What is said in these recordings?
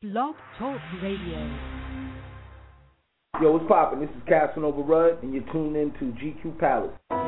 Blog Talk Radio. Yo, what's poppin'? This is Casanova Rudd, and you're tuned in to GQ Palace.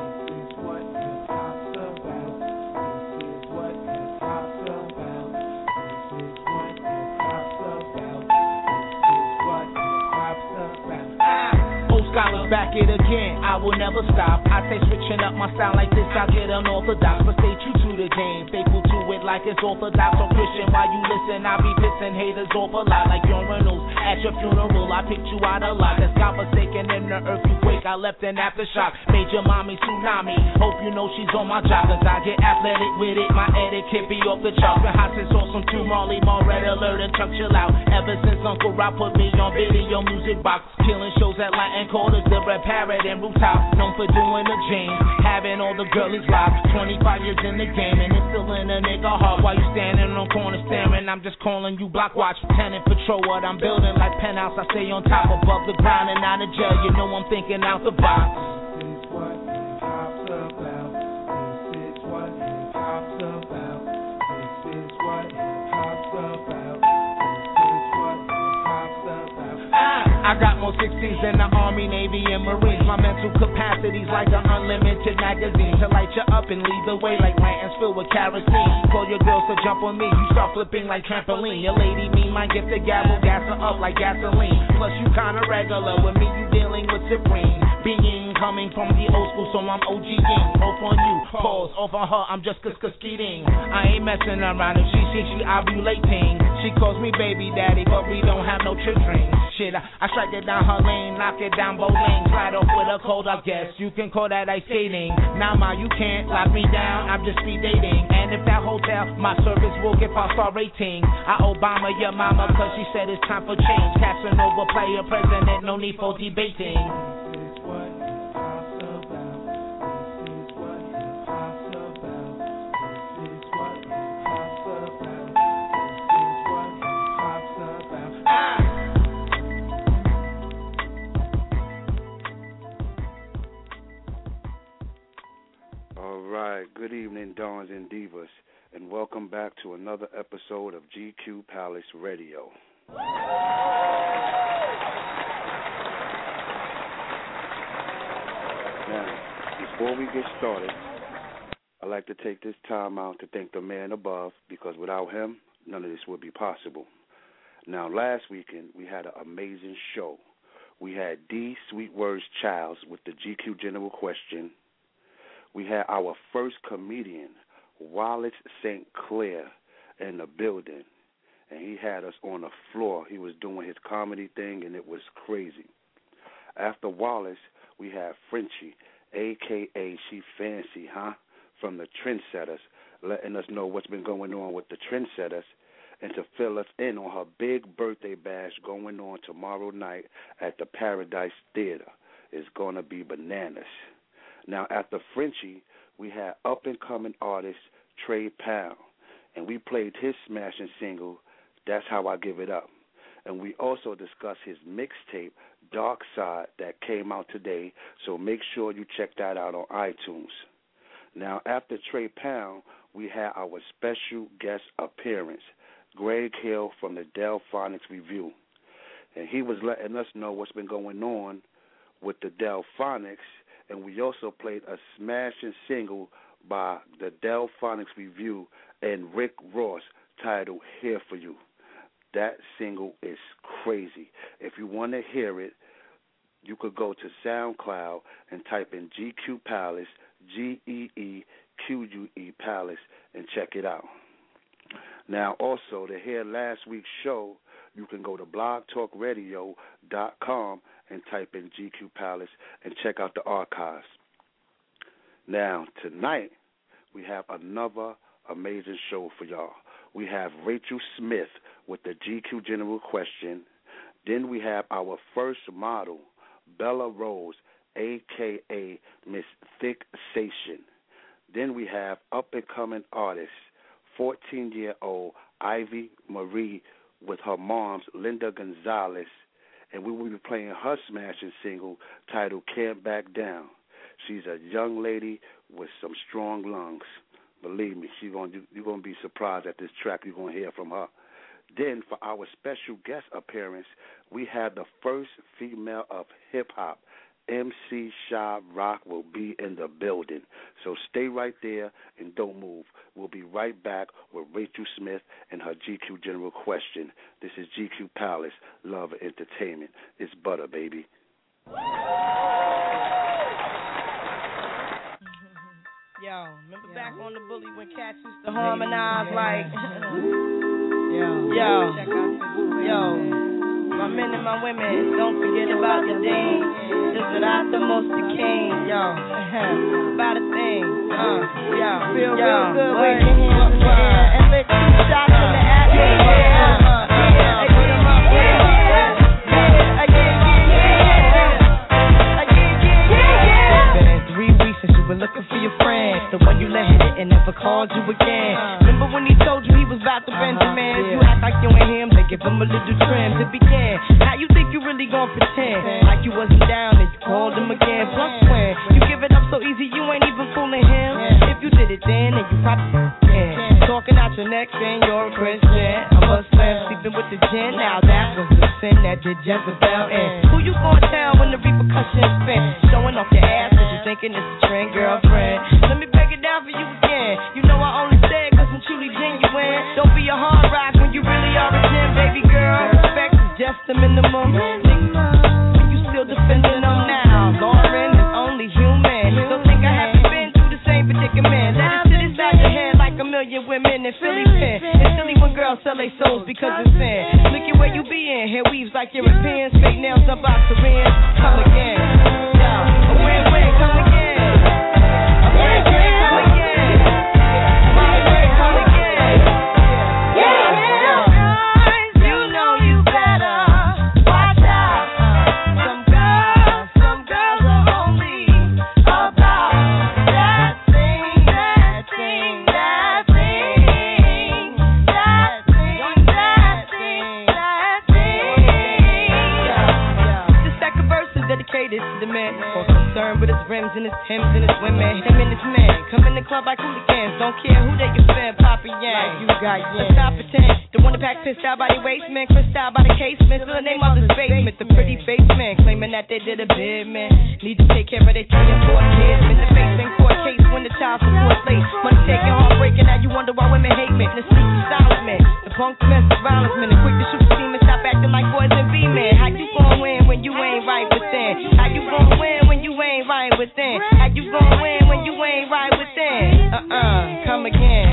Scholars back it again, I will never stop. I say switching up my style like this, I get unorthodox. But stay true to the game, faithful to it like it's orthodox or Christian. While you listen, I be pissing haters off a lot like urinals. At your funeral, I picked you out a lot. That's godforsaken in the earth, you quake, I left an aftershock. Made your mommy tsunami, hope you know she's on my job. Cause I get athletic with it, my etiquette be off the charts. Been hot since awesome too, Marley, more red alert and Chuck chill out. Ever since Uncle Rob put me on video music box. Killing shows at Latin Quarters, the Red Parrot and Rooftop. Known for doing the James, having all the girlies live. 25 years in the game and it's still in a nigga heart. While you standing on corner staring, I'm just calling you block watch. Tenant patrol what I'm building like penthouse. I stay on top above the ground and out of jail. You know I'm thinking out the box. This is what hip-hop's about. This is what hip-hop's about. This is what hip-hop's about. I got more 16s than the Army, Navy, and Marines. My mental capacity's like an unlimited magazine to light you up and lead the way like lanterns filled with kerosene. Call your girls to jump on me, you start flipping like trampoline. Your lady me might get the gavel, gas her up like gasoline. Plus you kinda regular, with me you dealing with supreme being. Coming from the old school, so I'm OGing. Off on you, pause, off on her, I'm just skidding. I ain't messing around, if she ovulating. She calls me baby daddy, but we don't have no children. Shit, I strike it down her lane, knock it down both lanes. Slide off with a cold, I guess you can call that ice skating. Now ma, you can't lock me down, I'm just speed dating. And if that hotel, my service will get 5-star rating. I Obama your mama, cause she said it's time for change. Casanova player president, no need for debating. Good evening, Dons and Divas, and welcome back to another episode of GQ Palace Radio. Now, before we get started, I'd like to take this time out to thank the man above, because without him, none of this would be possible. Now, last weekend, we had an amazing show. We had D. Sweetwords Childs with the GQ General Question. We had our first comedian, Wallace St. Clair, in the building, and he had us on the floor. He was doing his comedy thing, and it was crazy. After Wallace, we had Frenchie, a.k.a. She Fancy, from the Trendsetters, letting us know what's been going on with the Trendsetters, and to fill us in on her big birthday bash going on tomorrow night at the Paradise Theater. It's going to be bananas. Now, after Frenchie, we had up-and-coming artist Trey Pound, and we played his smashing single, That's How I Give It Up. And we also discussed his mixtape, Dark Side, that came out today, so make sure you check that out on iTunes. Now, after Trey Pound, we had our special guest appearance, Greg Hill from the Delphonics Review. And he was letting us know what's been going on with the Delphonics. And we also played a smashing single by the Delphonics Review and Rick Ross titled Here For You. That single is crazy. If you want to hear it, you could go to SoundCloud and type in GQ Palace, GEEQUE Palace, and check it out. Now, also, to hear last week's show, you can go to blogtalkradio.com and type in GQ Palace and check out the archives. Now, tonight, we have another amazing show for y'all. We have Rachel Smith with the GQ General Question. Then we have our first model, Bella Rose, a.k.a. Miss Fixation. Then we have up-and-coming artist, 14-year-old Ivy Marie with her mom's Linda Gonzalez, and we will be playing her smashing single titled Can't Back Down. She's a young lady with some strong lungs. Believe me, you're going to be surprised at this track you're going to hear from her. Then for our special guest appearance, we had the first female of hip-hop. MC Sha Rock will be in the building. So stay right there and don't move. We'll be right back with Rachel Smith and her GQ General Question. This is GQ Palace, Love and Entertainment. It's butter, baby. Yo, remember back on the bully when cats used to harmonize like yo. My men and my women, don't forget about the ding. Just that I the most the king, yo. About a thing, yo. Feel real good, wave your hands in the air and let two shots in the atmosphere. Put 'em up, Been 3 weeks since you were looking for your friend, the one you let hit it and never called you again. Remember when he told you he was about to Benjamin? You act like you ain't him, they give him a little trim to begin. How you think you really gon' pretend like you wasn't down and you called him again? Plus when you give it up so easy, you ain't even fooling him. If you did it then you probably can. Talking out your neck saying you're a Christian, a Muslim, sleeping with the gin. Now that was the sin that did Jezebel in. Who you gon' tell when the repercussions spin? Showing off your ass cause you thinking it's a trend, girlfriend. Let me break it down for you again. You know I only say it cause I'm truly genuine. Don't be a hard rock when you really are a 10, baby girl. Respect is just the minimum. You still defending them now. Lauren is only human. Don't think I haven't been through the same predicament. Let it sit inside your head like a million women in Philly pen. It's silly when girls sell their souls because it's sin. Look at where you be in. Hair weaves like Europeans. Fake nails up out Koreans. Come again. Yo, a win-win. Come again. A win-win. Come again. My way. Come again. You know you better watch out. Some girls are only about that thing. This second verse is dedicated to the man, more concerned with his rims and his Timbs and his women. Him and his men come in the club like hooligans. Don't care who they offend, Papa Yang. You got Yang. Let's not pretend. The one that pack pissed out by the waistman, crissed out by the casement. Still in their mother's basement. The pretty face man claiming that they did a bid, man. Need to take care of their 3 and 4 kids. In the face in court case when the child support late. Money taking, heartbreaking. Now you wonder why women hate men. The sneaky silent man. The punk domestic violence man. The quick to shoot the team and stop acting like boys and be men. How you gon' win when you ain't right within? How you gon' win when you ain't right within? How you gon' win when you ain't right within? Come again.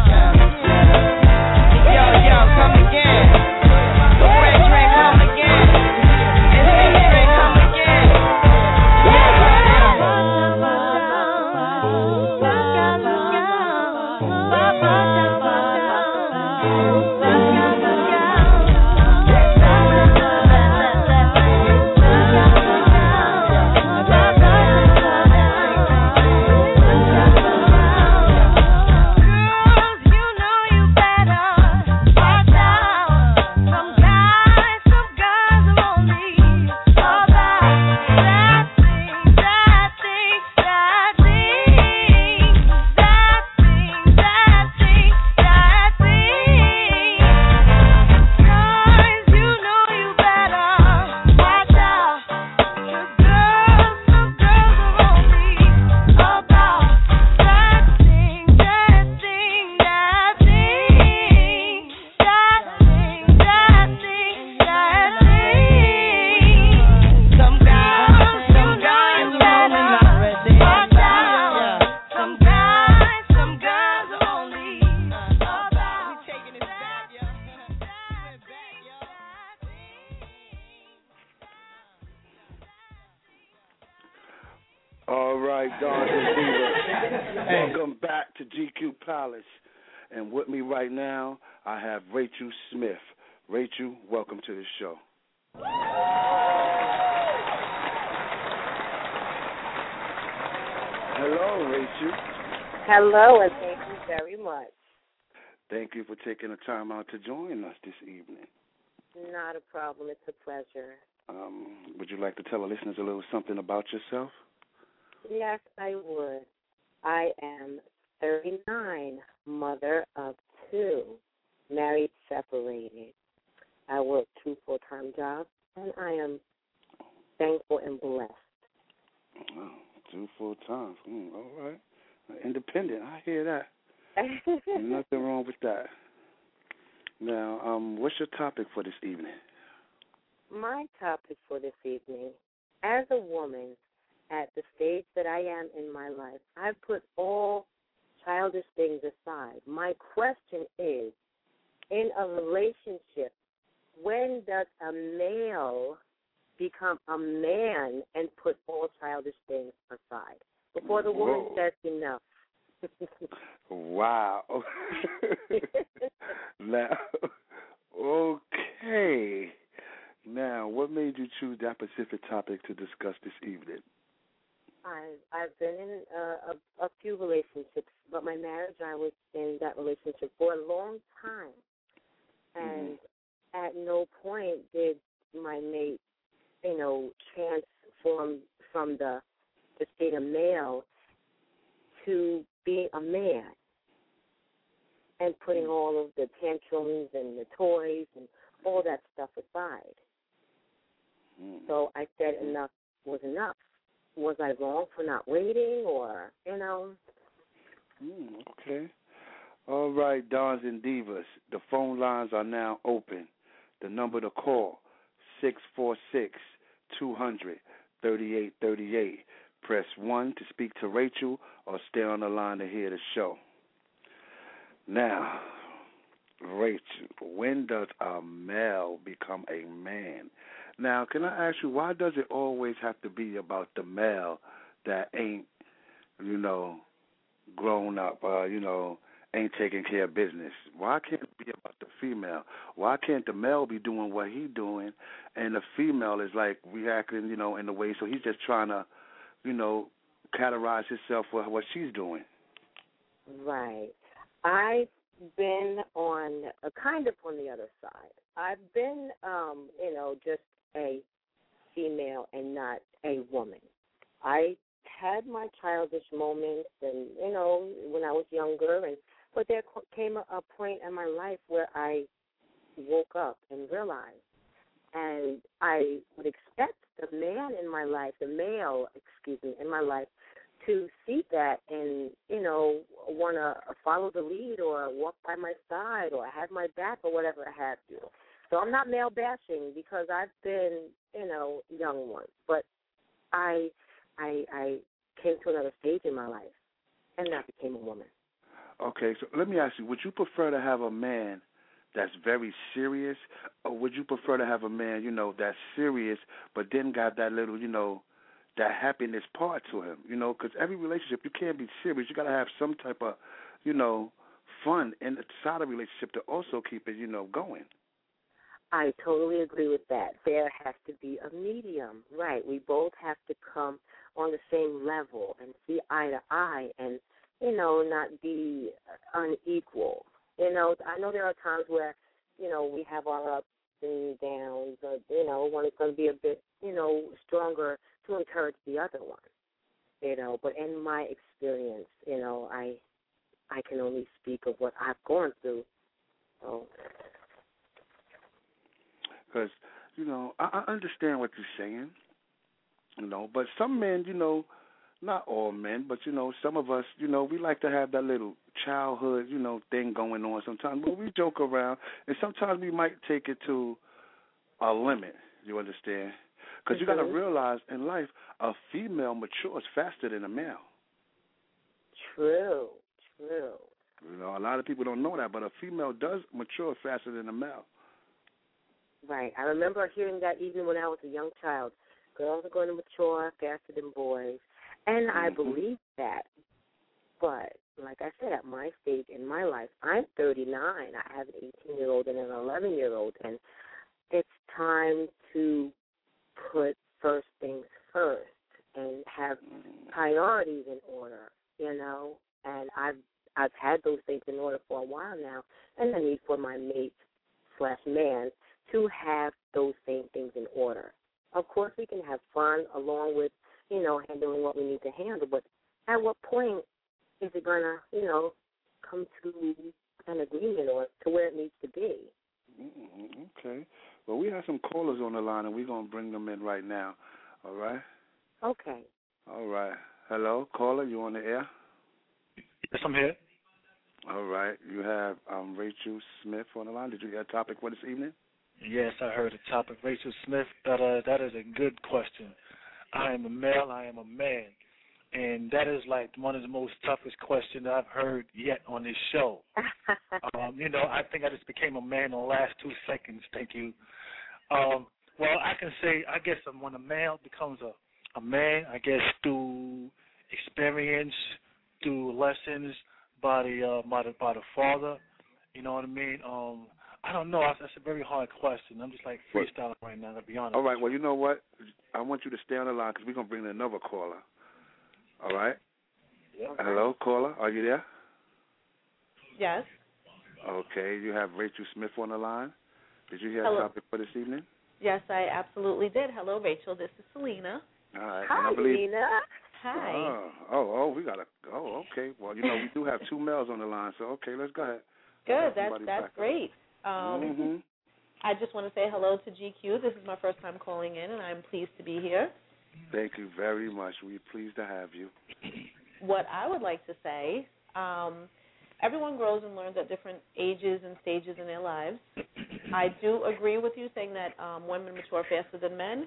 Yo, come again. Red Drake, come again. And Drake, come again. All right, Don and Diva. Welcome back to GQ Palace. And with me right now, I have Rachel Smith. Rachel, welcome to the show. Hello, Rachel. Hello, and thank you very much. Thank you for taking the time out to join us this evening. Not a problem. It's a pleasure. Would you like to tell our listeners a little something about yourself? Yes, I would. I am 39, mother of 2. married, separated. I work 2 full-time jobs, and I am thankful and blessed. Wow, 2 full times. All right. Independent. I hear that. Nothing wrong with that. Now, what's your topic for this evening? My topic for this evening, as a woman at the stage that I am in my life, I've put all childish things aside. My question is, in a relationship, when does a male become a man and put all childish things aside? Before the woman says enough. Wow. Now, okay. Now, what made you choose that specific topic to discuss this evening? I've been in a few relationships, but my marriage, I was in that relationship for a long time. And at no point did my mate, transform from the state of male to being a man and putting all of the tantrums and the toys and all that stuff aside. So I said enough was enough. Was I wrong for not waiting or, Okay. All right, Dons and Divas, the phone lines are now open. The number to call, 646-200-3838. Press 1 to speak to Rachel or stay on the line to hear the show. Now, Rachel, when does a male become a man? Now, can I ask you, why does it always have to be about the male that ain't, grown up, ain't taking care of business? Why can't it be about the female? Why can't the male be doing what he doing and the female is like reacting, in the way, so he's just trying to, categorize himself for what she's doing? Right. I've been on kind of on the other side. I've been, just a female and not a woman. I had my childish moments, and when I was younger, but there came a point in my life where I woke up and realized, and I would expect the man in my life, the male, in my life, to see that and want to follow the lead or walk by my side or have my back or whatever I have to. So I'm not male bashing because I've been young once, but I came to another stage in my life, and I became a woman. Okay, so let me ask you, would you prefer to have a man that's very serious, or would you prefer to have a man, that's serious, but then got that little, that happiness part to him, because every relationship, you can't be serious. You got to have some type of, fun inside a relationship to also keep it, going. I totally agree with that. There has to be a medium, right? We both have to come on the same level and see eye to eye and, not be unequal. I know there are times where, we have our ups and downs, or, one is going to be a bit, stronger to encourage the other one, But in my experience, I can only speak of what I've gone through. So. Because, I understand what you're saying, but some men, not all men, but, some of us, we like to have that little childhood, thing going on sometimes. But we joke around, and sometimes we might take it to a limit, you understand? Because you got to realize in life, a female matures faster than a male. True. A lot of people don't know that, but a female does mature faster than a male. Right. I remember hearing that even when I was a young child. Girls are going to mature faster than boys. And I believe that. But, like I said, at my stage in my life, I'm 39. I have an 18-year-old and an 11-year-old. And it's time to put first things first and have priorities in order, And I've had those things in order for a while now. And the need for my mate/man to have those same things in order. Of course, we can have fun along with, handling what we need to handle, but at what point is it going to, come to an agreement or to where it needs to be. Okay. Well, we have some callers on the line, and we're going to bring them in right now. All right? Okay. All right. Hello, caller, you on the air? Yes, I'm here. All right. You have Rachel Smith on the line. Did you hear a topic for this evening? Yes, I heard the topic. Rachel Smith, that is a good question. I am a male, I am a man. And that is like one of the most toughest questions I've heard yet on this show. I think I just became a man in the last 2 seconds. Thank you. Well, I can say, I guess when a male becomes a man, I guess through experience, through lessons by the father. You know what I mean? I don't know. That's a very hard question. I'm just like freestyling right now, to be honest. All right. Well, you know what? I want you to stay on the line because we're going to bring in another caller. All right? Yeah. Hello, caller. Are you there? Yes. Okay. You have Rachel Smith on the line. Did you hear Hello. a topic for this evening? Yes, I absolutely did. Hello, Rachel. This is Selena. All right. Hi, Selena. Hi. We got to. Oh, okay. Well, we do have 2 males on the line, so okay, let's go ahead. Good. That's great. I just want to say hello to GQ. This is my first time calling in, and I'm pleased to be here. Thank you very much. We're pleased to have you. What I would like to say, everyone grows and learns at different ages and stages in their lives. I do agree with you saying that women mature faster than men,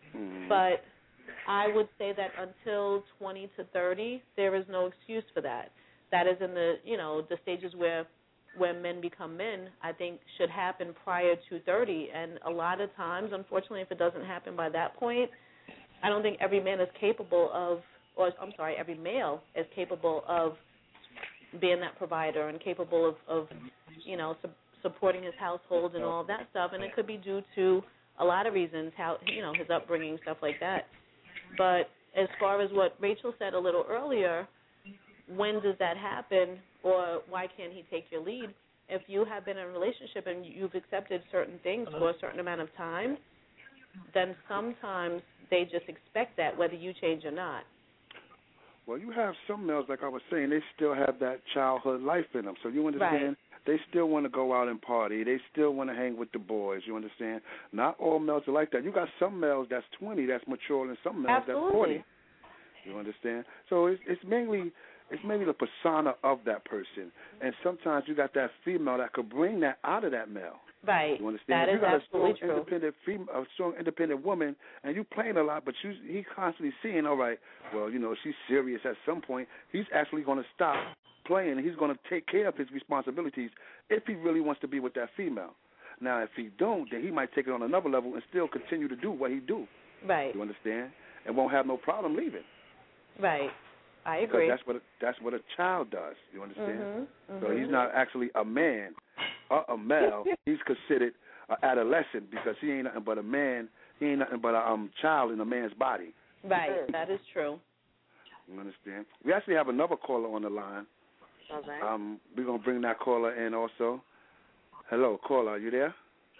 but I would say that until 20 to 30, there is no excuse for that. That is in the stages where men become men, I think should happen prior to 30. And a lot of times, unfortunately, if it doesn't happen by that point, I don't think every man is capable of, every male is capable of being that provider and capable of supporting his household and all of that stuff. And it could be due to a lot of reasons, his upbringing, stuff like that. But as far as what Rachel said a little earlier, when does that happen, or why can't he take your lead? If you have been in a relationship and you've accepted certain things for a certain amount of time, then sometimes they just expect that, whether you change or not. Well, you have some males, like I was saying, they still have that childhood life in them. So you understand? Right. They still want to go out and party. They still want to hang with the boys. You understand? Not all males are like that. You got some males that's 20 that's mature, and some males that's 40. You understand? So it's mainly the persona of that person. And sometimes you got that female that could bring that out of that male. Right. You understand? That is absolutely true. A strong, independent woman, and you playing a lot, but he constantly seeing, all right, well, she's serious at some point. He's actually going to stop playing, and he's going to take care of his responsibilities if he really wants to be with that female. Now, if he don't, then he might take it on another level and still continue to do what he do. Right. You understand? And won't have no problem leaving. Right. I agree. Because that's what a child does. You understand? Mm-hmm. So he's not actually a man or a male. He's considered an adolescent because he ain't nothing but a man. He ain't nothing but a child in a man's body. Right. That is true. You understand? We actually have another caller on the line. All right. We're going to bring that caller in also. Hello, caller. Are you there?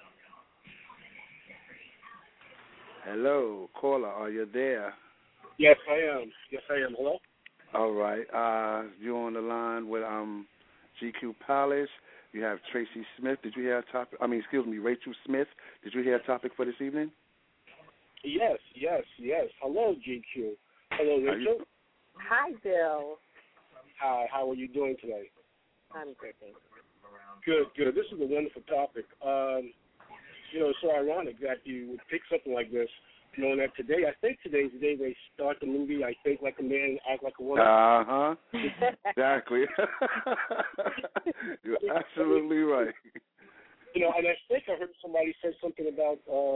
Hello, caller. Are you there? Yes, I am. Hello? All right. You're on the line with GQ Palace. You have Tracy Smith. Did you hear a topic? Rachel Smith. Did you hear a topic for this evening? Yes. Hello, GQ. Hello, Rachel. Hi, Bill. Hi, how are you doing today? I'm good, thank you. Good. This is a wonderful topic. It's so ironic that you would pick something like this, knowing that today, I think today's the day they start the movie, I Think Like a Man, Act Like a Woman. Uh-huh. Exactly. You're absolutely right. And I think I heard somebody say something about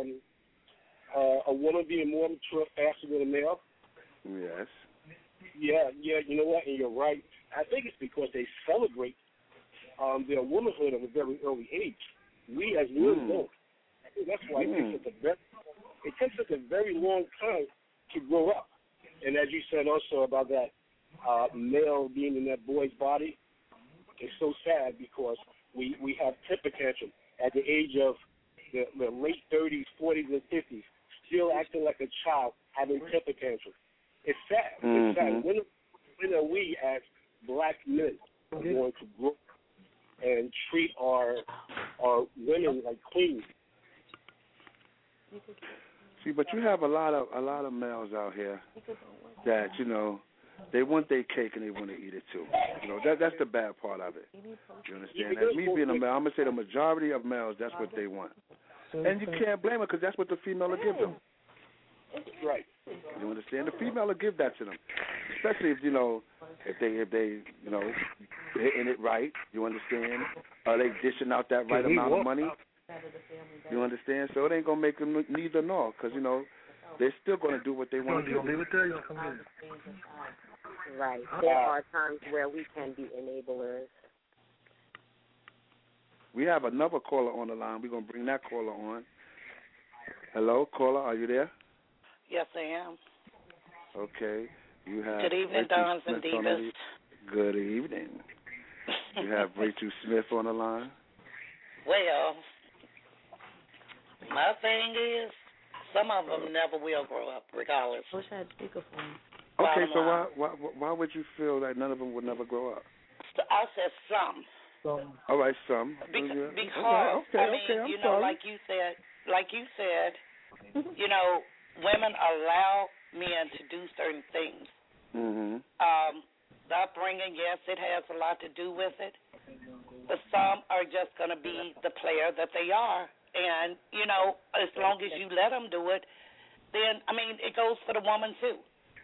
a woman being more mature faster than a male. Yes. Yeah, you know what, and you're right. I think it's because they celebrate their womanhood at a very early age. We as men don't. I think that's why it takes such a very long time to grow up. And as you said also about that male being in that boy's body, it's so sad because we have temper tantrum at the age of the late 30s, 40s, and 50s, still acting like a child, having temper tantrum. It's sad. It's sad. When are we as black men going to grow and treat our women like queens. See, but you have a lot of males out here that, you know, they want their cake and they want to eat it too. You know, that's the bad part of it. You understand? As me being a male, I'm gonna say the majority of males, that's what they want, and you can't blame them because that's what the female will give them. Right. You understand? The female will give that to them, especially if if they hitting it right. You understand? Are they dishing out that right amount of money? You understand? So it ain't gonna make them neither nor, because they're still gonna do what they want to do. Leave it there. You'll come in. Right. There are times where we can be enablers. We have another caller on the line. We're gonna bring that caller on. Hello, caller. Are you there? Yes, I am. Okay. You have. Good evening, Dons and Divas. Good evening. You have Rachel Smith on the line. Well, my thing is, some of them never will grow up, regardless. I wish I had speakerphone. Okay, so why would you feel that none of them would never grow up? I said some. All right, some. Because okay, I mean, sorry. like you said, women allow men to do certain things. Mm-hmm. The upbringing, yes, it has a lot to do with it. But some are just going to be the player that they are. And, as long as you let them do it, then, I mean, it goes for the woman, too.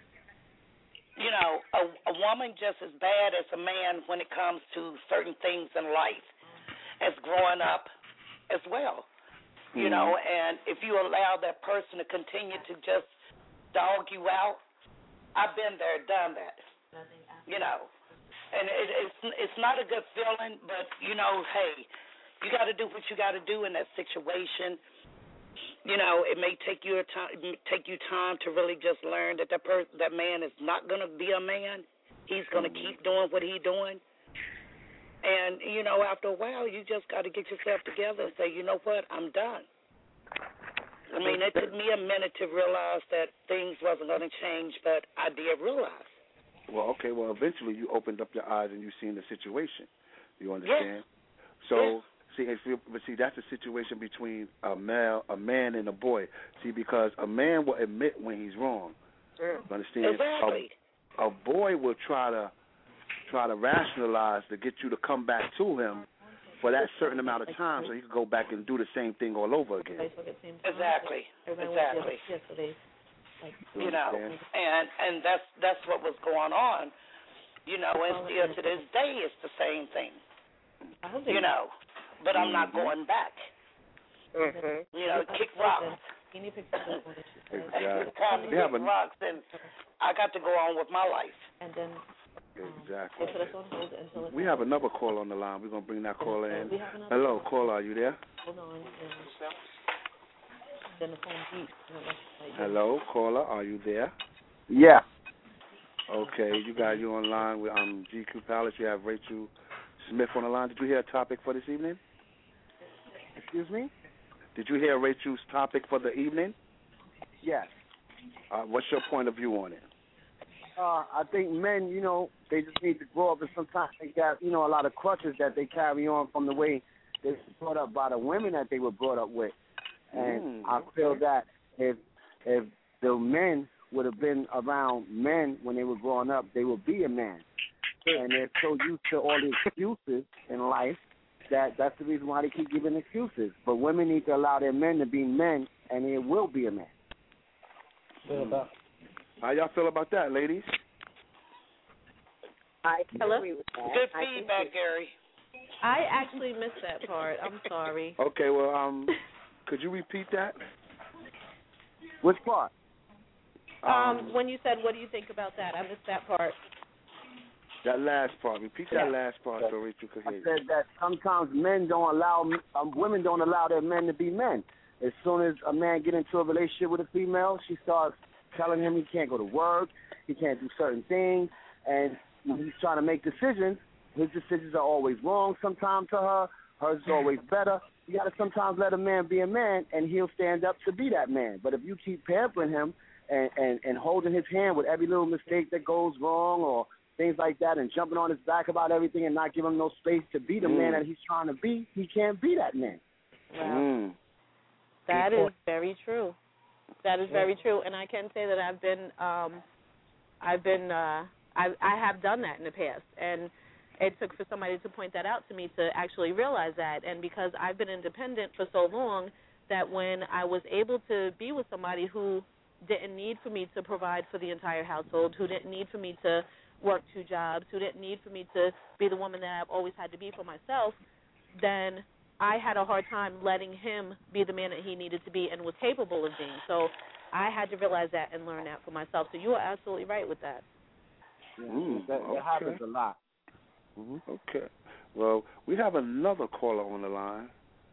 A woman just as bad as a man when it comes to certain things in life as growing up as well. Mm-hmm. And if you allow that person to continue to just dog you out, I've been there, done that. And it's not a good feeling, but, hey, you got to do what you got to do in that situation. It may take you time to really just learn that that man is not going to be a man. He's going to keep doing what he's doing. And, after a while, you just got to get yourself together and say, you know what, I'm done. I mean, it took me a minute to realize that things wasn't going to change, but I did realize. Well, okay, eventually you opened up your eyes and you seen the situation. You understand? Yes. So, see, that's a situation between a man and a boy. See, because a man will admit when he's wrong. You understand? Exactly. A boy will try to rationalize to get you to come back to him for that certain amount of time so he can go back and do the same thing all over again. Exactly. And that's what was going on. And still to this day it's the same thing. But I'm not going back. Kick rocks. Exactly. Kick rocks, and I got to go on with my life. And then exactly. We have another call on the line. We're going to bring that caller in. Hello, caller, are you there? Hold on. Then the phone beeps. Hello, caller, are you there? Yeah. Okay, you online with GQ Palace. You have Rachel Smith on the line. Did you hear a topic for this evening? Excuse me? Did you hear Rachel's topic for the evening? Yes. What's your point of view on it? I think men, they just need to grow up, and sometimes they got, a lot of crutches that they carry on from the way they were brought up by the women that they were brought up with. And I feel that if the men would have been around men when they were growing up, they would be a man. And they're so used to all the excuses in life that's the reason why they keep giving excuses. But women need to allow their men to be men, and they will be a man. How y'all feel about that, ladies? I agree with that. Good feedback, Gary. I actually missed that part. I'm sorry. Okay, well, could you repeat that? Which part? When you said, what do you think about that? I missed that part. That last part. Repeat that last part so Rachel could hear you. I said that sometimes women don't allow their men to be men. As soon as a man get into a relationship with a female, she starts telling him he can't go to work, he can't do certain things, and when he's trying to make decisions, his decisions are always wrong sometimes to her, hers is always better. You got to sometimes let a man be a man, and he'll stand up to be that man. But if you keep pampering him and holding his hand with every little mistake that goes wrong or things like that, and jumping on his back about everything and not giving him no space to be the man that he's trying to be, he can't be that man. Wow. That is very true. That is very true, and I can say that I have done that in the past, and it took for somebody to point that out to me to actually realize that. And because I've been independent for so long, that when I was able to be with somebody who didn't need for me to provide for the entire household, who didn't need for me to work 2 jobs, who didn't need for me to be the woman that I've always had to be for myself, then I had a hard time letting him be the man that he needed to be and was capable of being. So I had to realize that and learn that for myself. So you are absolutely right with that. That happens a lot. Okay. Well, we have another caller on the line.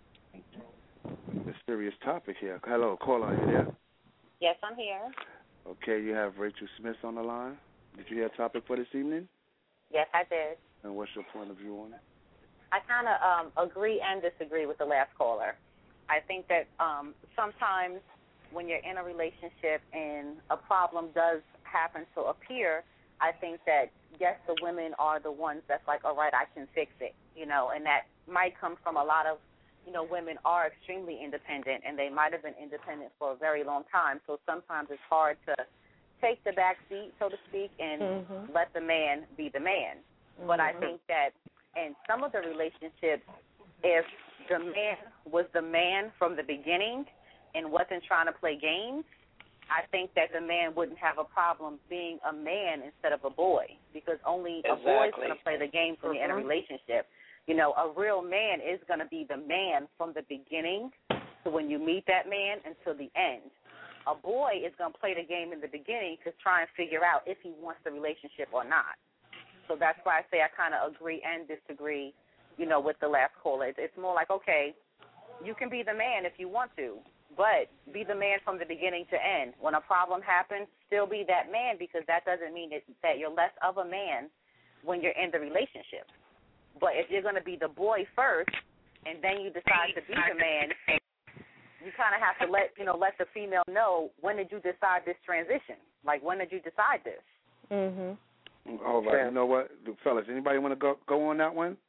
A serious topic here. Hello, caller, are you there? Yes, I'm here. Okay, you have Rachel Smith on the line. Did you hear a topic for this evening? Yes, I did. And what's your point of view on it? I kind of agree and disagree with the last caller. I think that sometimes when you're in a relationship and a problem does happen to appear, I think that, yes, the women are the ones that's like, all right, I can fix it, and that might come from a lot of, women are extremely independent, and they might have been independent for a very long time, so sometimes it's hard to take the back seat, so to speak, and let the man be the man. But I think that in some of the relationships, if the man was the man from the beginning and wasn't trying to play games, I think that the man wouldn't have a problem being a man instead of a boy, because only a boy is going to play the game from the end of a relationship. A real man is going to be the man from the beginning to when you meet that man until the end. A boy is going to play the game in the beginning to try and figure out if he wants the relationship or not. So that's why I say I kind of agree and disagree, with the last caller. It's more like, okay, you can be the man if you want to, but be the man from the beginning to end. When a problem happens, still be that man, because that doesn't mean that you're less of a man when you're in the relationship. But if you're going to be the boy first and then you decide to be the man, you kind of have to let the female know, when did you decide this transition? Like, when did you decide this? All right. You know what, fellas, anybody want to go on that one?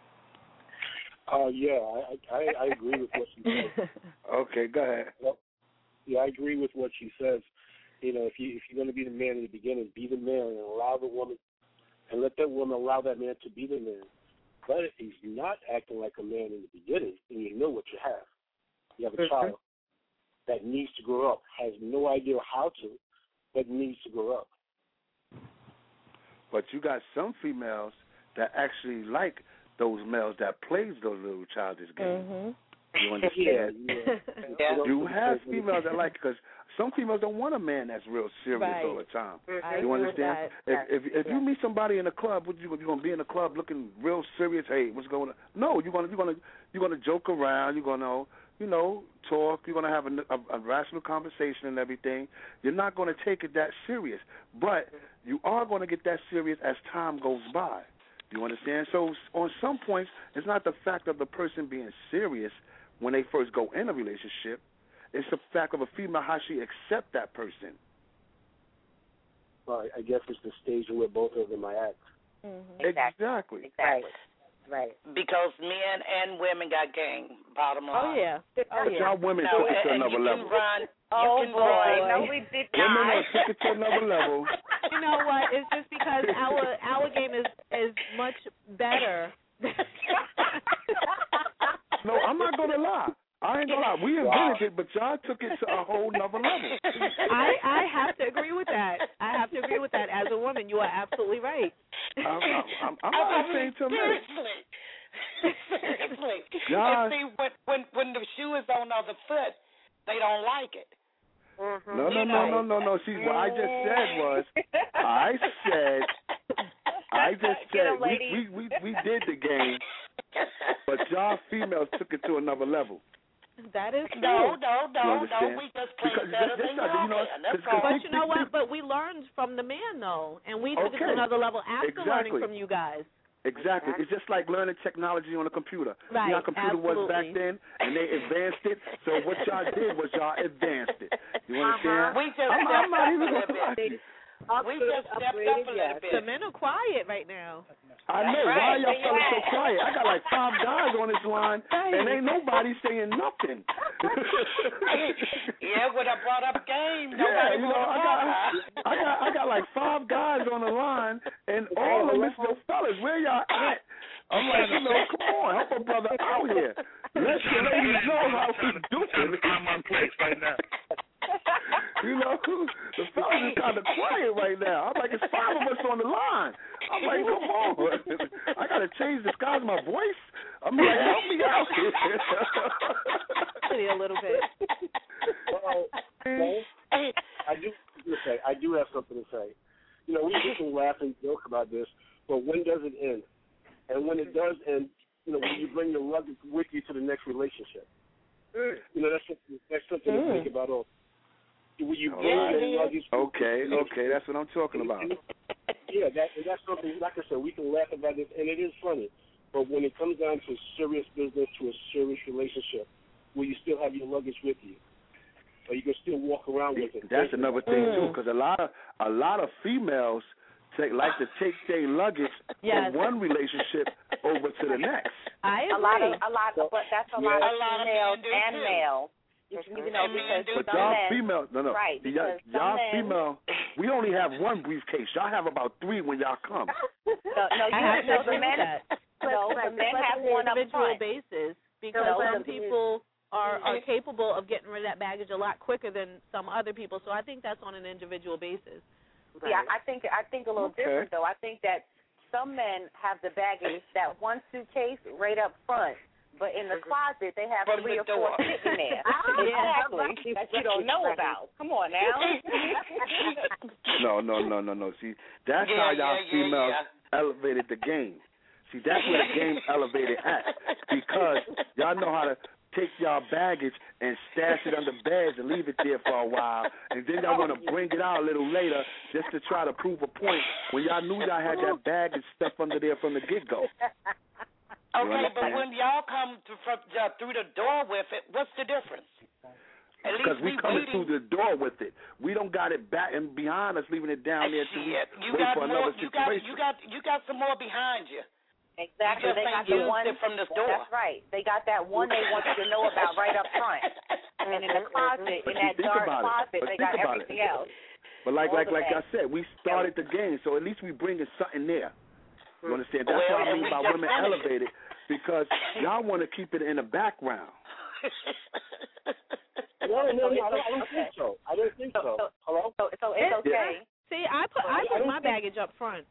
Yeah, I agree with what she said. Okay, go ahead. Well, yeah, I agree with what she says. If you're going to be the man in the beginning, be the man and allow the woman, and let that woman allow that man to be the man. But if he's not acting like a man in the beginning, then you know what you have. You have a child that needs to grow up, has no idea how to, but needs to grow up. But you got some females that actually like those males that plays those little childish games. You understand? You have females that like it, because some females don't want a man that's real serious all the time. You understand? If you meet somebody in a club, you're gonna be in a club looking real serious. Hey, what's going on? No, you're gonna joke around. You're gonna talk. You're gonna have a rational conversation and everything. You're not gonna take it that serious, but you are gonna get that serious as time goes by. You understand? So on some points, it's not the fact of the person being serious when they first go in a relationship. It's the fact of a female, how she accept that person. Well, I guess it's the stage where both of them are at. Exactly. Right. Because men and women got game, bottom line. Oh, yeah. But y'all women took it to another level. No, we did not. Women took it to another level. You know what? It's just because our game is much better. No, I'm not going to lie. I ain't going to lie. We invented it, but y'all took it to a whole nother level. I have to agree with that. I have to agree with that. As a woman, you are absolutely right. I'm not saying to me. Seriously. And see, when the shoe is on the other foot, they don't like it. No. See, what I just said was, we did the game, but y'all females took it to another level. That is true. No. We just played better than y'all. But you know what? But we learned from the man, though, and we took it to another level after learning from you guys. Exactly. It's just like learning technology on a computer. Right, you know how computer was back then, and they advanced it. So what y'all did was y'all advanced it. You understand? We just I'm not even going to lie to you. We just stepped up a little bit. The men are quiet right now. I know. Right. Why y'all fellas so quiet? I got like 5 guys on this line, and ain't nobody saying nothing. Yeah, when I brought up game, Yeah, nobody you know, I got like 5 guys on the line, and all of them is no fellas. Where y'all at? I'm like, you know, come on, help a brother out here. Let the ladies know how we do it. I'm on place right now. You know, the fellas is kind of quiet right now. I'm like, it's 5 of us on the line. I'm like, come on. I got to disguise my voice. I'm like, help me out here. A little bit. Well, I do have something to say. You know, we can laugh and joke about this, but when does it end? And when it does end, you know, when you bring the luggage with you to the next relationship. You know, that's something to think about also. When you bring your luggage. Okay, that's what I'm talking about. Yeah, that's something, like I said, we can laugh about this, and it is funny. But when it comes down to serious business, to a serious relationship, will you still have your luggage with you? Or you can still walk around with it? That's another thing, too, because a lot of females like to take their luggage from one relationship over to the next. I agree. But that's a lot of females and males. You know, because but y'all female, no, right? Y'all female, we only have one briefcase. Y'all have about 3 when y'all come. The men have one up individual front. basis because some people are capable of getting rid of that baggage a lot quicker than some other people. So I think that's on an individual basis. Right. Yeah, I think a little different though. I think that some men have the baggage, that one suitcase right up front. But in the closet, they have 3 or 4 sitting there. Exactly. That you don't know about. Come on now. No. See, that's how y'all females elevated the game. See, that's where the game elevated at. Because y'all know how to take y'all baggage and stash it under beds and leave it there for a while. And then y'all want to bring it out a little later just to try to prove a point when y'all knew y'all had that baggage stuff under there from the get-go. Okay, but when y'all come through the door with it, what's the difference? Because we coming through the door with it. We don't got it back and behind us, leaving it down there to wait for another situation. You got some more behind you. Exactly. They got the one from the door. That's right. They got that one they want you to know about right up front. And in the closet, in that dark closet, they got everything else. But like I said, we started the game, so at least we bringing something there. You understand? That's what I mean by women elevated, because y'all want to keep it in the background. No, I don't think so. I don't think so. Hello? So it's okay. See, I put my baggage up front.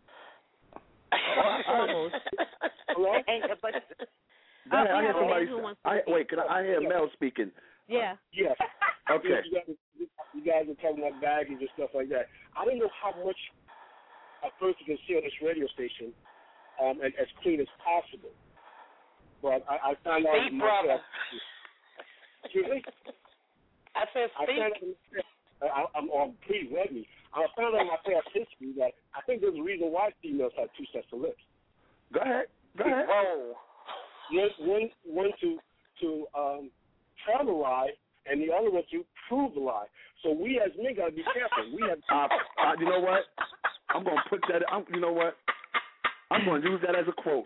Almost. Hello? But I hear somebody. Can I hear Mel speaking? Yeah. Yes. Okay. You guys are talking about baggage and stuff like that. I don't know how much a person can see on this radio station and as clean as possible. But I found out myself. Excuse me? I said speak. Please let me. I found out in my past history that I think there's a reason why females have 2 sets of lips. Go ahead. Whoa. One to tell the lie, and the other one to prove the lie. So we as men gotta be careful. We have. You know what? I'm gonna put that. You know what? I'm gonna use that as a quote.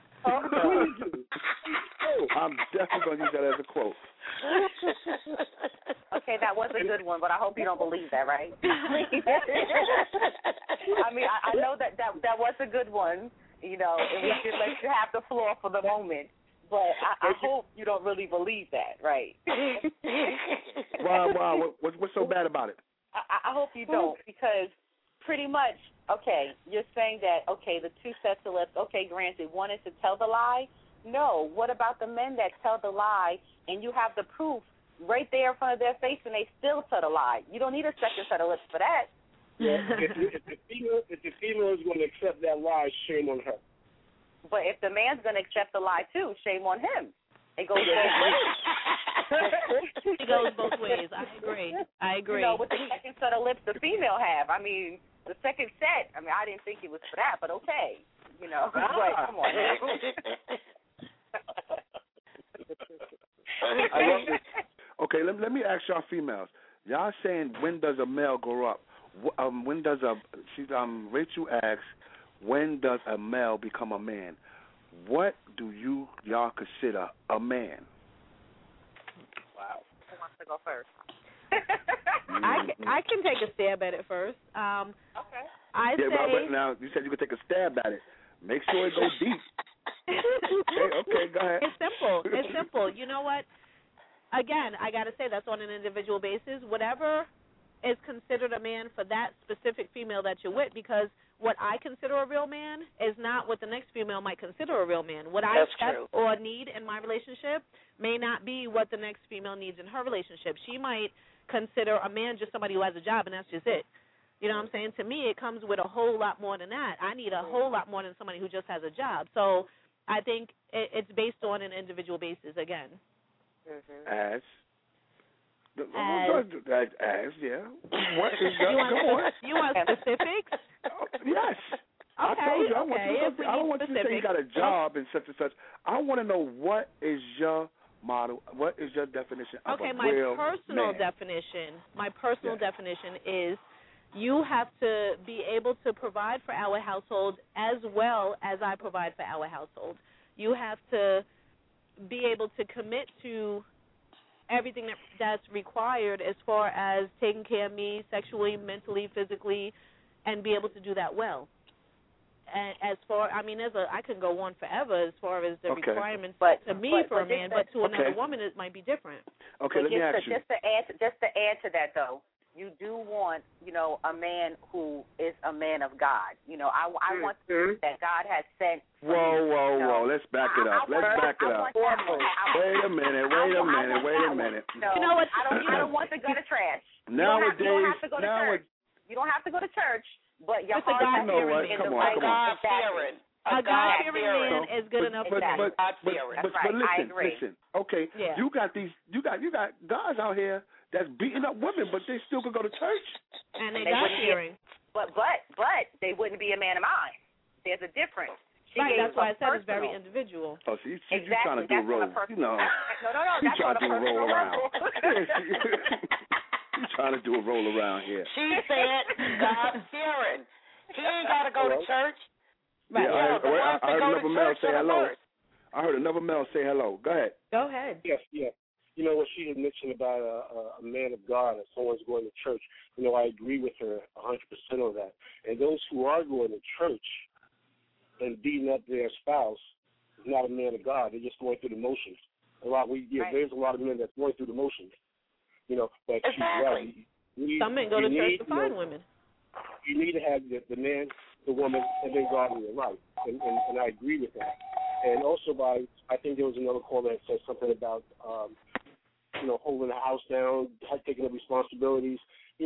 I'm definitely gonna use that as a quote. Okay, that was a good one, but I hope you don't believe that, right? I mean, I know that was a good one, you know, and we should let you have the floor for the moment. But I hope you don't really believe that, right? Wow. What's so bad about it? I hope you don't, because pretty much, okay, you're saying that, okay, the 2 sets of lips, okay, granted, one is to tell the lie. No, what about the men that tell the lie and you have the proof right there in front of their face and they still tell the lie? You don't need a second set of lips for that. Yeah, if the female is going to accept that lie, shame on her. But if the man's going to accept the lie too, shame on him. It goes both ways. It goes both ways. I agree. You know, with the second set of lips the female have, I mean, the second set, I mean, I didn't think it was for that, but okay. You know, but come on. Okay, let me ask y'all females. Y'all saying when does a male grow up? when does Rachel asks, when does a male become a man? What do y'all consider a man? Wow. Who wants to go first? I can take a stab at it first. Okay. I say. But now you said you could take a stab at it. Make sure it goes deep. Okay, go ahead. It's simple. You know what? Again, I got to say that's on an individual basis. Whatever is considered a man for that specific female that you're with, because what I consider a real man is not what the next female might consider a real man. What I expect or need in my relationship may not be what the next female needs in her relationship. She might consider a man just somebody who has a job, and that's just it. You know what I'm saying? To me, it comes with a whole lot more than that. I need a whole lot more than somebody who just has a job. So I think it's based on an individual basis again. As yeah. What is that? You want specifics? Yes. Okay, I told you. I don't want you to say you got a job and such and such. I want to know what is your model, what is your definition of a real man? My personal definition is you have to be able to provide for our household as well as I provide for our household. You have to be able to commit to everything that's required as far as taking care of me sexually, mentally, physically, and be able to do that well. And as far, I can go on forever as far as the requirements to me for a man, but to another woman it might be different. Okay, let me ask you. Just to add to that though, you do want, a man who is a man of God. I want that God has sent. Whoa. Let's back it up. Wait a minute. No, you know what? I don't want to go to trash. Nowadays, you don't have to go to church. You don't have to go to church, but your heart has to be in the right God-fearing. A God-fearing man is good enough for that. But listen. Okay, you got guys out here that's beating up women, but they still could go to church. And they God-fearing. But they wouldn't be a man of mine. There's a difference. That's why I said it's very individual. Oh, so you're trying to do a roll. No. She's trying to do a roll around. She's trying to do a roll around here. She said God-fearing. He ain't got to go to church. Right. Yeah, I heard another male say hello. I heard another male say hello. Go ahead. Go ahead. Yes. You know what she had mentioned about a man of God and someone's going to church. I agree with her 100% on that. And those who are going to church and beating up their spouse is not a man of God. They're just going through the motions. There's a lot of men that's going through the motions. But she's right. Some men go to church to find women. You need to have the man, the woman, and then God in your life. And I agree with that. And also I think there was another caller that said something about, holding the house down, taking the responsibilities.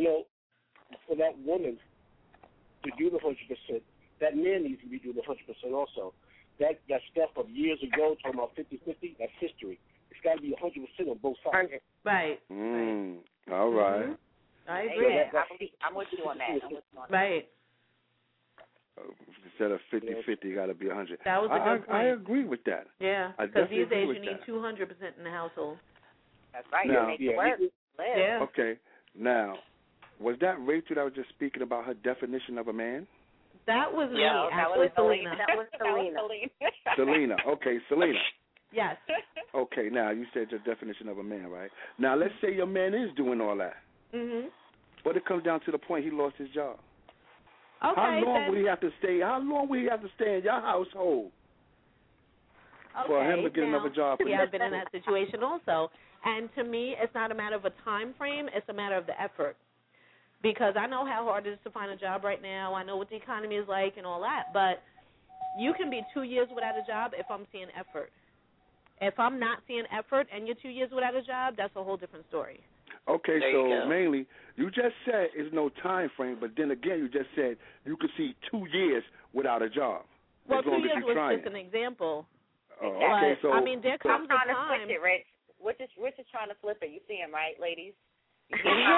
For that woman to do the 100%, that man needs to be doing the 100% also. That stuff of years ago, talking about 50-50, that's history. It's got to be 100% on both sides. Right. All right. Mm-hmm. I agree. I'm with you on that. Right. Instead of 50-50, you got to be 100. That was a good point. I agree with that. Yeah, because these days you need 200% in the household. That's right. Now, you need to work. Yeah. Okay. Now, was that Rachel that was just speaking about her definition of a man? That was me, actually, Selena. That was Selena. Selena. Okay, Selena. Yes. Okay, now you said your definition of a man, right? Now, let's say your man is doing all that. Mm-hmm. But it comes down to the point he lost his job. Okay, How long will he have to stay? How long will he have to stay in your household for him to get another job? Yeah, I've been in that situation also. And to me, it's not a matter of a time frame. It's a matter of the effort. Because I know how hard it is to find a job right now. I know what the economy is like and all that. But you can be 2 years without a job if I'm seeing effort. If I'm not seeing effort and you're 2 years without a job, that's a whole different story. Okay, so mainly, you just said it's no time frame, but then again, you just said you could see 2 years without a job. Well, 2 years was just an example. Okay, so I mean, there comes a time. I'm trying to switch it, Rich. Rich is trying to flip it. You see him, right, ladies? He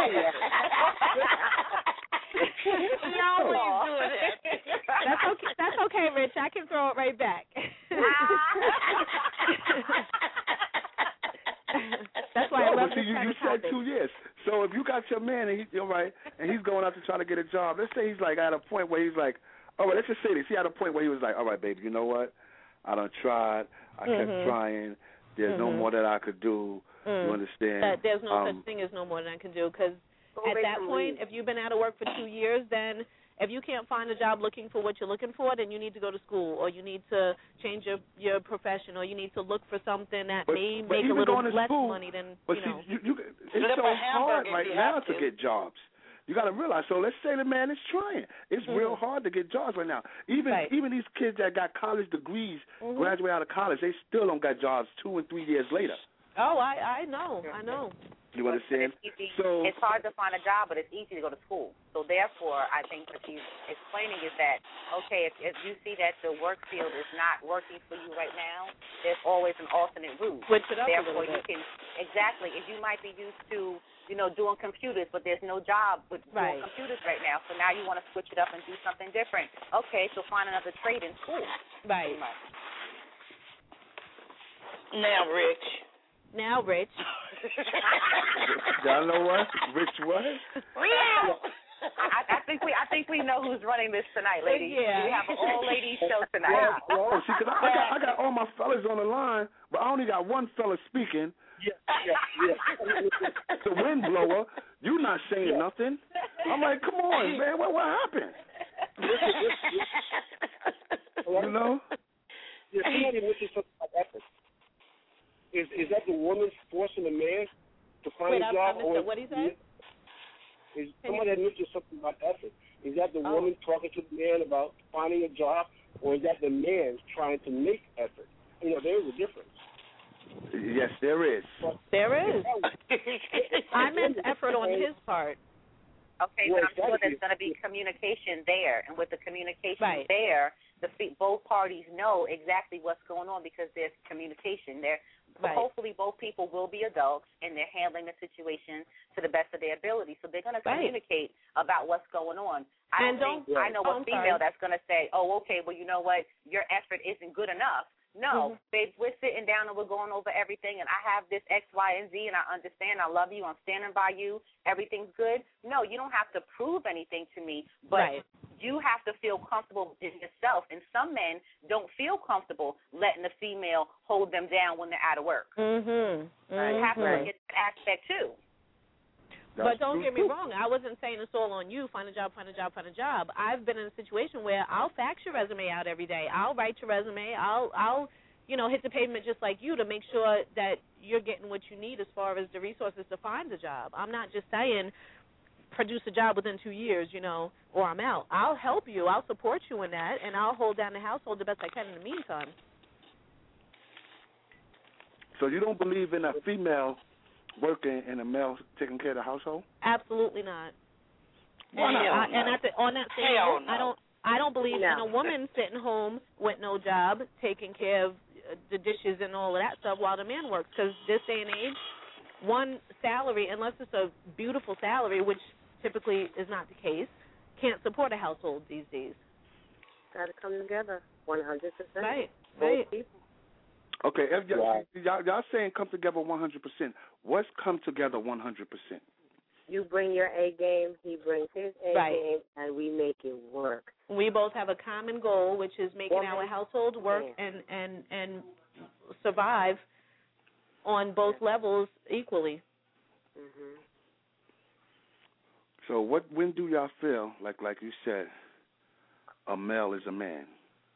always doing it. That's okay, Rich. I can throw it right back. That's why I love but this see, kind you of said topic. 2 years. So if you got your man and you're right, and he's going out to try to get a job, let's say he's like at a point where he's like, all right, let's just say this. He had a point where he was like, all right, baby, you know what? I done tried. I kept trying. There's no more that I could do. You understand? There's no such thing as no more than I can do, because at that point, if you've been out of work for 2 years, then if you can't find a job looking for what you're looking for, then you need to go to school, or you need to change your profession, or you need to look for something that may make a little less money than, but you know. It's so hard right now to get jobs. You got to realize. So let's say the man is trying. It's real hard to get jobs right now. Even these kids that got college degrees, graduate out of college, they still don't got jobs 2 and 3 years later. Oh, I know. You understand? So it's hard to find a job, but it's easy to go to school. So therefore, I think what she's explaining is that, okay, if you see that the work field is not working for you right now, there's always an alternate route. Switch it up therefore, a little you can exactly. If you might be used to, doing computers, but there's no job with doing computers right now, so now you want to switch it up and do something different. Okay, so find another trade in school. Right. Now, Rich. Y'all know what? Rich what? I think we know who's running this tonight, ladies. Yeah. We have an all-ladies show tonight. Well, see, cause I got all my fellas on the line, but I only got one fella speaking. The windblower, you not saying nothing. I'm like, come on, man, what happened? You know? Yeah, somebody mentioned something about effort. Is that the woman forcing the man to find a job? I missed what he said? Somebody had mentioned something about effort. Is that the woman talking to the man about finding a job, or is that the man trying to make effort? There is a difference. Yes, there is. There is. I meant effort on his part. Okay, but I'm sure there's going to be communication there, and with the communication there, both parties know exactly what's going on because there's communication there. Hopefully both people will be adults and they're handling the situation to the best of their ability. So they're going to communicate about what's going on. I know a female that's going to say, oh, okay, well, you know what, your effort isn't good enough. No, babe, we're sitting down and we're going over everything, and I have this X, Y, and Z, and I understand. I love you. I'm standing by you. Everything's good. No, you don't have to prove anything to me, but you have to feel comfortable in yourself. And some men don't feel comfortable letting the female hold them down when they're out of work. You have to look at that aspect, too. But don't get me wrong. I wasn't saying it's all on you. Find a job, find a job, find a job. I've been in a situation where I'll fax your resume out every day. I'll write your resume. I'll hit the pavement just like you to make sure that you're getting what you need as far as the resources to find a job. I'm not just saying produce a job within 2 years, or I'm out. I'll help you. I'll support you in that, and I'll hold down the household the best I can in the meantime. So you don't believe in a female working and a male taking care of the household? Absolutely not. Why not? On that same note, I don't believe in a woman sitting home with no job, taking care of the dishes and all of that stuff while the man works. Because this day and age, one salary, unless it's a beautiful salary, which typically is not the case, can't support a household these days. Got to come together, 100%. Right. Okay, if y'all saying come together 100%. What's come together 100%? You bring your A game, he brings his A game, and we make it work. We both have a common goal, which is making our household work and survive on both levels equally. So when do y'all feel like you said, a male is a man?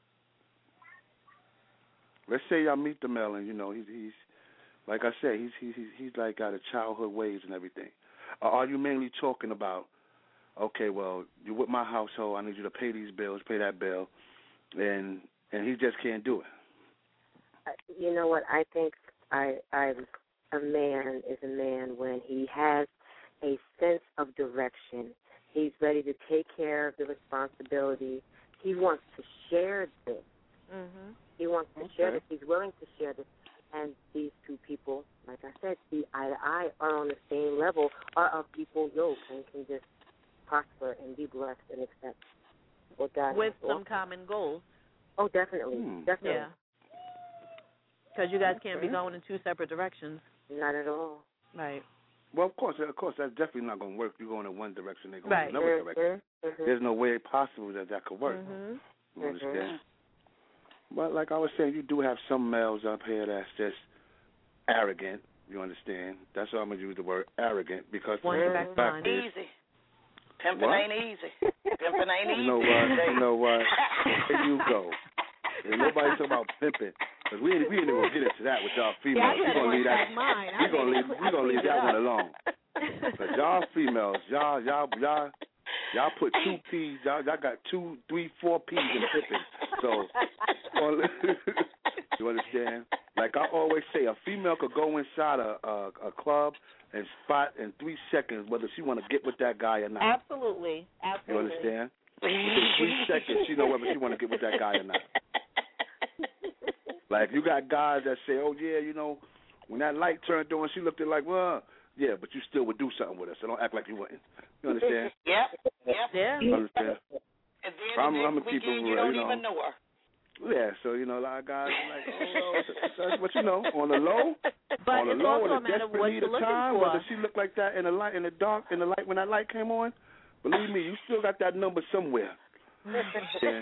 Let's say y'all meet the male and he's like I said, he's like got a childhood ways and everything. Are you mainly talking about, okay, well, you're with my household, I need you to pay these bills, pay that bill, and he just can't do it? You know what? I think a man is a man when he has a sense of direction. He's ready to take care of the responsibility. He wants to share this. He wants to share this. He's willing to share this. And these two people, like I said, see eye to eye, are on the same level, are of equal yoke, and can just prosper and be blessed and accept what God has with some common goals. Oh, definitely. Definitely. Yeah. Because you guys can't be going in two separate directions. Not at all. Right. Well, of course, that's definitely not going to work. You're going in one direction, they're going right. in another direction. There's no way possible that could work. You understand? But like I was saying, you do have some males up here that's just arrogant. You understand? That's why I'm going to use the word arrogant, because the fact is, easy. Pimping ain't easy. Pimping ain't easy. You know what? There you go. And nobody talking about pimping. Because we ain't even going to get into that with y'all females. We're going to leave that. We're going to leave that one alone. Because y'all females, y'all put 2 P's. Y'all got 2, 3, 4 P's in pimping. So, you understand? Like I always say, a female could go inside a club and spot in 3 seconds whether she want to get with that guy or not. Absolutely. You understand? Within 3 seconds, she know whether she want to get with that guy or not. Like you got guys that say, "Oh yeah, you know, when that light turned on, she looked at like, well, yeah, but you still would do something with her, so don't act like you wouldn't." You understand? Yep. You understand? And then I'm gonna keep it real, you don't even know her. Yeah, so you know, a lot of guys are like, oh, but you know, on the low, but on the low, in the desperate need of time, whether she looked like that in the light, in the dark, in the light when that light came on, believe me, you still got that number somewhere. Yeah.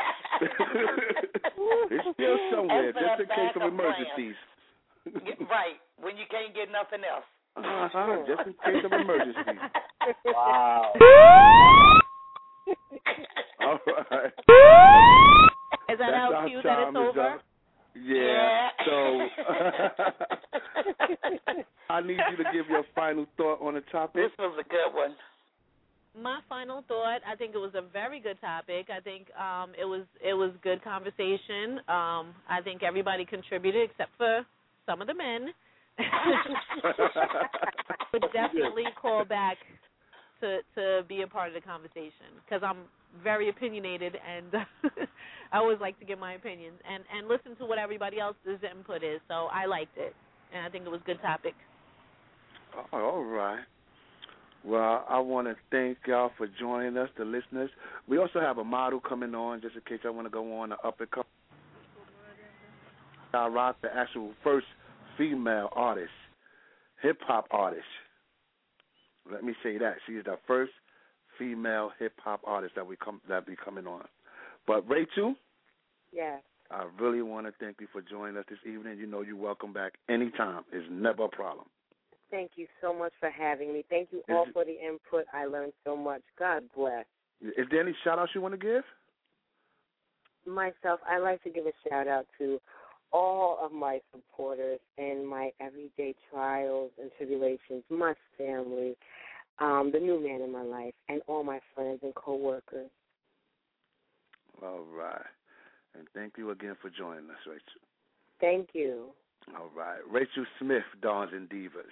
It's still somewhere, just in case of emergencies. Right, when you can't get nothing else. Just in case of emergencies. Wow. All right. Is that how cute that it's over? Yeah. So I need you to give your final thought on the topic. This was a good one. My final thought, I think it was a very good topic. I think it was good conversation. I think everybody contributed except for some of the men. Would definitely call back to be a part of the conversation because I'm very opinionated and I always like to give my opinions and listen to what everybody else's input is. So I liked it, and I think it was a good topic. All right. Well, I want to thank y'all for joining us, the listeners. We also have a model coming on, just in case I want to go on, the up-and-coming. I rock the actual first female artist, hip-hop artist. Let me say that. She is the first female hip-hop artist that be coming on. But, Rachel? Yes. I really want to thank you for joining us this evening. You know you're welcome back anytime. It's never a problem. Thank you so much for having me. Thank you all for the input. I learned so much. God bless. Is there any shout-outs you want to give? Myself, I like to give a shout-out to all of my supporters in my everyday trials and tribulations, my family, the new man in my life, and all my friends and coworkers. All right. And thank you again for joining us, Rachel. Thank you. All right. Rachel Smith, Dawns and Divas.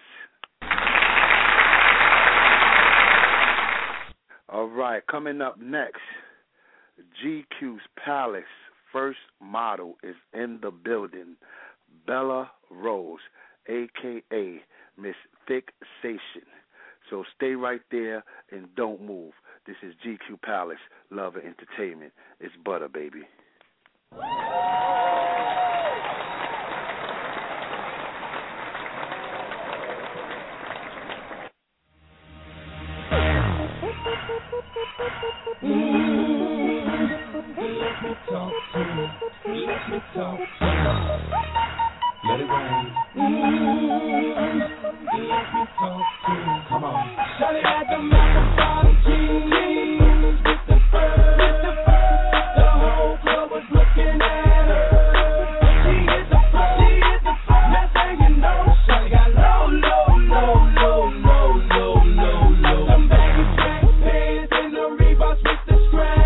All right. Coming up next, GQ's Palace first model is in the building. Bella Rose, a.k.a. Miss Fixation. So stay right there and don't move. This is GQ Palace, Love and Entertainment. It's butter, baby. Let me talk to you. Let me talk to you. Let it rain. Let me talk to you. Come on. Shawty had the microphone jeans with the fur. The whole club was looking at her. She is the first. Next thing you know, shawty got low. Some baggy track pants and the Reeboks with the scratch.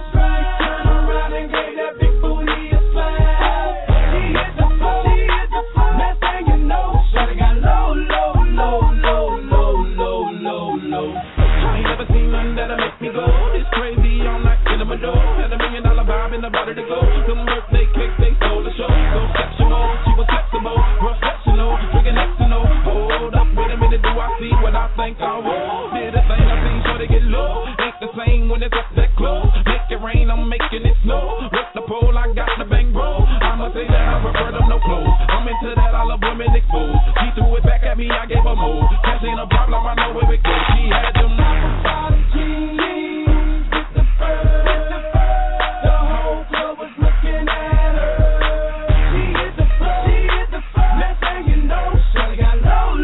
The body to go, some birthday cake, they stole the show. So sexual, she was flexible, professional, drinking Xanol. Hold up, wait a minute, do I see what I think I want? Did a thing I seen, sure they get low. Ain't the same when it's up that close. Make it rain, I'm making it snow. With the pole, I got the bang bro. I'ma say that I prefer them no clothes. I'm into that, I love women exposed. Keep threw it back at me, I gave her more. Cash ain't a problem, I know where it goes. She had them bottom jeans with the fur. The whole club was looking at her. She hit the floor. Next thing you know, shawty got low.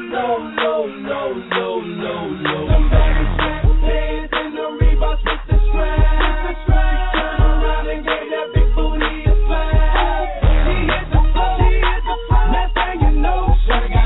Some baggy sweatpants and the Reeboks with the strap. Turn around and gave that big booty a slap. She hit the floor. Next thing you know, shawty got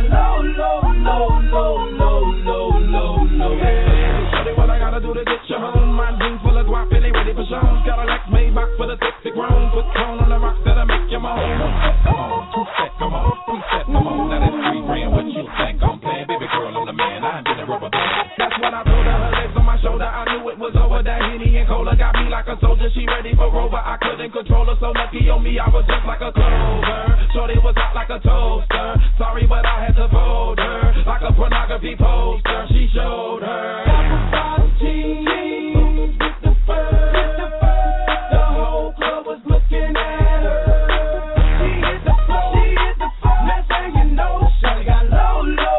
low. Hey, shawty, what I gotta do to get you home? My jeans full of guap and they ready for shows. Got a Lex Maybach for the sexy grown. Put tone on the rocks that'll make you moan. Come on, two-step, come on, three-step, come on. Now that's 3 grand, what you think? I'm playing baby girl, I'm the man, I ain't been a rubber band. That's when I told her legs on my shoulder, I knew it was over. That Henny and Cola got me like a soldier, she ready for Rover. I couldn't control her, so lucky on me, I was just like a clover. Shorty was hot like a toaster. Sorry, but I had to fold her like a pornography poster. She showed her bottom jeans with the fur. The whole club was looking at her. She hit the floor. Next thing you know, shawty got low.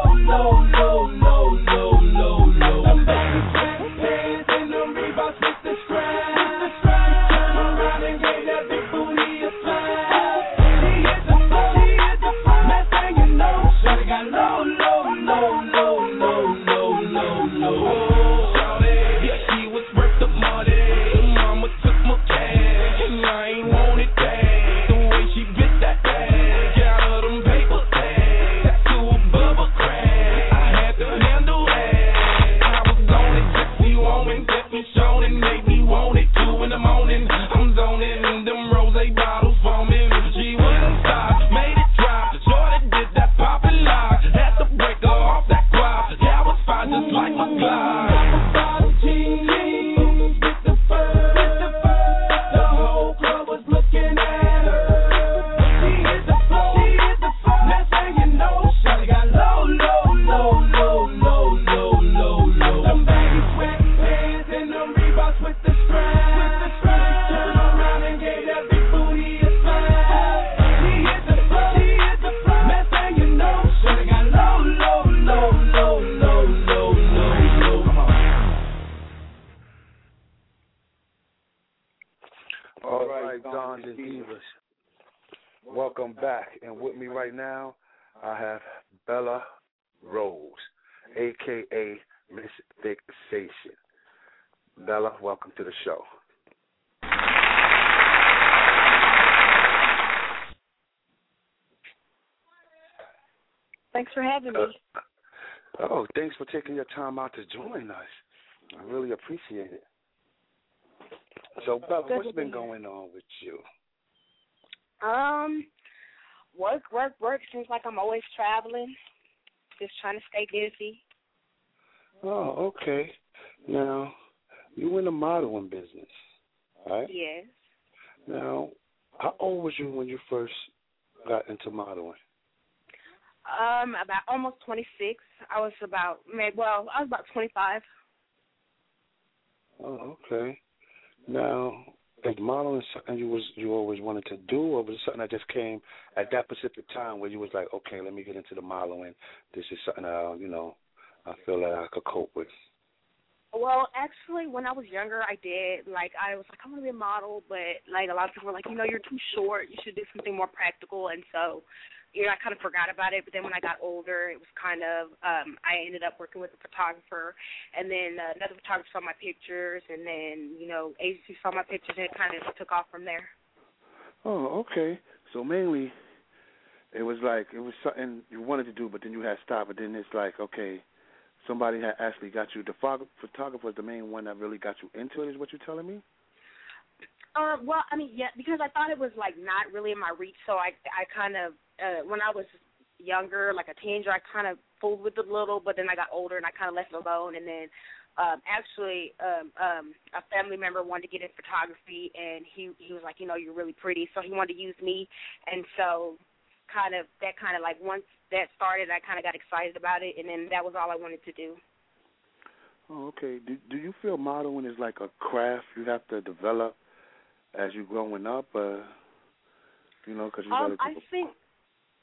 Some baggy sweatpants and the Reeboks with the strap. Turn around and gave that big booty a slap. She hit the floor. Next thing you know, shawty got low. Shawty, yeah, she was worth the money. Mama took my cash, and I ain't want it back. The way she bit that bag, got her them paper tags, tattoo a bubble crack. I had to handle that. I was on it, sexy woman, kept me shown and made me want it. 2 in the morning, I'm zoning, and them rosé bottles foaming. She wouldn't stop, made it drop. Shorty did that pop and lock, had to break her off that guap. Yeah, I was fine just like my Glock. Bottom jeans with the fur. The whole club was looking at her. She hit the floor. Next thing you know, shawty got low. Some baggy sweatpants and the Reeboks with the strap. Turn around and gave that big booty a slap. She hit the floor. Next thing you know, shawty got low. All right, Don and Divas. Welcome back. And with me right now, I have Bella Rose, a.k.a. Miss Fixation. Bella, welcome to the show. Thanks for having me. Thanks for taking your time out to join us. I really appreciate it. So, Bella, what's been going on with you? Work. Seems like I'm always traveling. Just trying to stay busy. Oh, okay. Now, you in the modeling business, right? Yes. Now, how old was you when you first got into modeling? About almost 26. I was about 25. Oh, okay. Now, is modeling something you always wanted to do, or was it something that just came at that specific time where you was like, okay, let me get into the modeling. This is something I feel that I could cope with. Well, actually, when I was younger, I did. I was like, I'm going to be a model, but, a lot of people were like, you're too short. You should do something more practical. And so, I kind of forgot about it. But then when I got older, it was kind of, I ended up working with a photographer. And then another photographer saw my pictures. And then, agency saw my pictures, and it kind of took off from there. Oh, okay. So mainly it was something you wanted to do, but then you had stopped. But then it's like, okay, somebody had actually got you. The photographer was the main one that really got you into it, is what you're telling me? Well, yeah, because I thought it was, not really in my reach. So I kind of, when I was younger, like a teenager, I kind of fooled with it a little, but then I got older and I kind of left it alone. And then actually a family member wanted to get in photography, and he was like, you're really pretty. So he wanted to use me. And so once that started, I kind of got excited about it, and then that was all I wanted to do. Oh, okay. Do you feel modeling is like a craft you have to develop as you're growing up, because you got to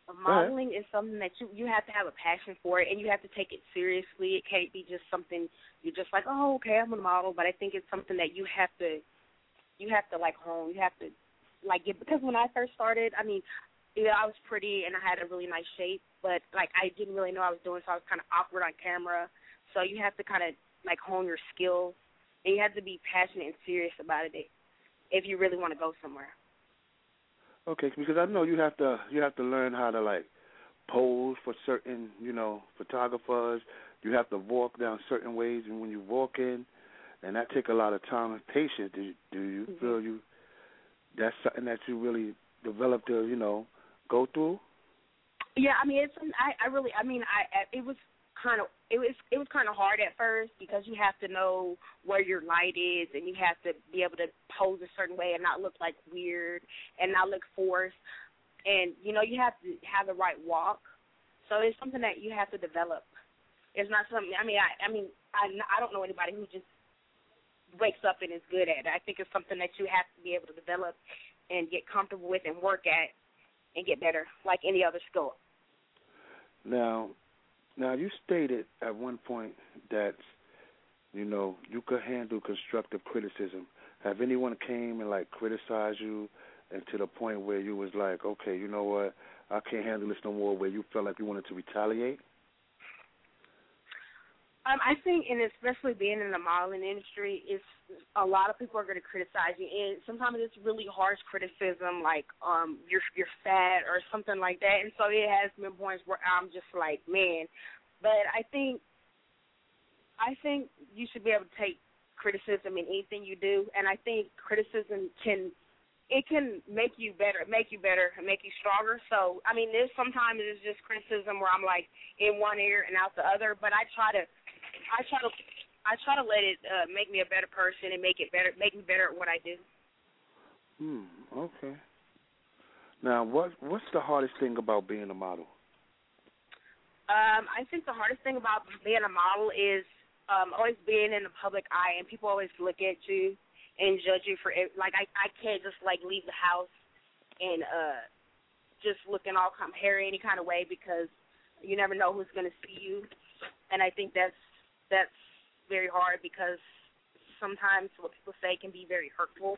Modeling is something that you have to have a passion for it, and you have to take it seriously. It can't be just something you're just like, oh, okay, I'm a model. But I think it's something that you have to like hone. You have to like get, because when I first started, I mean, I was pretty and I had a really nice shape, but like I didn't really know what I was doing, so I was kind of awkward on camera. So you have to kind of like hone your skills, and you have to be passionate and serious about it if you really want to go somewhere. Okay, because I know you have to learn how to like pose for certain, photographers. You have to walk down certain ways, and when you walk in, and that take a lot of time and patience. Do you feel that's something that you really developed to go through? Yeah, I mean it was kind of hard at first, because you have to know where your light is, and you have to be able to pose a certain way and not look like weird and not look forced, and you have to have the right walk. So it's something that you have to develop. It's not something. I don't know anybody who just wakes up and is good at it. I think it's something that you have to be able to develop and get comfortable with and work at and get better, like any other skill. Now you stated at one point that, you could handle constructive criticism. Have anyone came and, like, criticized you and to the point where you was like, okay, you know what, I can't handle this no more, where you felt like you wanted to retaliate? I think, and especially being in the modeling industry, it's a lot of people are going to criticize you, and sometimes it's really harsh criticism, like you're fat or something like that. And so it has been points where I'm just like, man. But I think you should be able to take criticism in anything you do, and I think criticism can make you better, and make you stronger. So I mean, sometimes it's just criticism where I'm like in one ear and out the other, but I try to let it make me a better person and make me better at what I do. Okay. Now, what's the hardest thing about being a model? I think the hardest thing about being a model is always being in the public eye, and people always look at you and judge you for it. Like I can't just like leave the house and just looking all kind of hairy any kind of way, because you never know who's going to see you, and I think that's very hard, because sometimes what people say can be very hurtful.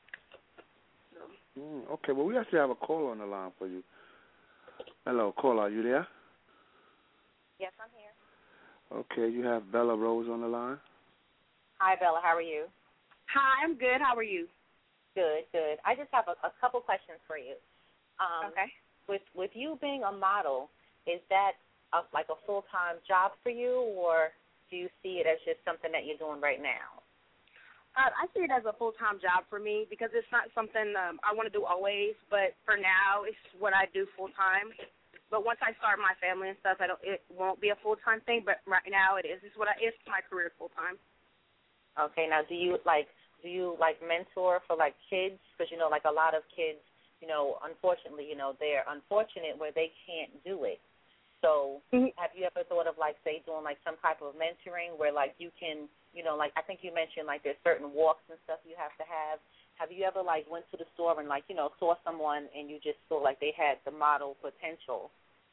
Okay, well, we actually have a caller on the line for you. Hello, caller, are you there? Yes, I'm here. Okay, you have Bella Rose on the line. Hi, Bella. How are you? Hi, I'm good. How are you? Good. I just have a couple questions for you. Okay. With you being a model, is that like a full-time job for you, or do you see it as just something that you're doing right now? I see it as a full-time job for me, because it's not something I want to do always, but for now it's what I do full-time. But once I start my family and stuff, it won't be a full-time thing, but right now it is. It's my career full-time. Okay. Now, do you mentor for like kids? Because like a lot of kids, unfortunately, they're unfortunate where they can't do it. So have you ever thought of like, say, doing like some type of mentoring where like you can, like I think you mentioned like there's certain walks and stuff you have to have. Have you ever like went to the store and like, saw someone and you just feel like they had the model potential,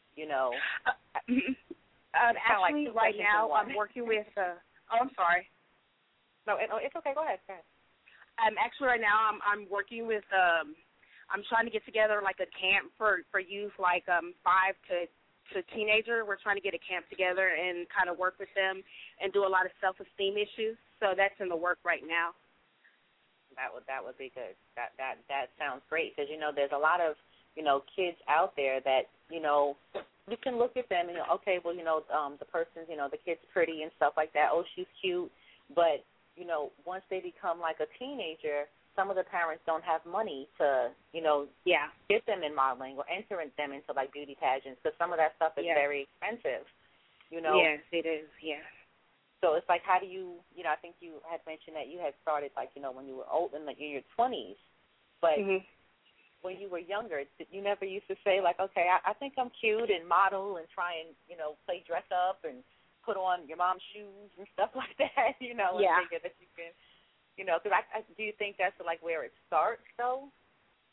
Actually, like right now I'm working with, I'm sorry. No, it's okay. Go ahead. Actually, right now I'm working with, I'm trying to get together like a camp for youth, like 5 to teenager. We're trying to get a camp together and kind of work with them and do a lot of self-esteem issues. So that's in the work right now. That would be good. That sounds great, because there's a lot of kids out there that you can look at them and okay, well the person's the kid's pretty and stuff like that. Oh, she's cute, but once they become like a teenager, some of the parents don't have money to get them in modeling or enter them into like beauty pageants, because some of that stuff is very expensive. Yes, it is. Yeah. So it's like, how do you, I think you had mentioned that you had started like, when you were old, in your 20s, but when you were younger, you never used to say like, okay, I think I'm cute and model and try and, play dress up and put on your mom's shoes and stuff like that, and thinking that you can, because do you think that's like where it starts though?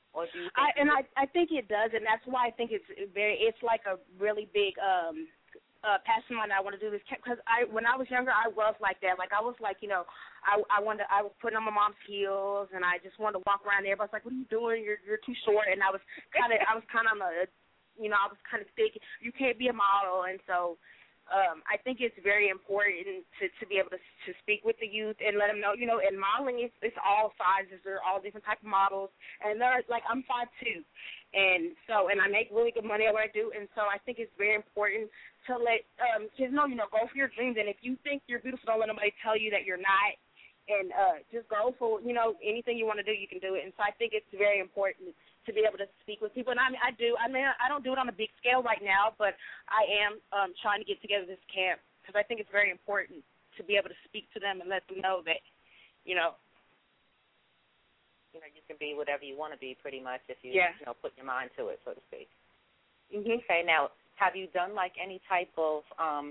Or do you think I think it does, and that's why I think it's like a really big passion of mine. I want to do this because when I was younger, I was like that. Like I was like, you know, I was putting on my mom's heels, and I just wanted to walk around there. Everybody's like, "What are you doing? You're too short." And I was kind of on the, you know, I was kind of thick. You can't be a model, and so. I think it's very important to be able to speak with the youth and let them know, you know, and modeling it's all sizes. There are all different type of models, and they're like I'm 5'2", and I make really good money at what I do, and so I think it's very important to let kids know, you know, go for your dreams, and if you think you're beautiful, don't let nobody tell you that you're not, and just go for, you know, anything you want to do, you can do it, and so I think it's very important to be able to speak with people, and I don't do it on a big scale right now, but I am trying to get together this camp because I think it's very important to be able to speak to them and let them know that, you know, you can be whatever you want to be pretty much if you, you know, put your mind to it, so to speak. Mm-hmm. Okay, now have you done like any type of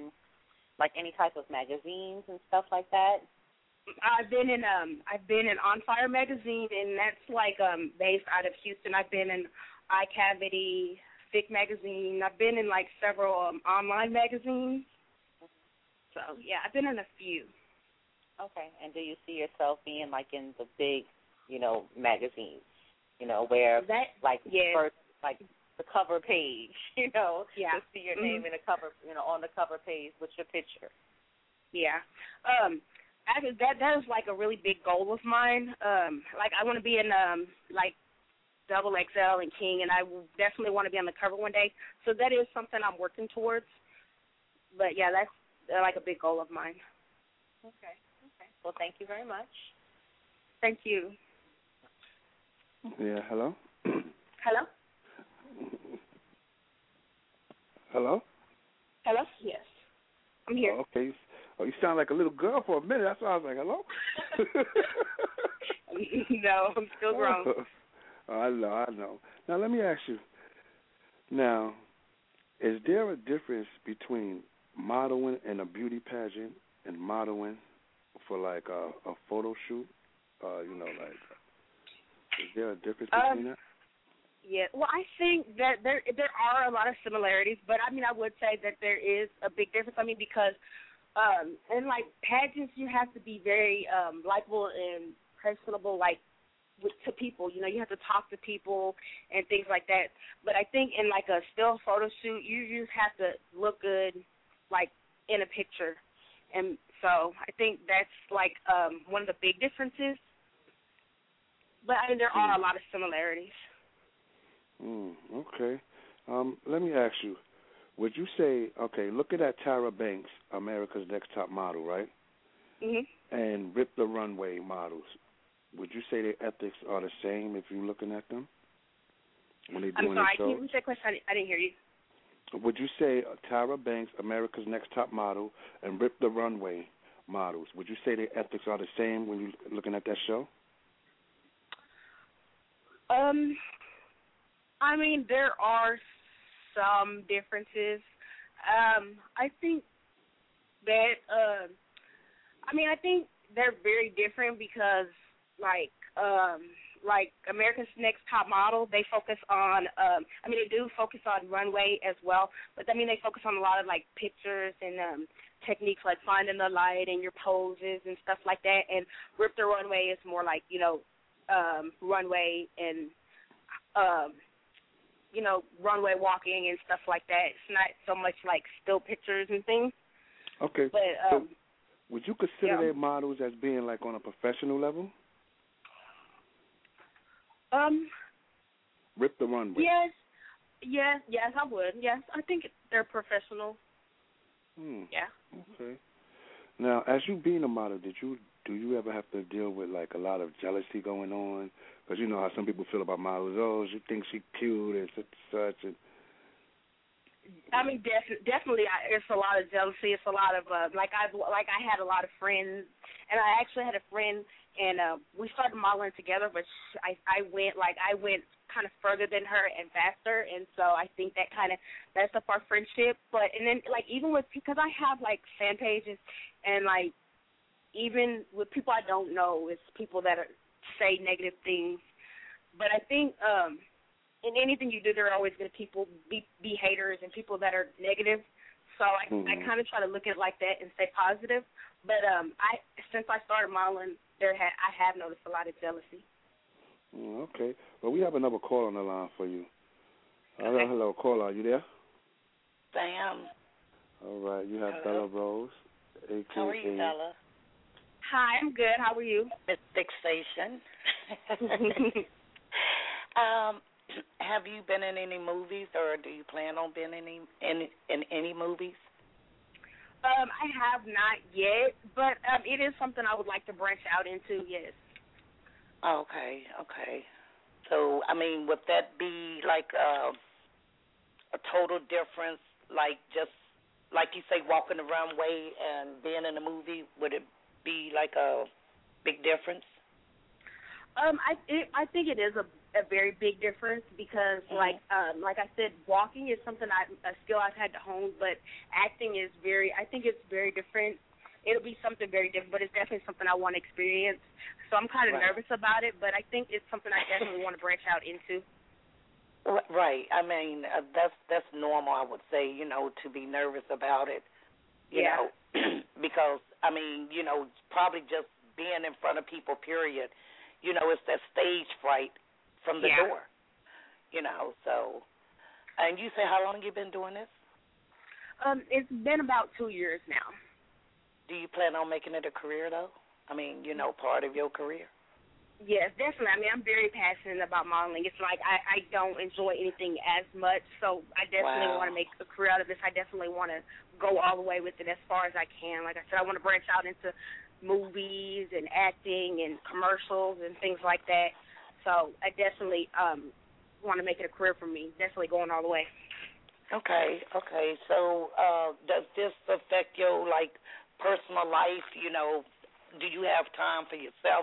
magazines and stuff like that? I've been in On Fire magazine, and that's like based out of Houston. I've been in iCavity, Fic magazine. I've been in like several online magazines. So yeah, I've been in a few. Okay, and do you see yourself being like in the big, you know, magazines, you know, where first, like the cover page, you know, to see your name in the cover, you know, on the cover page with your picture? Yeah. That is like a really big goal of mine. Like I want to be in like XXL and King, and I definitely want to be on the cover one day. So that is something I'm working towards. But yeah, that's like a big goal of mine. Okay. Well, thank you very much. Thank you. Yeah. Hello. Hello. Hello. Hello. Yes, I'm here. Oh, okay. Oh, you sound like a little girl for a minute. That's why I was like, hello? No, I'm still grown. I know. Now, let me ask you. Now, is there a difference between modeling in a beauty pageant and modeling for, like, a photo shoot? You know, like, is there a difference between that? Yeah, well, I think that there are a lot of similarities, but, I mean, I would say that there is a big difference. I mean, because in like pageants, you have to be very likable and personable, like to people. You know, you have to talk to people and things like that. But I think in like a still photo shoot, you just have to look good, like in a picture. And so I think that's like one of the big differences. But I mean, there are a lot of similarities. Okay. Let me ask you. Would you say, okay, looking at Tyra Banks, America's Next Top Model, right? Mm-hmm. And Rip the Runway models, would you say their ethics are the same if you're looking at them? When they're doing I'm sorry, their can you repeat that question? I didn't hear you. Would you say Tyra Banks, America's Next Top Model, and Rip the Runway models, would you say their ethics are the same when you're looking at that show? I mean, there are some differences. I think that, I think they're very different because, like America's Next Top Model, they focus on, they do focus on runway as well, but, they focus on a lot of, like, pictures and techniques like finding the light and your poses and stuff like that, and Rip the Runway is more like, runway and, runway walking and stuff like that. It's not so much like still pictures and things. Okay. But so would you consider their models as being like on a professional level? Rip the Runway. Yes, I would. Yes, I think they're professional. Yeah. Okay. Now, as you being a model, do you ever have to deal with like a lot of jealousy going on? Because you know how some people feel about models. Oh, she thinks she's cute and such. And definitely, it's a lot of jealousy. It's a lot of I had a lot of friends, and I actually had a friend, and we started modeling together. But I went kind of further than her and faster, and so I think that kind of messed up our friendship. But and then even because I have fan pages, and even with people I don't know, it's people that say negative things. But I think in anything you do, there are always going to be haters and people that are negative. So I kind of try to look at it like that and stay positive. But since I started modeling, I have noticed a lot of jealousy. Okay. Well, we have another call on the line for you. Hello, caller. Are you there? I am. All right. You have Bella Rose, a.k.a. How are you, Bella? Hi, I'm good. How are you? Miss Fixation. Have you been in any movies, or do you plan on being in any movies? I have not yet, but it is something I would like to branch out into, yes. Okay. So, I mean, would that be like a total difference, like just, like you say, walking the runway and being in a movie? Would it be like a big difference? I think it is a very big difference because, like I said, walking is something a skill I've had to hone, but acting is I think it's very different. It'll be something very different, but it's definitely something I want to experience. So I'm kind of nervous about it, but I think it's something I definitely want to branch out into. Right. I mean, that's normal, I would say, to be nervous about it, you know, because, I mean, probably just being in front of people, period, it's that stage fright from the door, so. And you say how long you been doing this? It's been about 2 years now. Do you plan on making it a career, though? I mean, part of your career? Yes, definitely. I mean, I'm very passionate about modeling. It's like I don't enjoy anything as much, so I definitely want to make a career out of this. I definitely want to go all the way with it as far as I can. Like I said, I want to branch out into movies and acting and commercials and things like that. So I definitely want to make it a career for me, definitely going all the way. Okay. So does this affect your, personal life? Do you have time for yourself?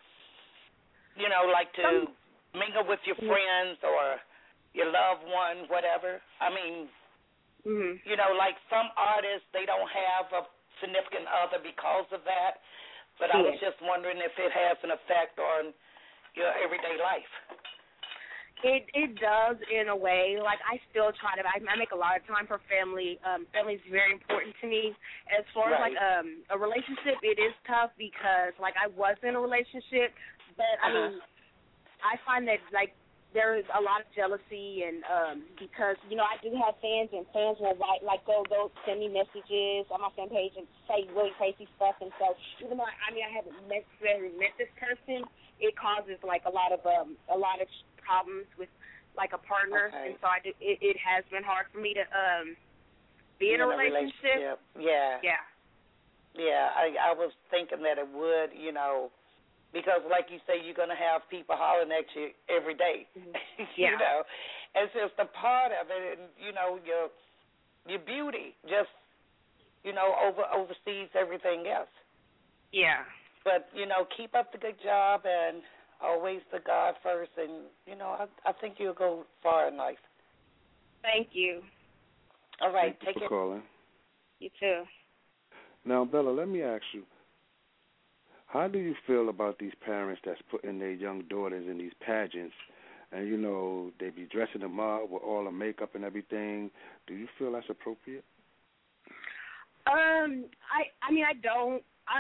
Like to mingle with your friends or your loved one, whatever? I mean, like some artists, they don't have a significant other because of that. But I was just wondering if it has an effect on your everyday life. It does in a way. Like I still try to. I make a lot of time for family. Family is very important to me. As far as a relationship, it is tough because I was in a relationship, but I mean, I find that there is a lot of jealousy and because I do have fans and fans will write they'll send me messages on my fan page and say really crazy stuff, and so even though I haven't necessarily met this person, it causes a lot of problems with a partner, and so it has been hard for me to be in a relationship. Yeah. I was thinking that it would, because like you say, you're gonna have people hollering at you every day. It's just a part of it, and your beauty just oversees everything else. Yeah. But keep up the good job and always the God first, and I think you'll go far in life. Thank you. All right, take care. Calling. You too. Now, Bella, let me ask you, how do you feel about these parents that's putting their young daughters in these pageants, and they be dressing them up with all the makeup and everything? Do you feel that's appropriate? I don't.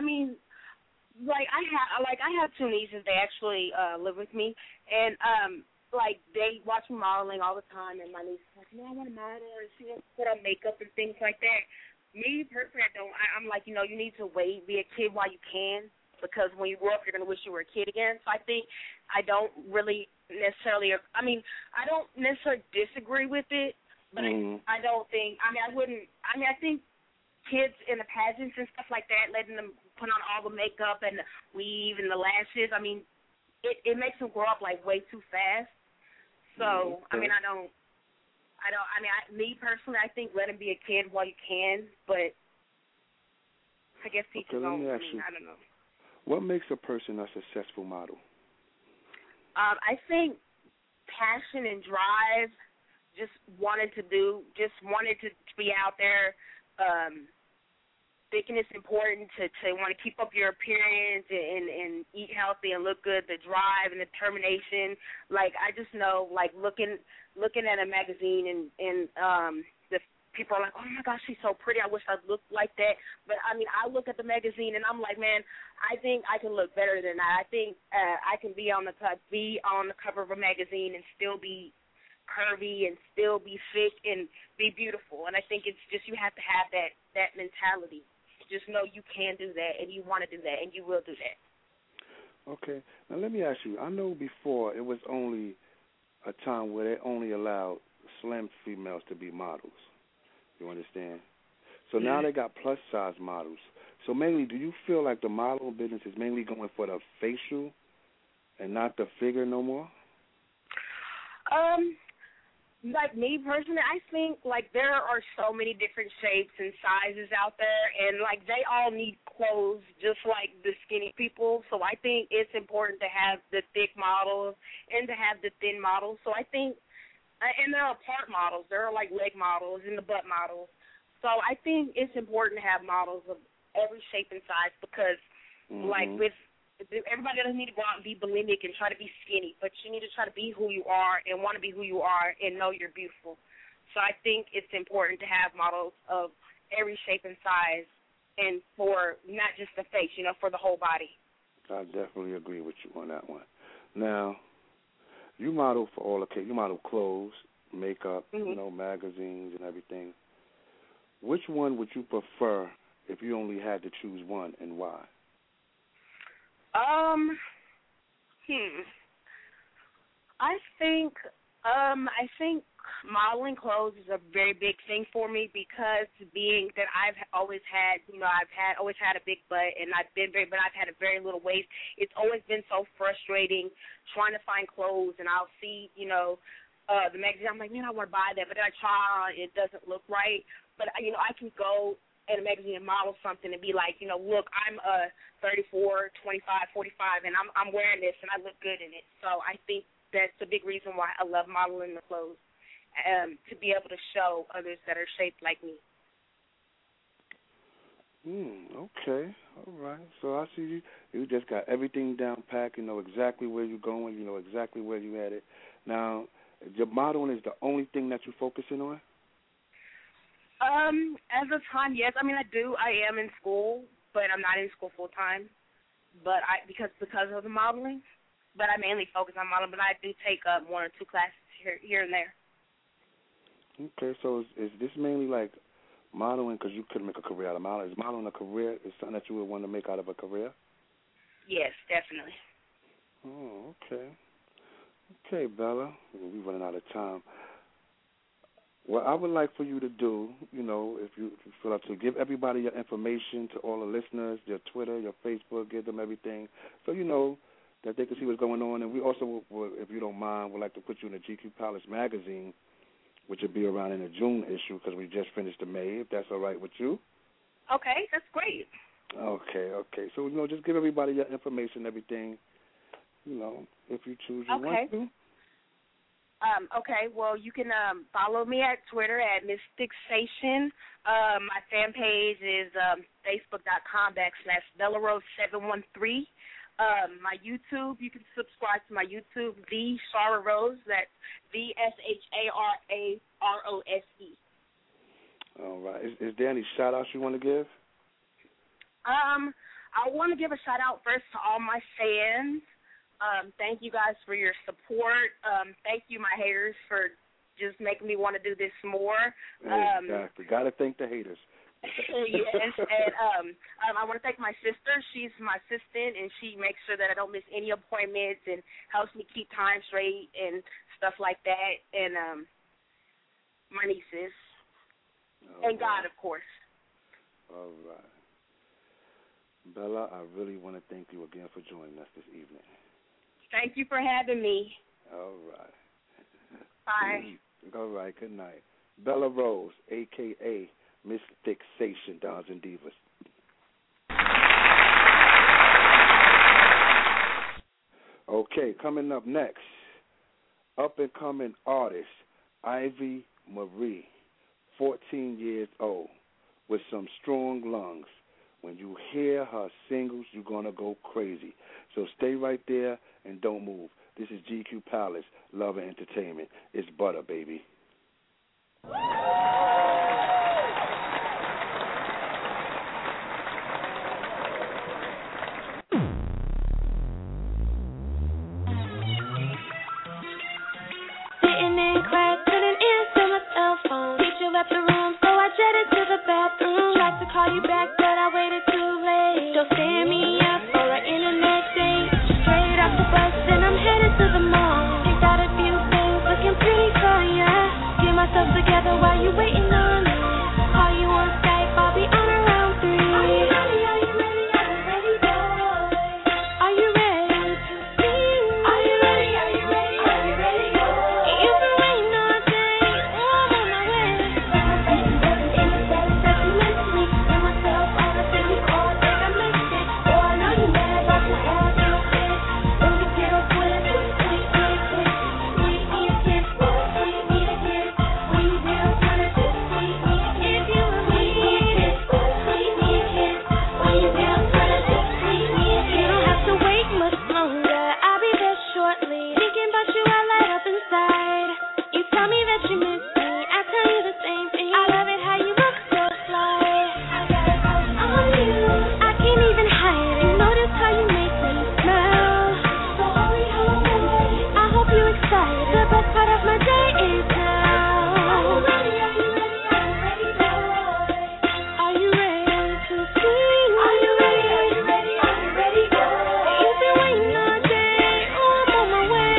I have two nieces. They actually live with me, and they watch me modeling all the time. And my niece is like, I want to model, and she wants to put on makeup and things like that. Me personally, I don't. I'm like, you need to wait, be a kid while you can, because when you grow up, you're gonna wish you were a kid again. So I think I don't really necessarily. I don't necessarily disagree with it, but I don't think. I wouldn't. I think kids in the pageants and stuff like that, letting them put on all the makeup and the weave and the lashes, it makes them grow up way too fast. So me personally, I think let them be a kid while you can, but I guess teachers don't. I don't know. What makes a person a successful model? I think passion and drive, just wanted to be out there, thick and it's important to want to keep up your appearance and eat healthy and look good, the drive and the determination. Like, I just know, like, looking at a magazine and the people are like, oh, my gosh, she's so pretty. I wish I looked like that. But, I mean, I look at the magazine and I'm like, man, I think I can look better than that. I think I can be on the cover of a magazine and still be curvy and still be fit and be beautiful. And I think it's just you have to have that mentality. Just know you can do that and you want to do that and you will do that. Okay. Now let me ask you, I know before it was only a time where they only allowed slim females to be models. You understand? So now they got plus size models. So mainly, do you feel like the modeling business is mainly going for the facial and not the figure no more? Like me personally, I think like there are so many different shapes and sizes out there, and like they all need clothes just like the skinny people. So I think it's important to have the thick models and to have the thin models. So I think, and there are part models, there are like leg models and the butt models. So I think it's important to have models of every shape and size because like with everybody doesn't need to go out and be bulimic and try to be skinny, but you need to try to be who you are and want to be who you are and know you're beautiful. So I think it's important to have models of every shape and size and for not just the face, for the whole body. I definitely agree with you on that one. Now, you model for all you model clothes, makeup, magazines and everything. Which one would you prefer if you only had to choose one and why? I think modeling clothes is a very big thing for me because being that I've always had, always had a big butt and I've had a very little waist. It's always been so frustrating trying to find clothes and I'll see, the magazine. I'm like, man, I want to buy that, but then I try on, it doesn't look right. But I can go in a magazine and model something and be like, look, I'm 34, 25, 45, and I'm wearing this and I look good in it. So I think that's a big reason why I love modeling the clothes, to be able to show others that are shaped like me. Okay, all right. So I see you just got everything down packed. You know exactly where you're going. You know exactly where you're headed. Now, your modeling is the only thing that you're focusing on? At the time, yes. I mean, I am in school, but I'm not in school full time. But because of the modeling, but I mainly focus on modeling. But I do take 1 or 2 classes here and there. Okay, so is this mainly like modeling because you couldn't make a career out of modeling? Is modeling a career? Is something that you would want to make out of a career? Yes, definitely. Oh, okay. Okay, Bella, we're running out of time. What I would like for you to do, if you feel like to give everybody your information to all the listeners, your Twitter, your Facebook, give them everything so that they can see what's going on. And we also, if you don't mind, would like to put you in the GQ Palace magazine, which will be around in the June issue because we just finished the May, if that's all right with you. Okay, that's great. Okay. So, just give everybody your information, everything, if you choose you want to. Okay, well, you can follow me at Twitter at MysticSation. My fan page is facebook.com/BellaRose713. My YouTube, you can subscribe to my YouTube, The Shara Rose. That's VSHARAROSE. All right. Is there any shout-outs you want to give? I want to give a shout-out first to all my fans. Thank you guys for your support. Thank you, my haters, for just making me want to do this more. Exactly. Got to thank the haters. Yes, and I want to thank my sister. She's my assistant, and she makes sure that I don't miss any appointments and helps me keep time straight and stuff like that. And my nieces. And God, of course. All right. Bella, I really want to thank you again for joining us this evening. Thank you for having me. All right. Bye. All right, good night. Bella Rose, a.k.a. Mystic Station, Dons and Divas. Okay, coming up next, up-and-coming artist Ivy Marie, 14 years old, with some strong lungs. When you hear her singles, you're going to go crazy. So stay right there and don't move. This is GQ Palace, Love and Entertainment. It's butter, baby. Sitting in class, couldn't answer my cell phone. Teacher left the room, so I jetted to the bathroom. Tried to call you back, but I waited too late. Still staying me up for an internet date. Straight off the bus, and I'm headed to the mall. Picked out a few things, looking pretty for ya. Get myself together while you waiting on me. Call you on Skype, I'll be on around 3. Are you ready? Are you ready? Are you ready, boy? Are you ready to sing? Are you ready? Are you ready? Are you ready, boy? You've been waiting all day, oh, I'm on my way. In the satisfaction mentally, and myself on the thing you all think I missed it. Oh, I know you mad about the ass you fit. When you get up with it, sweet me a kiss, sweet me a kiss, sweet me a kiss. When you get up with it, sweet me a kiss, you and me a kiss, sweet me a kiss. When you get up with it, sweet me a kiss. You don't have to wait much longer, I'll be there shortly. Thinking about you, I light up inside. You tell me that you miss me, I tell you the same thing. I love it how you look so fly. I got a crush on you, I can't even hide it. Notice how you make me smile. So hurry home, I hope you're excited. The best part of my day is now. Are you ready? Are you ready? Are you ready, boy? Are you ready to sing? Are you ready? Are you ready? Are you ready, boy? You've been waiting all day, oh, I'm on my way.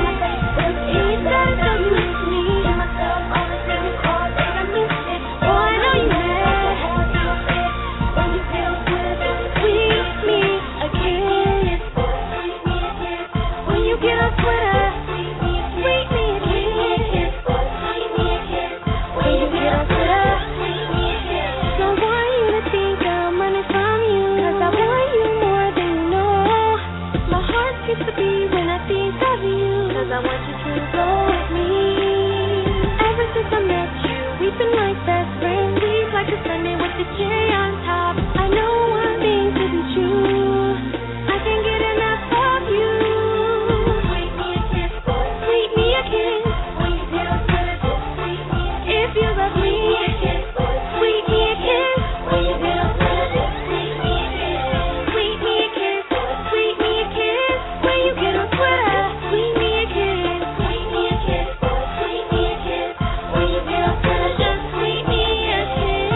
You gotta tell you miss me. Get myself on the thing you call, think I missed it. Oh, I know you mad. When you feel good, sweet me a kiss. Sweet me a kiss. When you get on Twitter, sweet me a kiss. Sweet me a kiss. When you get on Twitter, sweet me a kiss. Don't want you to think I'm running from you, 'cause I want you more than you know. My heart skips a beat when I think of you, 'cause I want you to go with me. Ever since I met you, we've been like best friends. We've like a Sunday with the cherry on top. I know one thing to be true, I can't get enough of you. Sweet me a kiss, sweet me a kiss. When you get up with it, sweet me a kiss. If you love me, sweet me a kiss. When you get up with it, sweet me a kiss. Sweet me a kiss, sweet me a kiss. When you get on Twitter, sweet me a kiss. Sweet me a kiss, sweet me a kiss. When you get on Twitter, just sweet me a kiss.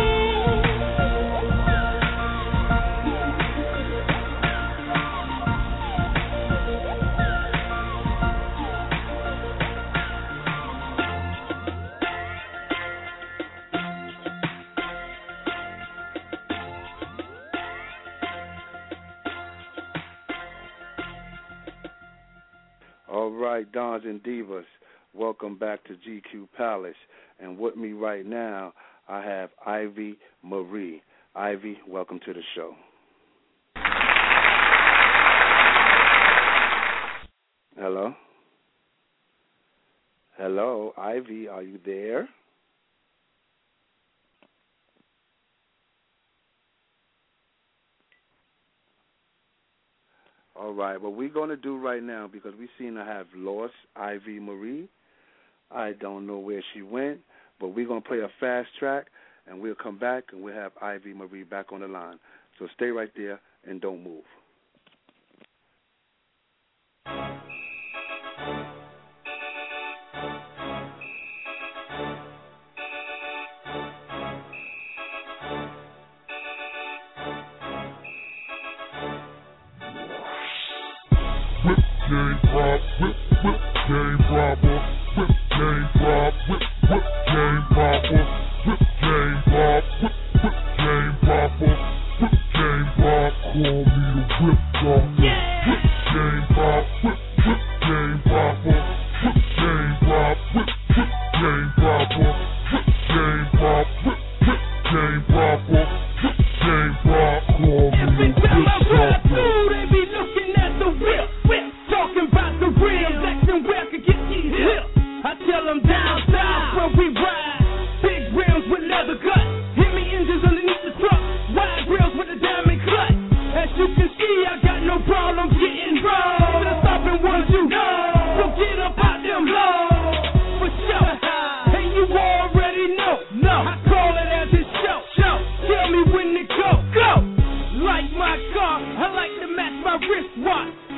All right, Dons and Divas, welcome back to GQ Palace. And with me right now, I have Ivy Marie. Ivy, welcome to the show. Hello? Hello, Ivy, are you there? All right, what we're going to do right now, because we seem to have lost Ivy Marie. I don't know where she went, but we're going to play a fast track, and we'll come back, and we'll have Ivy Marie back on the line. So stay right there and don't move. Whip game rob, whip game robber, whip game rob, whip game robber, whip game rob, whip game robber, whip game rob, call me the whip doctor. Whip game rob, whip game robber, whip game rob, whip game robber, whip game rob, whip game robber, whip game rob, call me the whip doctor. They be looking at the whip, talking about the real, asking where I could get these hips. I tell them down south where we ride, big rims with leather guts, Hemi engines underneath the truck, wide grills with the down.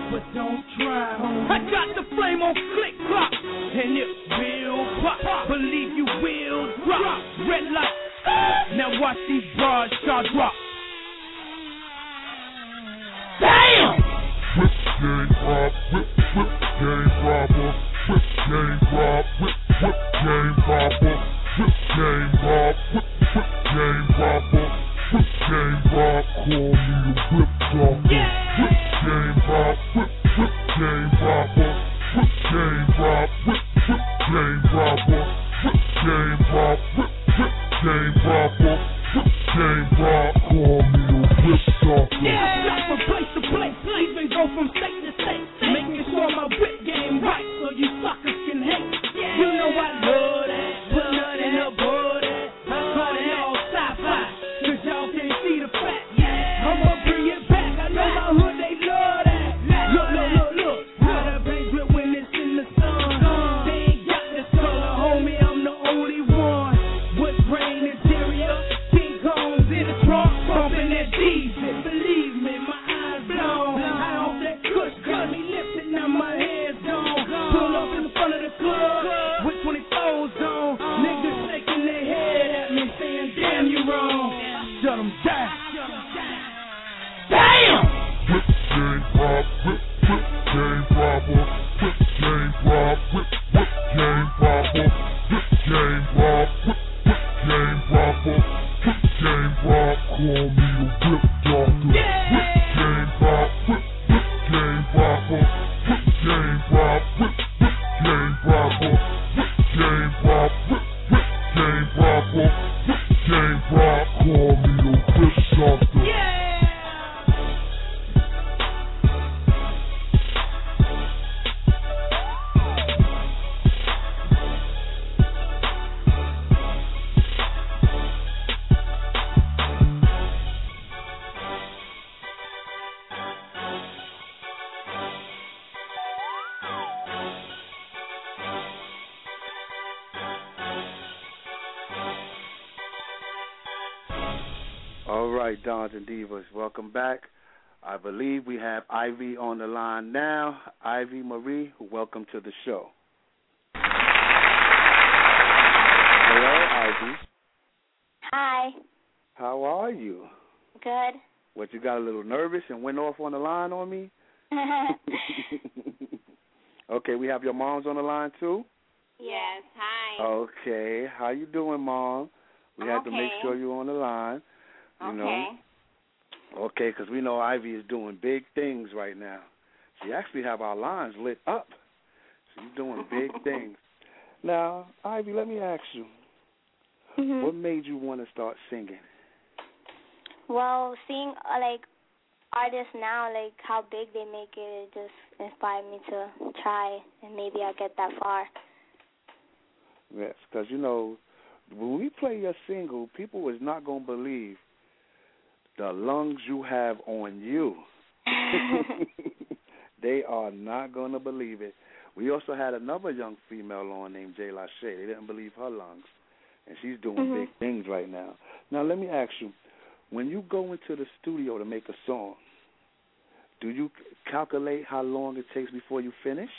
but don't try. I got the flame on click clock, and it will pop. Believe you will drop. Red light. Now watch these bars start drop. Damn! Whip game pop, whip game robber, whip game rob, whip game popper, whip game rob, whip game robber, whip game rob, call me the whip doctor. Whip game rob, whip game robber, whip game rob, whip game robber, whip game rob, whip game robber, whip game rob, call me the whip doctor. I shop from place to place, even go from state to state, making sure my whip game right so you suckers can hate. You know I love that, put nothing in the booty. I call it all sci-fi, cause y'all can't see the fact. I'ma bring it back, I know my hood, they love that. Look, how the bank grip when it's in the sun. They ain't got this color, homie, I'm the only one. With brain interior, King Kong's in the trunk, bumping that diesel. Believe me, my eyes blown. I hope that kush got me lifting, now my head's gone. Pull up in the front of the club with 24s on. Niggas shaking their head at me, saying, damn, you wrong. Shut them down. Damn! Whip game pop, whip game robber, whip game rob, whip game popper, whip game rob, whip game robber, whip game rob, call me the whip doctor. Whip game pop, whip game robber, whip game rob, whip game robber, whip game rob, whip game robber, whip game rob, call me the whip doctor. All right, Dons and Divas, welcome back. I believe we have Ivy on the line now. Ivy Marie, welcome to the show. Hello, Ivy. Hi. How are you? Good. What, you got a little nervous and went off on the line on me? Okay, we have your moms on the line too? Yes, hi. Okay, how you doing, Mom? We had to make sure you're on the line. You know? Okay, because we know Ivy is doing big things right now. She actually have our lines lit up. She's doing big things. Now, Ivy, let me ask you, what made you want to start singing? Well, seeing like artists now, like how big they make it, it just inspired me to try, and maybe I'll get that far. Yes, because, you know, when we play your single, people is not going to believe the lungs you have on you. They are not going to believe it. We also had another young female on named Jay Lachey. They didn't believe her lungs, and she's doing big things right now. Now, let me ask you, when you go into the studio to make a song, do you calculate how long it takes before you finish?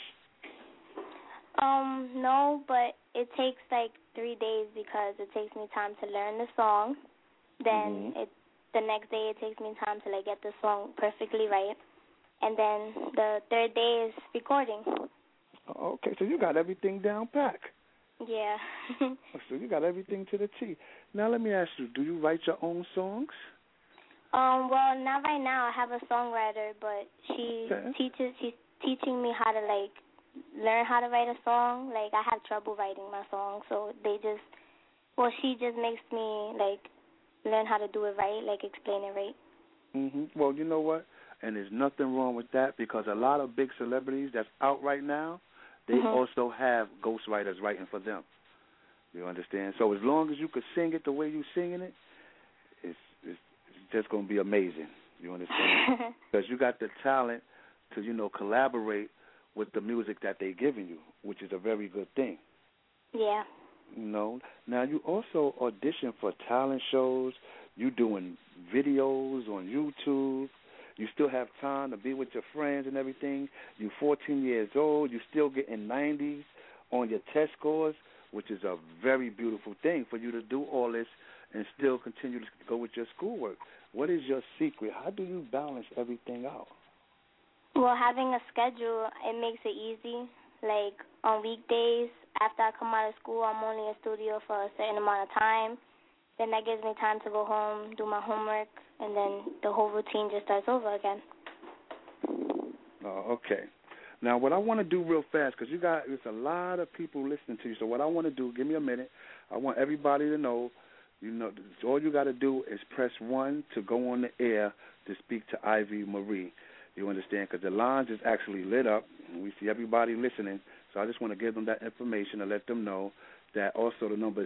No, but it takes like 3 days because it takes me time to learn the song. Then the next day it takes me time to like get the song perfectly right. And then the third day is recording. Okay, so you got everything down pat. Yeah. So you got everything to the T. Now let me ask you, do you write your own songs? Well, not right now. I have a songwriter, but she's teaching me how to like learn how to write a song. Like I have trouble writing my songs, so she just makes me like learn how to do it right, like explain it right. Well, you know what? And there's nothing wrong with that because a lot of big celebrities that's out right now, they also have ghostwriters writing for them. You understand? So as long as you could sing it the way you're singing it, it's just going to be amazing. You understand? Because you got the talent to, you know, collaborate with the music that they're giving you, which is a very good thing. Yeah. You know? Now, you also audition for talent shows. You doing videos on YouTube. You still have time to be with your friends and everything. You're 14 years old. You're still getting 90s on your test scores, which is a very beautiful thing for you to do all this and still continue to go with your schoolwork. What is your secret? How do you balance everything out? Well, having a schedule, it makes it easy. Like, on weekdays, after I come out of school, I'm only in studio for a certain amount of time. Then that gives me time to go home, do my homework, and then the whole routine just starts over again. Oh, okay. Now, what I want to do real fast, because there's a lot of people listening to you, so what I want to do, give me a minute. I want everybody to know, all you got to do is press 1 to go on the air to speak to Ivy Marie. You understand? Because the lines is actually lit up, and we see everybody listening. So I just want to give them that information and let them know that also the number is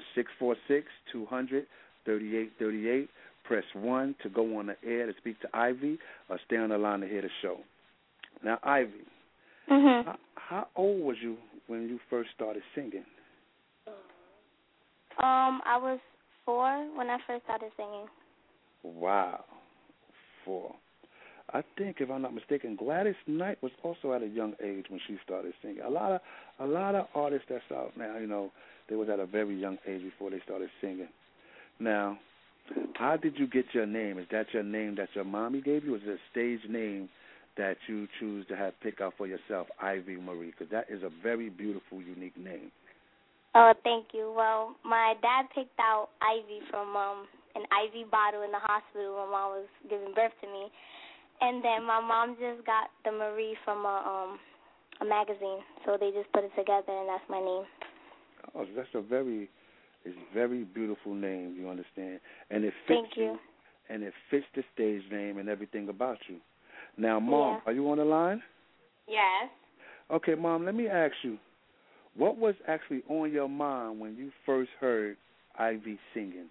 646-200-3838. Press 1 to go on the air to speak to Ivy or stay on the line to hear the show. Now, Ivy, how old was you when you first started singing? I was 4 when I first started singing. Wow, 4. I think, if I'm not mistaken, Gladys Knight was also at a young age when she started singing. A lot of artists that's out now, they was at a very young age before they started singing. Now, how did you get your name? Is that your name that your mommy gave you, or is it a stage name that you choose to have pick out for yourself, Ivy Marie? Because that is a very beautiful, unique name. Oh, thank you. Well, my dad picked out Ivy from an IV bottle in the hospital when Mom was giving birth to me. And then my mom just got the Marie from a magazine, so they just put it together, and that's my name. Oh, that's a very beautiful name. You understand? And it fits Thank you. And it fits the stage name and everything about you. Now, Mom, Are you on the line? Yes. Okay, Mom. Let me ask you, what was actually on your mind when you first heard Ivy singing?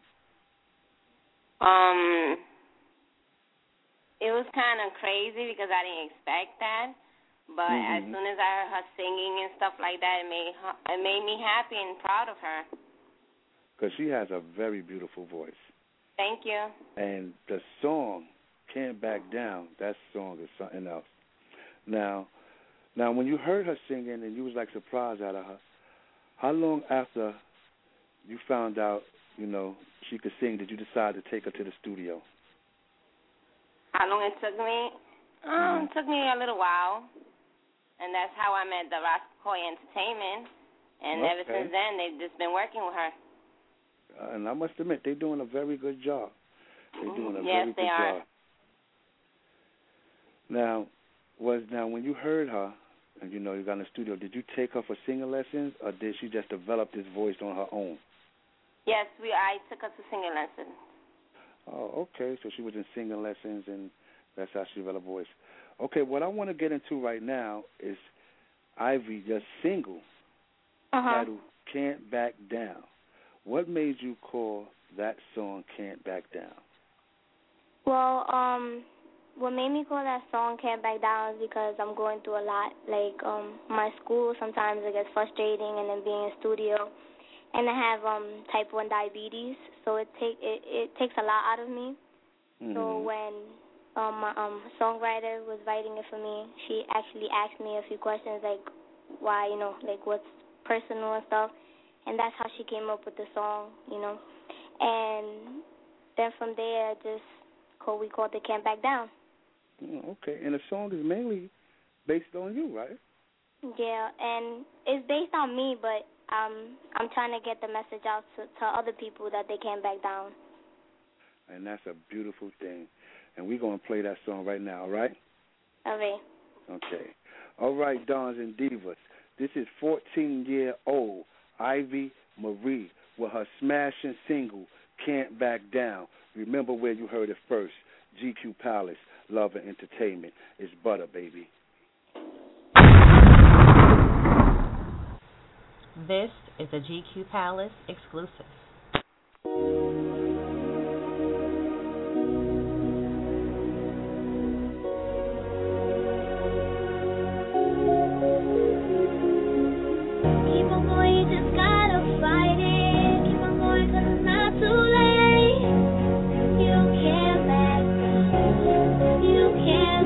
It was kind of crazy because I didn't expect that, but as soon as I heard her singing and stuff like that, it made me happy and proud of her. Because she has a very beautiful voice. Thank you. And the song, Can't Back Down, that song is something else. Now, when you heard her singing and you was like surprised at her, how long after you found out, she could sing, did you decide to take her to the studio? How long it took me? It took me a little while, and that's how I met the Roscoe Entertainment. And ever since then, they've just been working with her. And I must admit, they're doing a very good job. They're doing a very good job. Now, when you heard her, and you got in the studio, did you take her for singing lessons, or did she just develop this voice on her own? Yes, I took her to singing lessons. Oh, okay. So she was in singing lessons, and that's how she developed a voice. Okay, what I want to get into right now is Ivy, your single, titled Can't Back Down. What made you call that song Can't Back Down? Well, what made me call that song Can't Back Down is because I'm going through a lot. Like, my school, sometimes it gets frustrating, and then being in studio. And I have type 1 diabetes, so it takes a lot out of me. So when my songwriter was writing it for me, she actually asked me a few questions, like why, like what's personal and stuff. And that's how she came up with the song, And then from there, we called it Can't Back Down. Okay, and the song is mainly based on you, right? Yeah, and it's based on me, but I'm trying to get the message out to other people that they can't back down. And that's a beautiful thing. And we're going to play that song right now, all right? Okay. Okay. All right, Dons and Divas. This is 14-year-old Ivy Marie with her smashing single, Can't Back Down. Remember where you heard it first. GQ Palace, Love and Entertainment. It's butter, baby. This is a GQ Palace exclusive. Keep on going, you just gotta fight it. Keep on going, 'cause it's not too late. You can't back down. You can't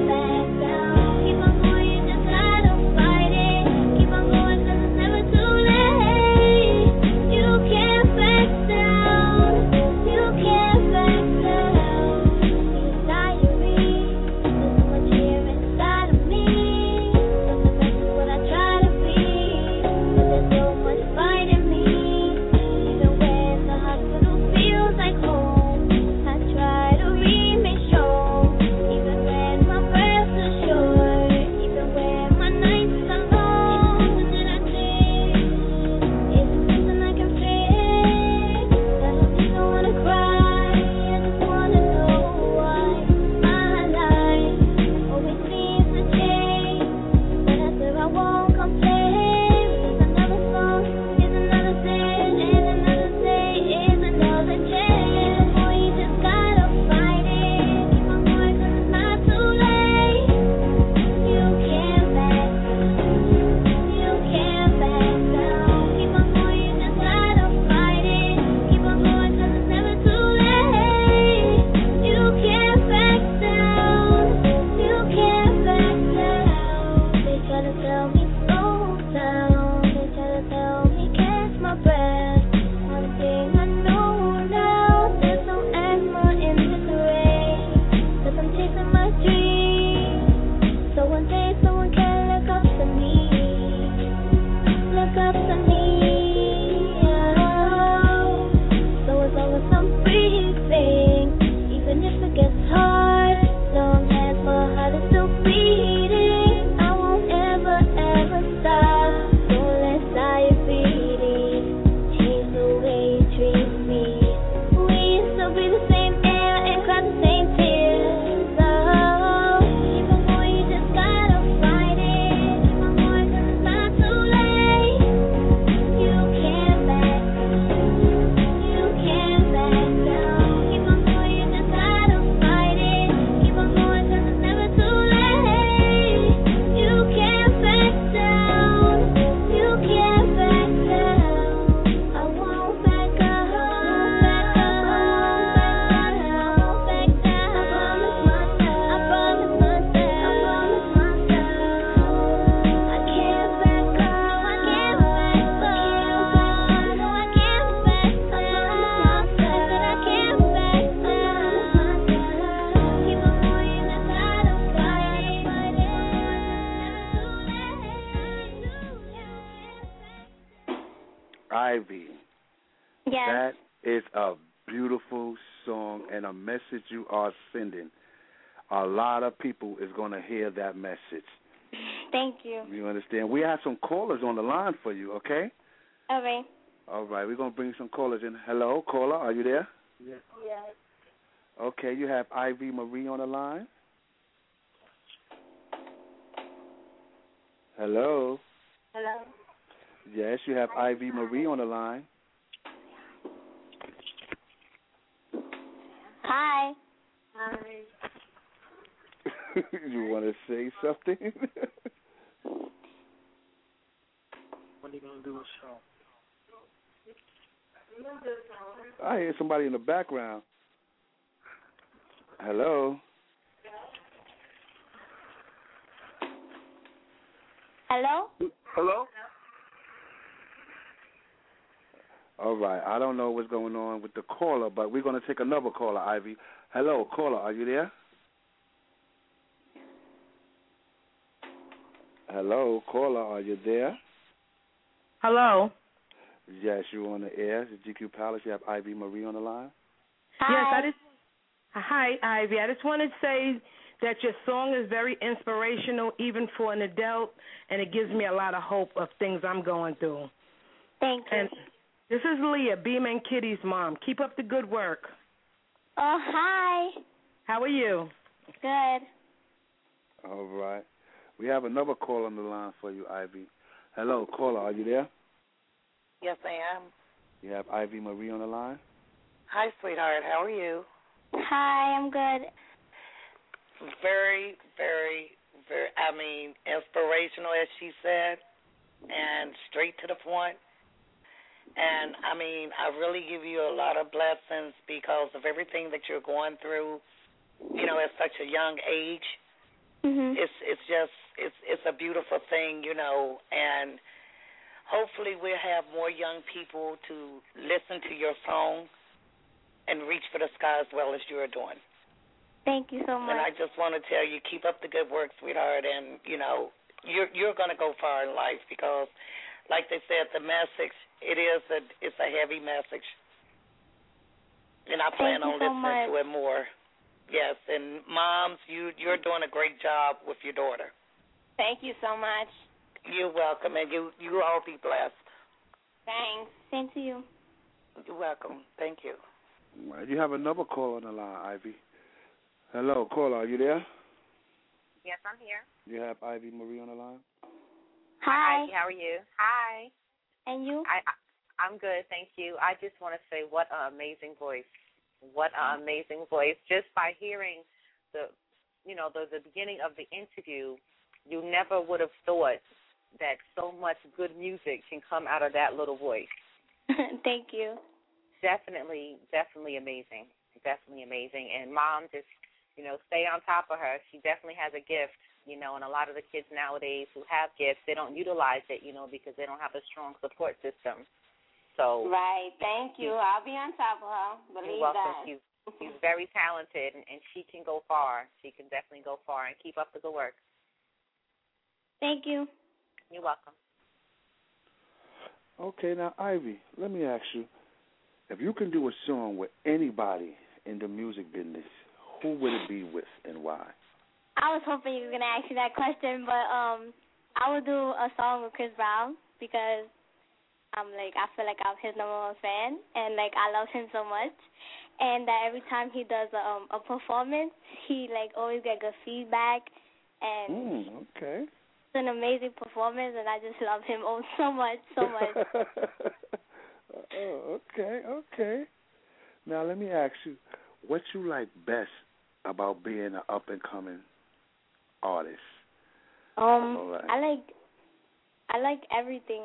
Ivy. Yes. That is a beautiful song and a message you are sending. A lot of people is going to hear that message. Thank you. You understand? We have some callers on the line for you, okay? Okay. All right, we're going to bring some callers in. Hello, caller, are you there? Yes. Okay, you have Ivy Marie on the line. Hello. Hello. Yes, you have Ivy Marie on the line. Hi. You want to say something? When are you going to do a show? I hear somebody in the background. Hello? Hello? Hello? All right. I don't know what's going on with the caller, but we're going to take another caller, Ivy. Hello, caller. Are you there? Hello, caller. Are you there? Hello. Yes, you're on the air. It's GQ Palace. You have Ivy Marie on the line. Hi. Yes, hi, Ivy. I just wanted to say that your song is very inspirational, even for an adult, and it gives me a lot of hope of things I'm going through. Thank you. And this is Leah, Beam and Kitty's mom. Keep up the good work. Oh, hi. How are you? Good. All right. We have another call on the line for you, Ivy. Hello, caller. Are you there? Yes, I am. You have Ivy Marie on the line. Hi, sweetheart. How are you? Hi, I'm good. Very, very, inspirational, as she said, and straight to the point. And, I really give you a lot of blessings because of everything that you're going through, at such a young age. Mm-hmm. It's a beautiful thing, and hopefully we'll have more young people to listen to your song and reach for the sky as well as you're doing. Thank you so much. And I just want to tell you, keep up the good work, sweetheart, and, you're going to go far in life because, like they said, the message, it's a heavy message. And I plan on listening to it more. Yes, and moms, you're doing a great job with your daughter. Thank you so much. You're welcome, and you all be blessed. Thanks. Same to you. You're welcome. Thank you. Well, you have another call on the line, Ivy. Hello, caller. Are you there? Yes, I'm here. You have Ivy Marie on the line. Hi. Ivy, how are you? Hi. And you? I'm good, thank you. I just want to say what an amazing voice. What an amazing voice. Just by hearing the beginning of the interview, you never would have thought that so much good music can come out of that little voice. Thank you. Definitely amazing. Definitely amazing. And Mom, just, stay on top of her. She definitely has a gift, and a lot of the kids nowadays who have gifts, they don't utilize it, because they don't have a strong support system. So right. Thank you. I'll be on top of her. Believe you're welcome. that. She's very talented, and she can go far. She can definitely go far, and keep up the good work. Thank you. You're welcome. Okay, now, Ivy, let me ask you, if you can do a song with anybody in the music business, who would it be with and why? I was hoping you were going to ask me that question, but I would do a song with Chris Brown because I feel like I'm his number one fan, and I love him so much, and that every time he does a performance, he always get good feedback, and okay. It's an amazing performance, and I just love him so much. Oh, okay. Now let me ask you, what you like best about being an up and coming artist? I like everything.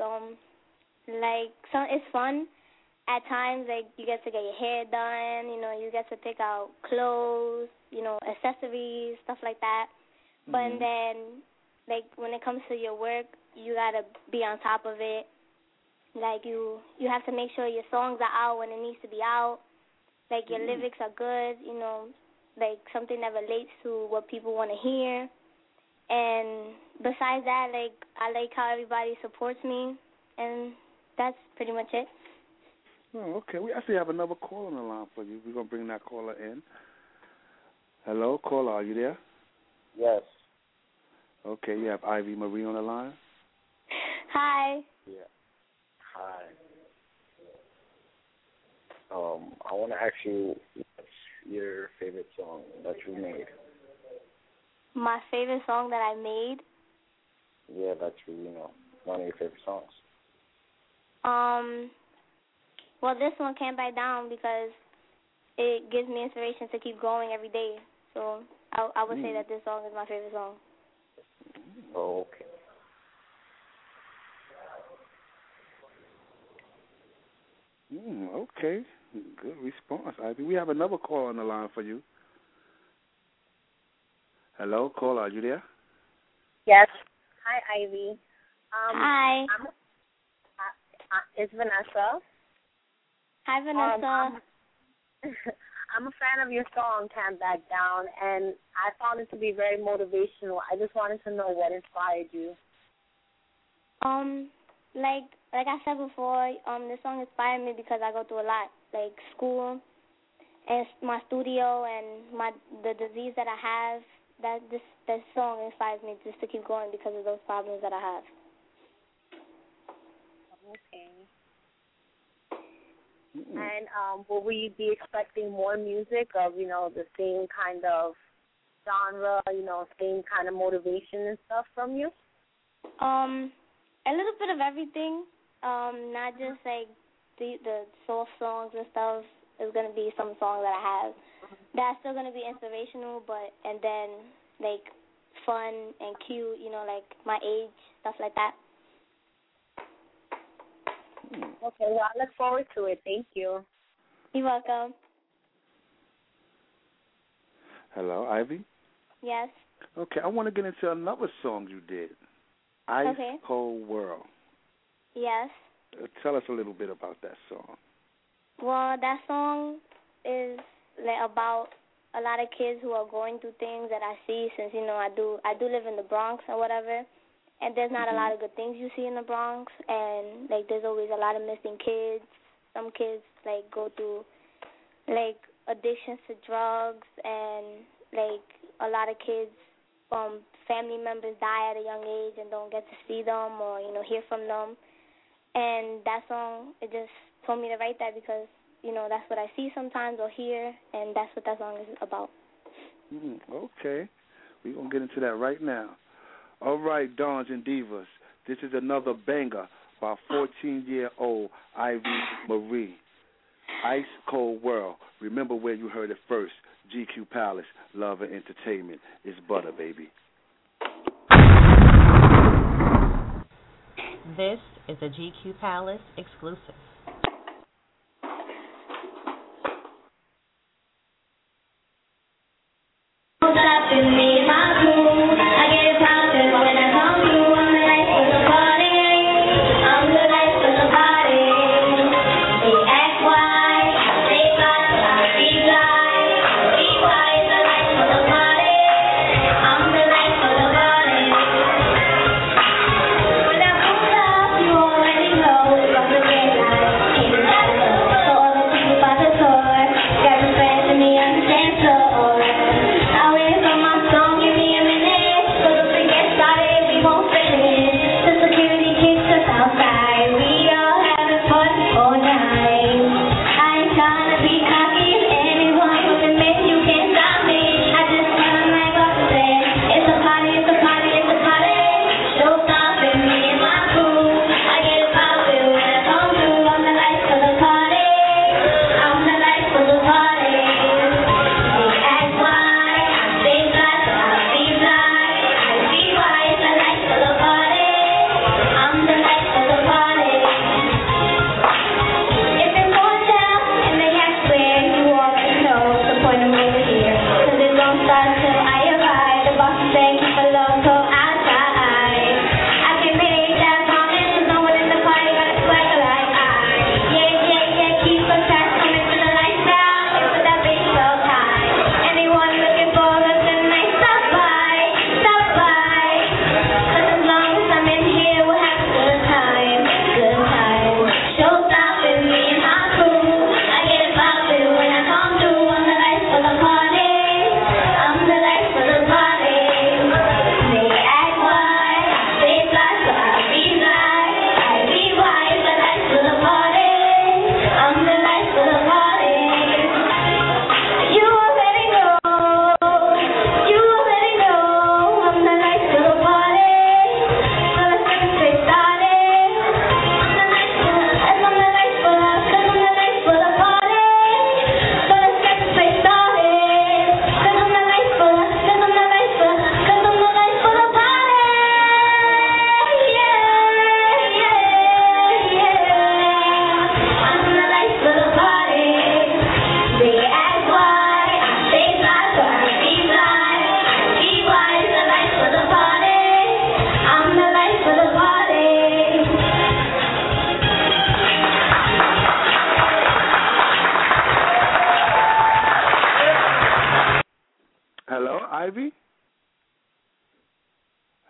It's fun. At times, you get to get your hair done. You get to pick out clothes. Accessories, stuff like that. Mm-hmm. But then, when it comes to your work, you gotta be on top of it. You have to make sure your songs are out when it needs to be out. Your lyrics are good. Something that relates to what people want to hear. And besides that, I like how everybody supports me, and that's pretty much it. Oh, okay. We actually have another caller on the line for you. We're going to bring that caller in. Hello, caller, are you there? Yes. Okay, you have Ivy Marie on the line? Hi. Yeah. Hi. I want to ask you, what's your favorite song that you made? My favorite song that I made? Yeah, that's one of your favorite songs. Well, this one, Can't Back Down, because it gives me inspiration to keep going every day. So I would say that this song is my favorite song. Oh, okay. Okay. Good response, Ivy. We have another call on the line for you. Hello, caller, are you there? Yes. Hi, Ivy. Hi. It's Vanessa. Hi, Vanessa. I'm a fan of your song, Can't Back Down, and I found it to be very motivational. I just wanted to know what inspired you. Like I said before, this song inspired me because I go through a lot, like school and my studio and the disease that I have. That song inspires me just to keep going because of those problems that I have. Okay. And will we be expecting more music of, the same kind of genre, same kind of motivation and stuff from you? A little bit of everything. Not just like the soft songs and stuff. There's gonna be some songs that I have that's still gonna be inspirational, and then like fun and cute, like my age, stuff like that. Okay, well, I look forward to it. Thank you. You're welcome. Hello, Ivy? Yes. Okay, I want to get into another song you did, Ice Cold World. Yes. Tell us a little bit about that song. Well, that song is about a lot of kids who are going through things that I see since, I do live in the Bronx or whatever. And there's not a lot of good things you see in the Bronx, and there's always a lot of missing kids. Some kids go through addictions to drugs, and a lot of kids, family members die at a young age and don't get to see them or hear from them. And that song, it just told me to write that because that's what I see sometimes or hear, and that's what that song is about. Okay, we're gonna get into that right now. All right, Dons and Divas, this is another banger by 14-year-old Ivy Marie. Ice Cold World. Remember where you heard it first. GQ Palace, Love and Entertainment. It's butter, baby. This is a GQ Palace exclusive. When I pull up, you already know.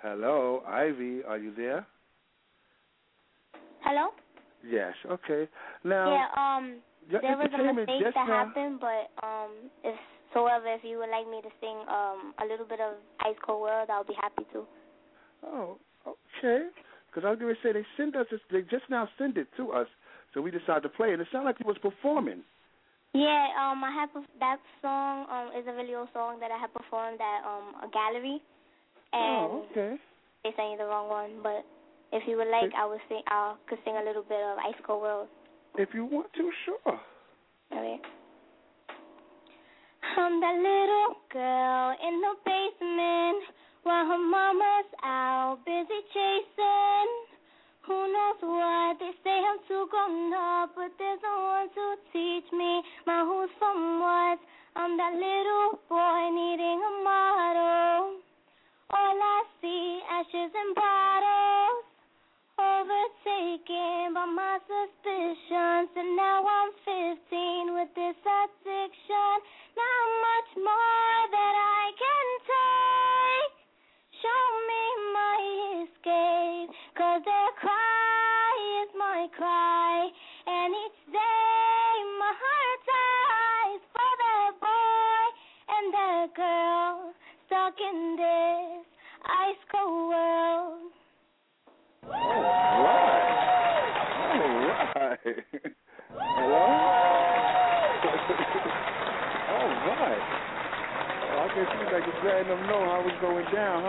Hello, Ivy, are you there? Hello? Yes, okay. Now, there was a mistake that happened, but if you would like me to sing a little bit of Ice Cold World, I'll be happy to. Oh, okay. Because I was going to say they just now sent it to us, so we decided to play it. It sounded like it was performing. Yeah, I have that song is a really old song that I have performed at a gallery, and they sang the wrong one. But if you would like, I could sing a little bit of Ice Cold World. If you want to, sure. Okay. I'm that little girl in the basement while her mama's out busy chasing. Who knows what? They say I'm too grown up, but there's no one to teach me my who's from what. I'm that little boy needing a model. All I see, ashes and bottles. Overtaken by my suspicions, and now I'm 15 with this addiction. Not much more that I can take. Show me my escape, 'cause their cry is my cry, and each day my heart dies for that boy and that girl stuck in this ice cold world. All right. Hello? All right. Well, I guess you like just letting them know how it's going down,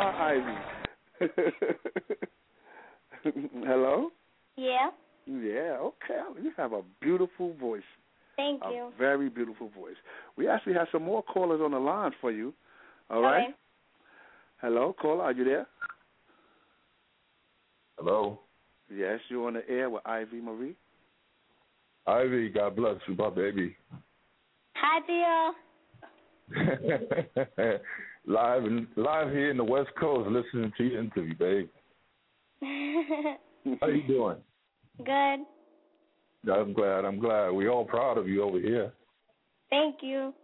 huh, Ivy? Hello? Yeah? Yeah, okay. You have a beautiful voice. Thank you. A very beautiful voice. We actually have some more callers on the line for you. All right? Okay. Hello, caller, are you there? Hello? Yes, you're on the air with Ivy Marie. Ivy, God bless you, my baby. Hi, Theo. live here in the West Coast, listening to your interview, babe. How you doing? Good. I'm glad. We're all proud of you over here. Thank you.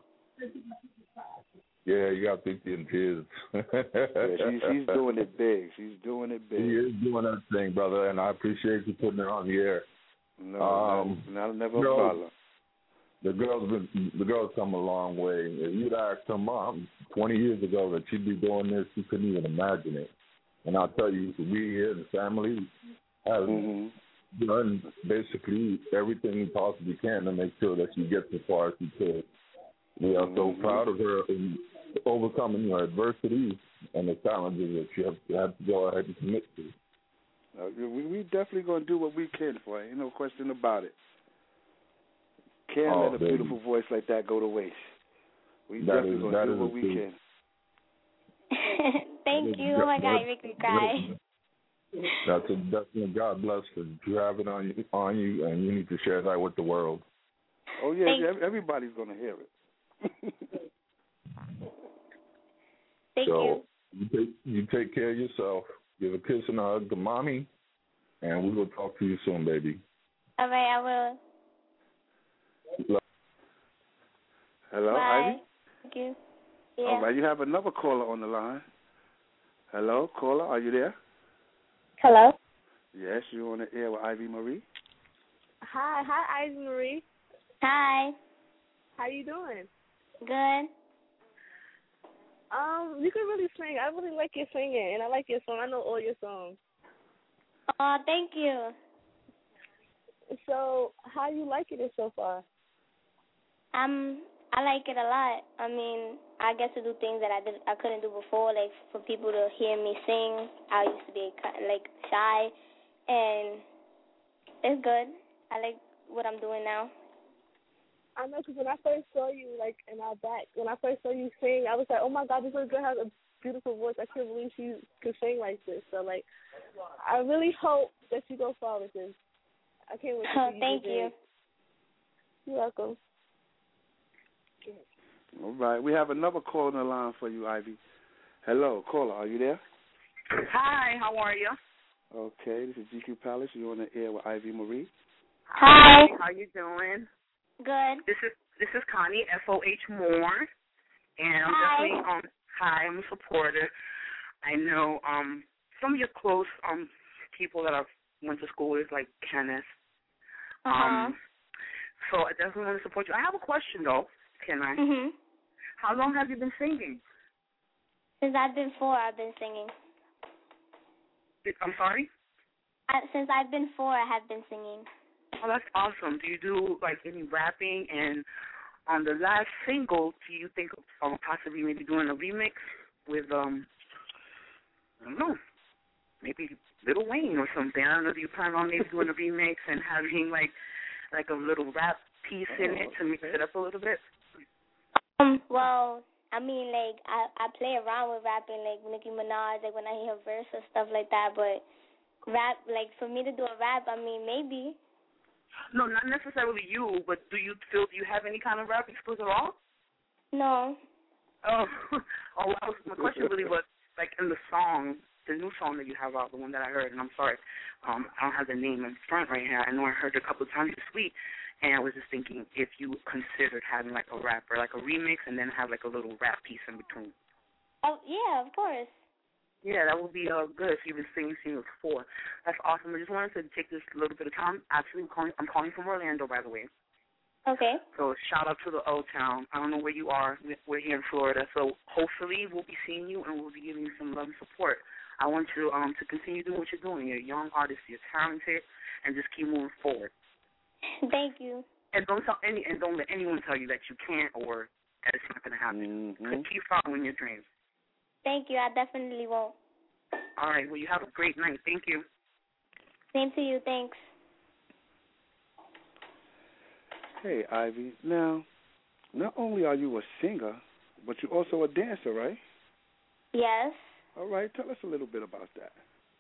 Yeah, you got pictures and tears. She's doing it big. She's doing it big. She is doing that thing, brother, and I appreciate you putting it on the air. No, never a problem. The girls come a long way. If you'd asked her mom 20 years ago that she'd be doing this, she couldn't even imagine it. And I'll tell you, we here, the family, have done basically everything we possibly can to make sure that she gets as far as she could. We are so proud of her in overcoming her adversity and the challenges that she have to go ahead and commit to. We definitely going to do what we can for her. Ain't no question about it. Can't let a beautiful voice like that go to waste. We definitely going to do what we can. Thank you. Oh, my God, you make me cry. That's a God bless you have it on you, and you need to share that with the world. Oh, yeah, everybody's going to hear it. Thank you. You take care of yourself. Give a kiss and a hug to mommy, and we will talk to you soon, baby. All right, I will. Hello, bye. Ivy? Thank you. Yeah. All right, you have another caller on the line. Hello, caller, are you there? Hello? Yes, you're on the air with Ivy Marie. Hi, Ivy Marie. Hi. How you doing? Good. You can really sing. I really like your singing, and I like your song. I know all your songs. Oh, thank you. So, how you liking it so far? I like it a lot. I mean, I get to do things that I couldn't do before, like for people to hear me sing. I used to be like shy, and it's good. I like what I'm doing now. I know, because when I first saw you, like, in our back, when I first saw you sing, I was like, oh, my God, this little girl has a beautiful voice. I can't believe she could sing like this. So, like, I really hope that you go far with this. I can't wait to see you. Thank you. You're welcome. All right. We have another call on the line for you, Ivy. Hello, caller. Are you there? Hi. How are you? Okay. This is GQ Palace. You're on the air with Ivy Marie. Hi. How you doing? Good. This is Connie, FOH Moore, and I'm definitely hi. I'm a supporter. I know some of your close people that I went to school with, like Kenneth. So I definitely want to support you. I have a question, though. Can I? Mhm. How long have you been singing? Since I've been 4, I've been singing. I'm sorry? Since I've been 4, I have been singing. Oh, that's awesome. Do you do, like, any rapping? And on the last single, do you think of possibly maybe doing a remix with, I don't know, maybe Lil Wayne or something? I don't know. Do you plan on maybe doing a remix and having, like a little rap piece in it to mix it up a little bit? Well, I mean, like, I play around with rapping, like Nicki Minaj, like when I hear a verse or stuff like that, but rap, like for me to do a rap, I mean, maybe. No, not necessarily you, but do you have any kind of rapping skills at all? No. Oh, well, my question really was, like, in the song, the new song that you have out, the one that I heard, and I'm sorry, I don't have the name in front right here. I know I heard it a couple of times this week, and I was just thinking if you considered having, like, a rapper, like a remix, and then have, like, a little rap piece in between. Oh, yeah, of course. Yeah, that would be good if you've been singing before. That's awesome. I just wanted to take this little bit of time. Actually, I'm calling from Orlando, by the way. Okay. So shout out to the Old Town. I don't know where you are. We're here in Florida. So hopefully we'll be seeing you and we'll be giving you some love and support. I want you to continue doing what you're doing. You're a young artist. You're talented, and just keep moving forward. Thank you. And don't let anyone tell you that you can't or that it's not going to happen. Mm-hmm. Keep following your dreams. Thank you. I definitely won't. All right. Well, you have a great night. Thank you. Same to you. Thanks. Hey, Ivy. Now, not only are you a singer, but you're also a dancer, right? Yes. All right. Tell us a little bit about that.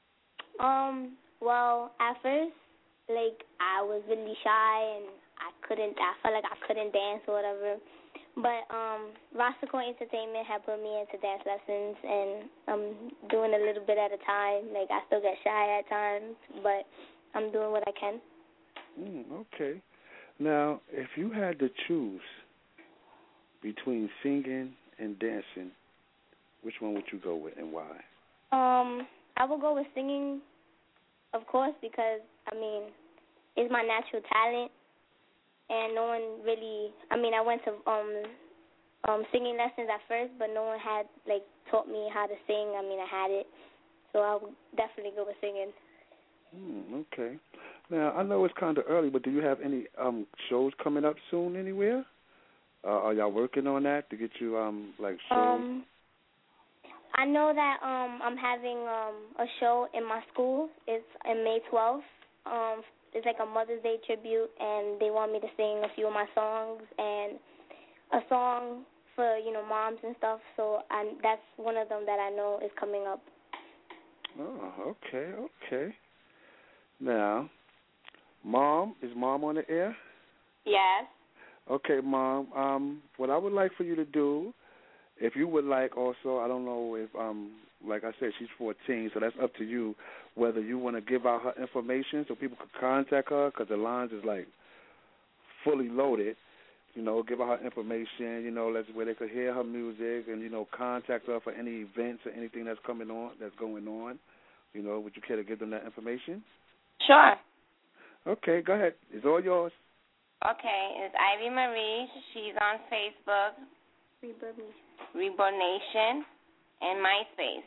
Well, at first, like, I was really shy and I felt like I couldn't dance or whatever. But Roscoe Entertainment had put me into dance lessons, and I'm doing a little bit at a time. Like, I still get shy at times, but I'm doing what I can. Okay. Now, if you had to choose between singing and dancing, which one would you go with and why? I would go with singing, of course, because, I mean, it's my natural talent. And no one really, I mean, I went to singing lessons at first, but no one had, like, taught me how to sing. I mean, I had it. So I would definitely go with singing. Okay. Now, I know it's kind of early, but do you have any shows coming up soon anywhere? Are y'all working on that to get you, like, shows? I know that I'm having a show in my school. It's on May 12th. It's like a Mother's Day tribute, and they want me to sing a few of my songs and a song for, moms and stuff. So that's one of them that I know is coming up. Oh, okay. Now, Mom, is Mom on the air? Yes. Okay, Mom, what I would like for you to do, if you would like also, I don't know if, like I said, she's 14, so that's up to you, whether you want to give out her information so people could contact her, because the lines is, like, fully loaded. Give her her information, where they could hear her music and, contact her for any events or anything that's going on. Would you care to give them that information? Sure. Okay, go ahead. It's all yours. Okay, it's Ivy Marie. She's on Facebook, Reborn Nation, and MySpace,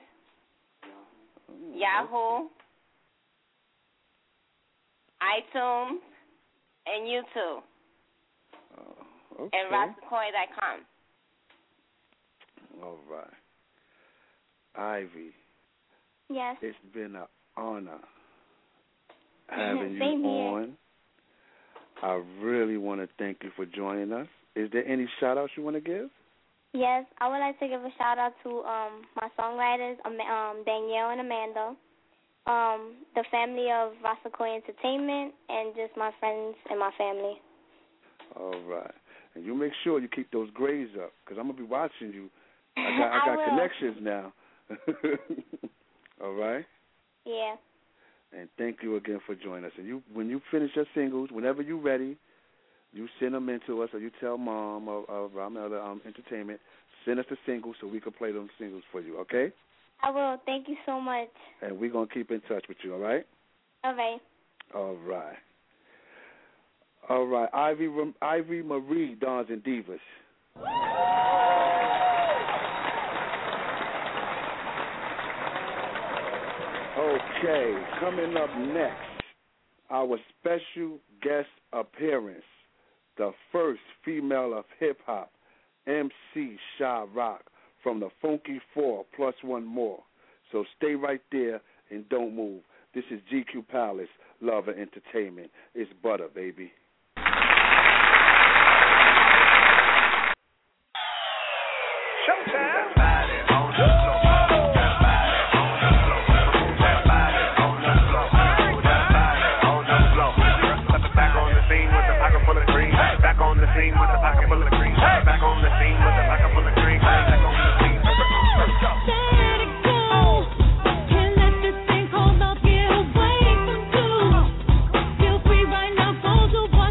Yahoo, iTunes, and YouTube, and Roscoe.com. All right. Ivy. Yes. It's been an honor having you Same on. Here. I really want to thank you for joining us. Is there any shout-outs you want to give? Yes, I would like to give a shout-out to my songwriters, Danielle and Amanda, the family of Roscoe Entertainment, and just my friends and my family. All right. And you make sure you keep those grades up, because I'm going to be watching you. I got connections now. All right? Yeah. And thank you again for joining us. And when you finish your singles, whenever you're ready, you send them in to us, or you tell Mom of Ramel Entertainment, send us the singles so we can play them singles for you, okay? I will. Thank you so much. And we're going to keep in touch with you, all right? All right. All right. All right. Ivy Marie, Dons and Divas. Okay, coming up next, our special guest appearance, the first female of hip-hop, MC Sha Rock, from the Funky 4 plus one more. So stay right there and don't move. This is GQ Palace, Love and Entertainment. It's butter, baby. Showtime. Back on the scene with a pocket full of green. Back on the scene with a pocket full of green. Back on the scene. Let it go. Can't let this thing called love get away from you. Feel free right now, go to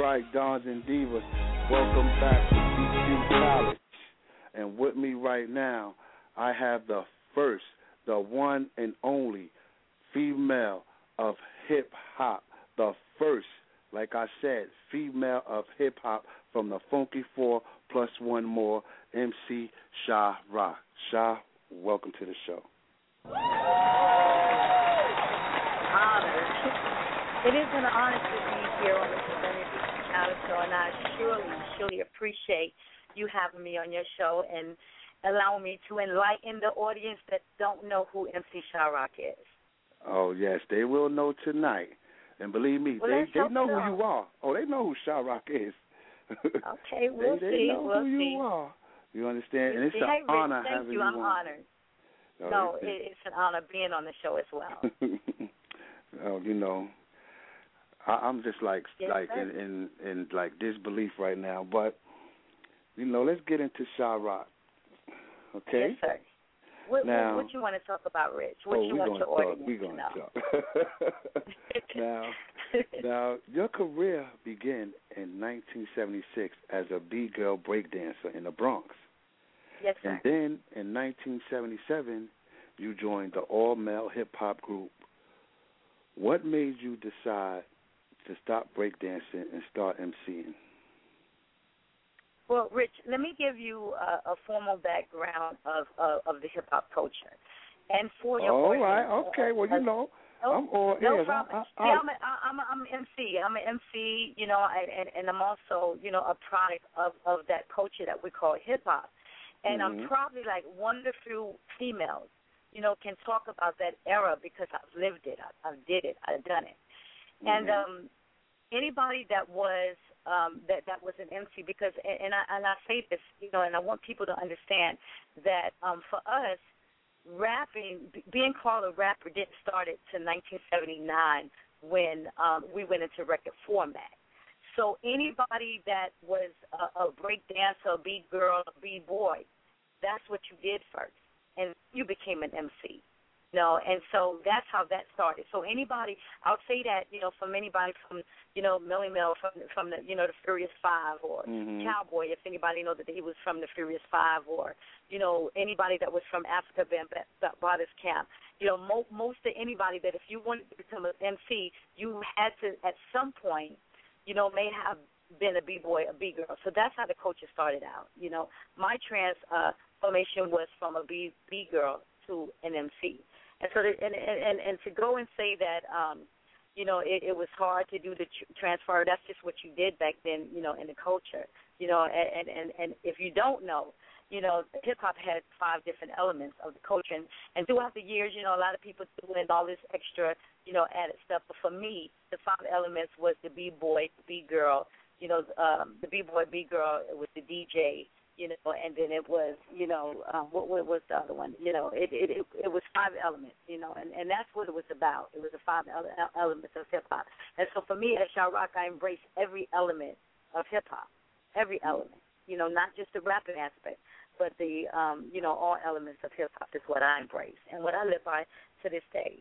right, Dons and Divas. Welcome back to GQ College. And with me right now, I have the first, the one and only female of hip-hop. The first, like I said, female of hip-hop from the Funky Four plus one more, MC Sha Rock. Sha, welcome to the show. Honored. It is an honor to be here on the Serenity College Show, and I surely appreciate you having me on your show and allowing me to enlighten the audience that don't know who MC Sha Rock is. Oh, yes, they will know tonight. And believe me, they know who you are. Oh, they know who Sha Rock is. Okay, we'll see. They know who you are. You understand? And it's an honor having you on. Thank you, I'm honored. No, it's an honor being on the show as well. Oh, you know, I'm just like in like disbelief right now. But you know, let's get into Sha Rock. Okay. Yes, sir. What you want to talk about, Rich? What you want your audience to know? Now, your career began in 1976 as a B-girl breakdancer in the Bronx. Yes, sir. And then in 1977, you joined the all-male hip-hop group. What made you decide to stop breakdancing and start emceeing? Well, Rich, let me give you a formal background of the hip-hop culture. And for your audience. All right, okay. Well, you know, I'm all ears. I'm an MC. I'm an MC, you know, and I'm also, you know, a product of that culture that we call hip-hop. And I'm probably like one of the few females, you know, can talk about that era because I've lived it. I've did it. I've done it. And anybody that was that was an MC, because and I say this, you know, and I want people to understand that for us, rapping, being called a rapper didn't start until 1979 when we went into record format. So anybody that was a break dancer, a B-girl, a B-boy, that's what you did first, and you became an MC. You know, and so that's how that started. So anybody, I'll say that, you know, from anybody from, you know, Millie Mel, from the, you know, the Furious Five, or Cowboy, if anybody knows that he was from the Furious Five, or, you know, anybody that was from Africa Bambaataa Camp. You know, most of anybody that if you wanted to become an MC, you had to, at some point, you know, may have been a B-boy, a B-girl. So that's how the culture started out. You know, my transformation was from a B-girl to an MC. And so, and to go and say that, you know, it was hard to do the transfer, that's just what you did back then, you know, in the culture. You know, and if you don't know, you know, hip-hop had 5 different elements of the culture. And throughout the years, you know, a lot of people threw in all this extra, you know, added stuff. But for me, the 5 elements was the B-boy, the B-girl, you know, the B-boy, B-girl, it was the DJ, you know, and then it was, you know, what was the other one? You know, it was 5 elements, you know, and that's what it was about. It was the 5 elements of hip-hop. And so for me, at Sha Rock, I embrace every element of hip-hop, every element, you know, not just the rapping aspect, but the, you know, all elements of hip-hop is what I embrace and what I live by to this day.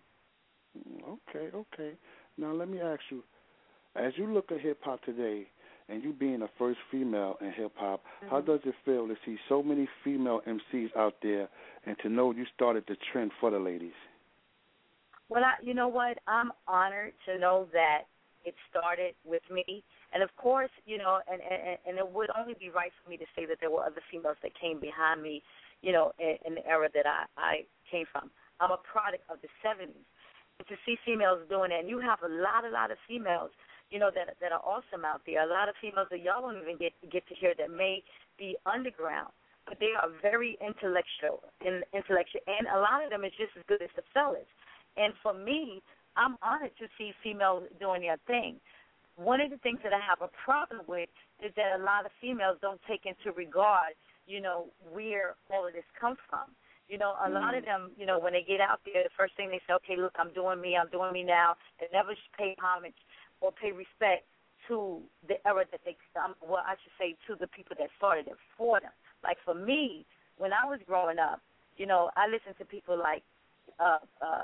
Okay. Now let me ask you, as you look at hip-hop today, and you being the first female in hip-hop, how does it feel to see so many female MCs out there and to know you started the trend for the ladies? Well, you know what? I'm honored to know that it started with me. And, of course, you know, and it would only be right for me to say that there were other females that came behind me, you know, in the era that I came from. I'm a product of the 70s. And to see females doing it, and you have a lot of females, you know, that are awesome out there. A lot of females that y'all don't even get to hear that may be underground, but they are very intellectual, and a lot of them is just as good as the fellas. And for me, I'm honored to see females doing their thing. One of the things that I have a problem with is that a lot of females don't take into regard, you know, where all of this comes from. You know, a lot of them, you know, when they get out there, the first thing they say, okay, look, I'm doing me now. They never pay homage or pay respect to the era that they, well, I should say to the people that started it for them. Like for me, when I was growing up, you know, I listened to people like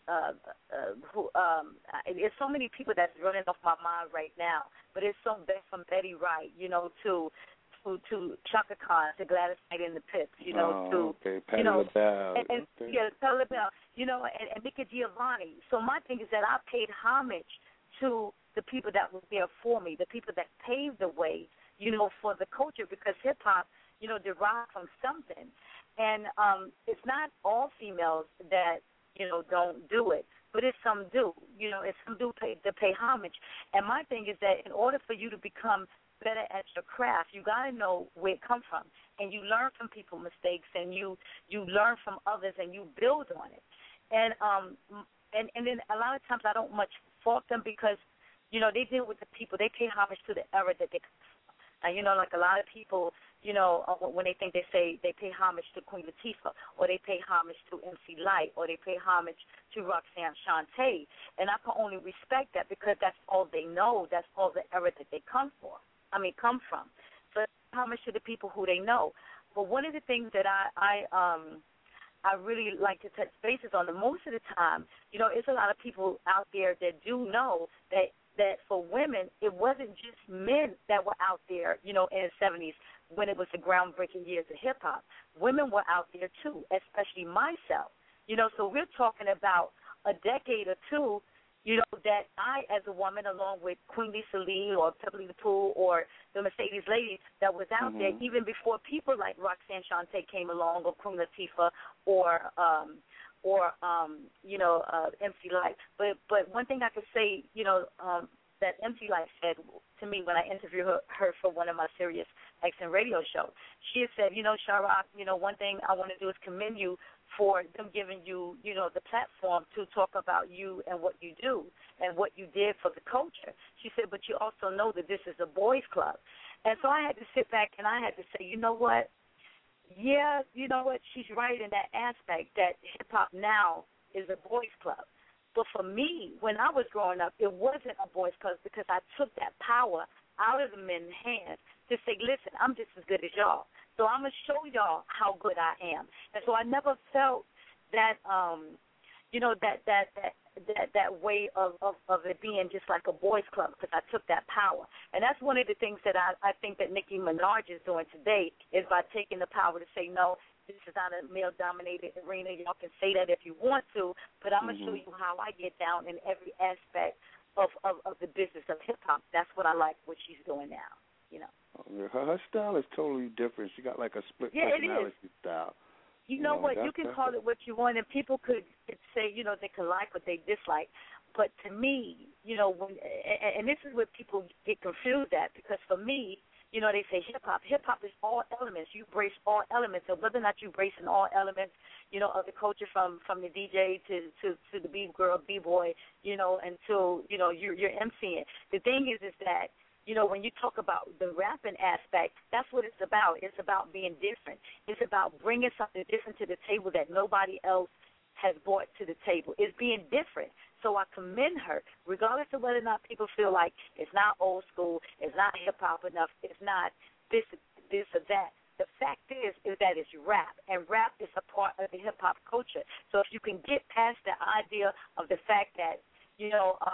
there's so many people that's running off my mind right now, but it's from Betty Wright, to Chaka Khan, to Gladys Knight in the Pips, Patti LaBelle. And Patti LaBelle, and Mika Giovanni. So my thing is that I paid homage to the people that were there for me, the people that paved the way, for the culture, because hip hop, derived from something, and it's not all females that don't do it, but it's some do. It's some do to pay homage. And my thing is that in order for you to become better at your craft, you got to know where it comes from, and you learn from people's mistakes, and you learn from others, and you build on it. And then a lot of times I don't much fault them because they deal with the people. They pay homage to the era that they come from. And like a lot of people, when they think, they say they pay homage to Queen Latifah, or they pay homage to MC Lyte, or they pay homage to Roxanne Shante, and I can only respect that because that's all they know. That's all the era that they come from. So homage to the people who they know. But one of the things that I really like to touch bases on, most of the time, it's a lot of people out there that do know that for women, it wasn't just men that were out there, in the 70s when it was the groundbreaking years of hip-hop. Women were out there, too, especially myself. So we're talking about a decade or two, that I, as a woman, along with Queen Lisa Lee or Pebbly the Pooh or the Mercedes Ladies that was out there, even before people like Roxanne Shante came along, or Queen Latifah, or MC Lyte. But one thing I could say, that MC Lyte said to me when I interviewed her for one of my Sirius XM radio shows, she had said, Sha-Rock, one thing I want to do is commend you for them giving you, the platform to talk about you and what you do and what you did for the culture. She said, but you also know that this is a boys' club. And so I had to sit back and I had to say, you know what? Yeah, she's right in that aspect, that hip-hop now is a boys' club. But for me, when I was growing up, it wasn't a boys' club because I took that power out of the men's hands to say, listen, I'm just as good as y'all. So I'm going to show y'all how good I am. And so I never felt that, that way of it being just like a boys' club because I took that power. And that's one of the things that I think that Nicki Minaj is doing today is by taking the power to say, no, this is not a male-dominated arena. Y'all can say that if you want to, but I'm going to show you how I get down in every aspect of the business of hip-hop. That's what I like what she's doing now, Her style is totally different. She got like a split personality style. You know what? You can call it what you want, and people could say, they can like what they dislike. But to me, and this is where people get confused at, because for me, they say hip-hop. Hip-hop is all elements. You embrace all elements. So whether or not you embrace in all elements, of the culture from the DJ to the B-girl, B-boy, until, you're emceeing. The thing is that, when you talk about the rapping aspect, that's what it's about. It's about being different. It's about bringing something different to the table that nobody else has brought to the table. It's being different. So I commend her, regardless of whether or not people feel like it's not old school, it's not hip-hop enough, it's not this or that. The fact is that it's rap, and rap is a part of the hip-hop culture. So if you can get past the idea of the fact that, she's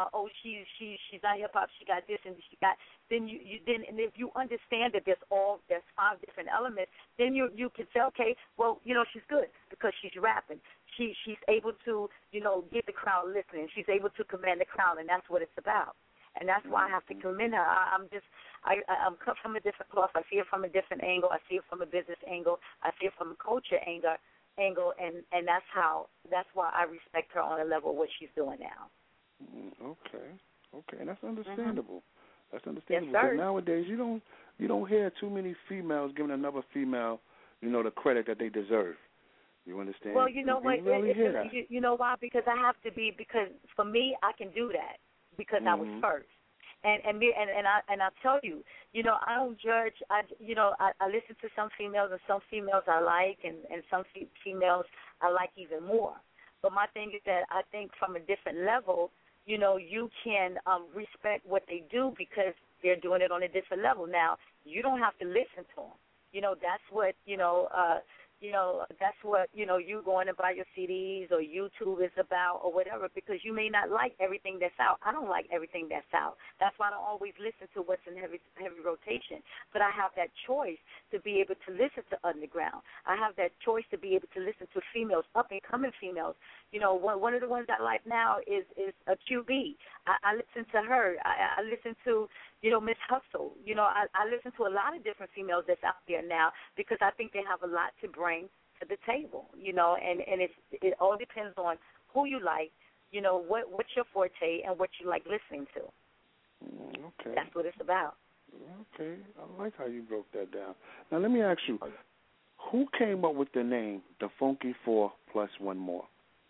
not hip-hop, she got this and she got, then and if you understand that there's 5 different elements, then you can say, okay, well, she's good because she's rapping. She's able to, get the crowd listening. She's able to command the crowd, and that's what it's about. And that's why I have to commend her. I'm cut from a different cloth. I see it from a different angle. I see it from a business angle. I see it from a culture angle, and that's why I respect her on a level of what she's doing now. Okay, and that's understandable. That's understandable. Yes, sir. Because nowadays you don't hear too many females giving another female, the credit that they deserve. You understand? Well, you know what? Hear that. You know why? Because I have to be. Because for me, I can do that because I was first. And I tell you, I don't judge. I listen to some females, and some females I like, and some females I like even more. But my thing is that I think from a different level, you can respect what they do because they're doing it on a different level. Now, you don't have to listen to them. That's what that's what, you going to buy your CDs or YouTube is about or whatever, because you may not like everything that's out. I don't like everything that's out. That's why I don't always listen to what's in heavy rotation. But I have that choice to be able to listen to underground. I have that choice to be able to listen to females, up-and-coming females. One of the ones I like now is a QB. I listen to her. I listen to, Miss Hustle. I listen to a lot of different females that's out there now because I think they have a lot to bring to the table, and it all depends on who you like, what's your forte and what you like listening to. Okay. That's what it's about. Okay. I like how you broke that down. Now, let me ask you, who came up with the name The Funky 4 plus One More?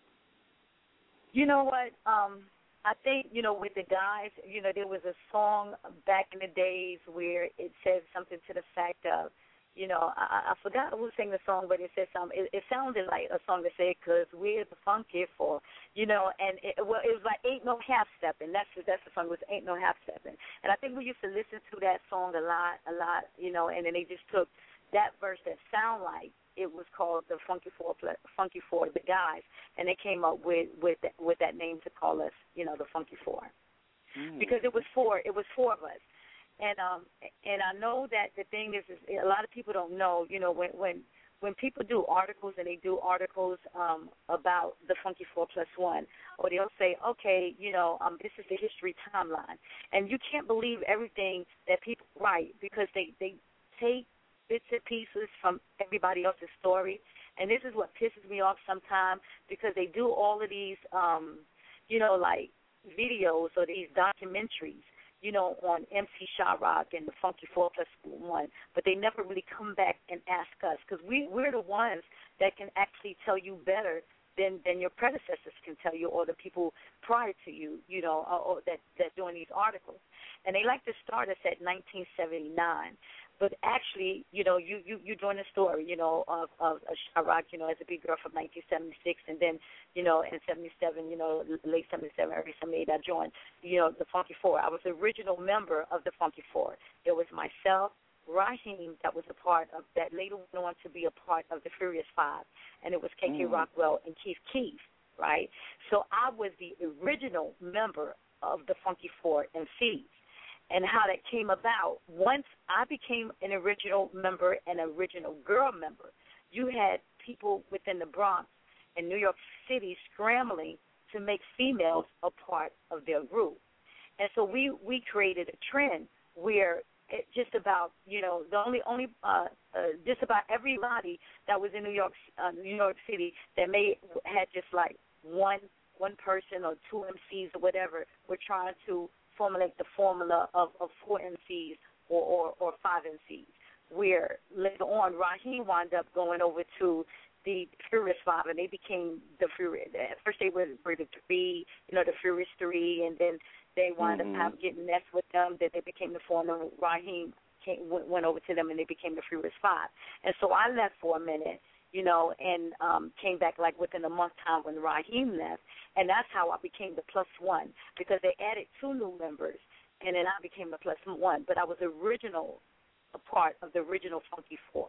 You know what? I think, with the guys, there was a song back in the days where it said something to the fact of, I forgot who sang the song, but it said something. It sounded like a song that said, "'Cause we're the funky four," and it was like "Ain't No Half Stepping." That's the song. It was "Ain't No Half Stepping," and I think we used to listen to that song a lot, and then they just took that verse that sound like it was called the Funky Four, the guys, and they came up with that name to call us, the Funky Four, because it was four of us. And I know that the thing is a lot of people don't know, when people do articles and they do articles about the Funky 4 plus 1, or they'll say, okay, this is the history timeline. And you can't believe everything that people write because they take bits and pieces from everybody else's story. And this is what pisses me off sometimes because they do all of these, like videos or these documentaries, on MC Sha-Rock and the Funky 4 plus 1, but they never really come back and ask us because we're the ones that can actually tell you better than your predecessors can tell you or the people prior to you, or that doing these articles. And they like to start us at 1979. But actually, you doing the story, of Sha-Rock, as a big girl from 1976, and then, in 77, late 77, early 78, I joined, the Funky 4. I was the original member of the Funky 4. It was myself, Raheem, that was a part of that, later went on to be a part of the Furious 5, and it was KK Rockwell and Keith Keith, right? So I was the original member of the Funky 4 MCs. And how that came about, once I became an original member, an original girl member, you had people within the Bronx and New York City scrambling to make females a part of their group. And so we created a trend where it just about, just about everybody that was in New York City that had just like one person or two MCs or whatever were trying to formulate the formula of 4 MCs or 5 MCs, where later on Raheem wound up going over to the Furious 5, and they became the Furious. At first they were the 3, the Furious 3, and then they wound up getting messed with them, that they became the former. Raheem went over to them, and they became the Furious 5. And so I left for a minute, and came back like within a month time when Raheem left, and that's how I became the plus 1, because they added 2 new members, and then I became the plus 1. But I was a part of the original Funky 4,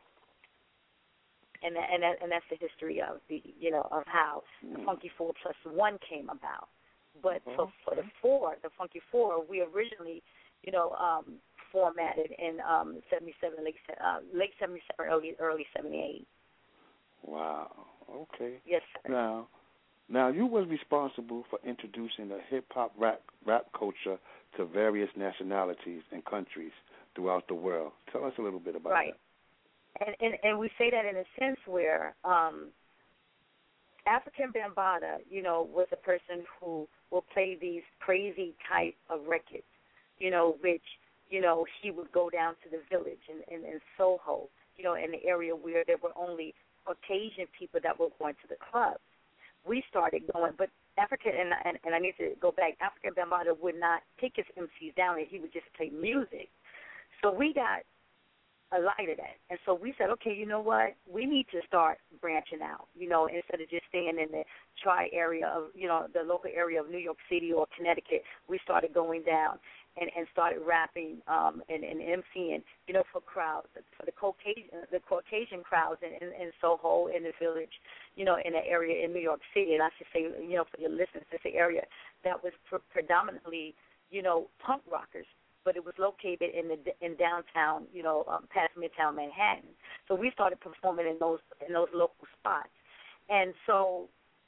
and that's the history of the of how the Funky 4 plus 1 came about. But so for the Funky 4, we originally formatted in 77, late 77, early 78. Wow. Okay. Yes, sir. Now you was responsible for introducing the hip-hop rap culture to various nationalities and countries throughout the world. Tell us a little bit about that. And we say that in a sense where African Bambaataa, was a person who will play these crazy type of records, which, he would go down to the village in Soho, in the area where there were only Caucasian people that were going to the clubs. We started going, but African, and I need to go back, African Bambaataa would not take his MCs down, and he would just play music. So we got a light of that. And so we said, okay, you know what? We need to start branching out, instead of just staying in the tri-area of, the local area of New York City or Connecticut. We started going down. and started rapping and emceeing, for crowds, for the Caucasian crowds in Soho, in the Village, in the area in New York City. And I should say, for your listeners, it's an area that was predominantly, punk rockers, but it was located in downtown, past Midtown Manhattan. So we started performing in those local spots, and so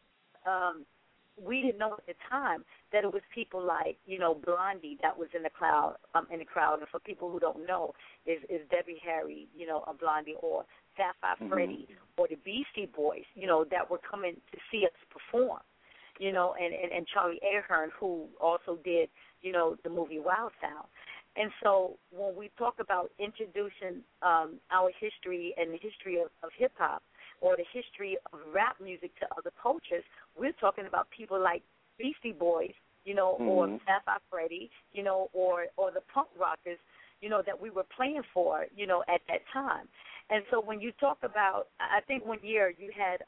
we didn't know at the time that it was people like, Blondie that was in the crowd. And for people who don't know, is Debbie Harry, a Blondie, or Sapphire Freddie, or the Beastie Boys, that were coming to see us perform, and Charlie Ahern, who also did, the movie Wild Style. And so when we talk about introducing our history and the history of hip-hop, or the history of rap music to other cultures, we're talking about people like Beastie Boys, or Sapphire Freddie, or the punk rockers, that we were playing for, at that time. And so when you talk about, I think one year you had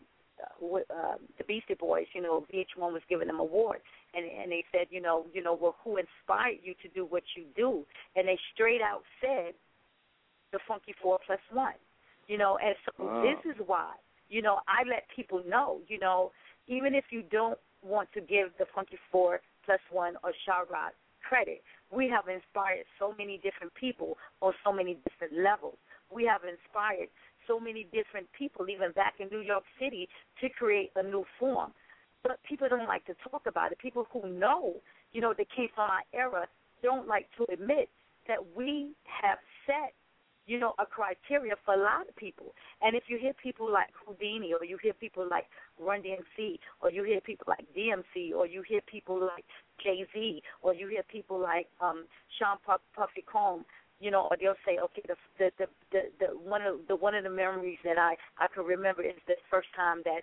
the Beastie Boys, VH1 was giving them awards, and they said, well, who inspired you to do what you do? And they straight out said the Funky 4+1. And so this is why, I let people know, even if you don't want to give the Funky 4+1 or Sha-Rock credit, we have inspired so many different people on so many different levels. We have inspired so many different people, even back in New York City, to create a new form. But people don't like to talk about it. People who know, that came from our era, don't like to admit that we have set, a criteria for a lot of people. And if you hear people like Houdini, or you hear people like Run DMC, or you hear people like DMC, or you hear people like Jay-Z, or you hear people like Sean Puffy Combs, or they'll say, okay, the one of the memories that I can remember is the first time that,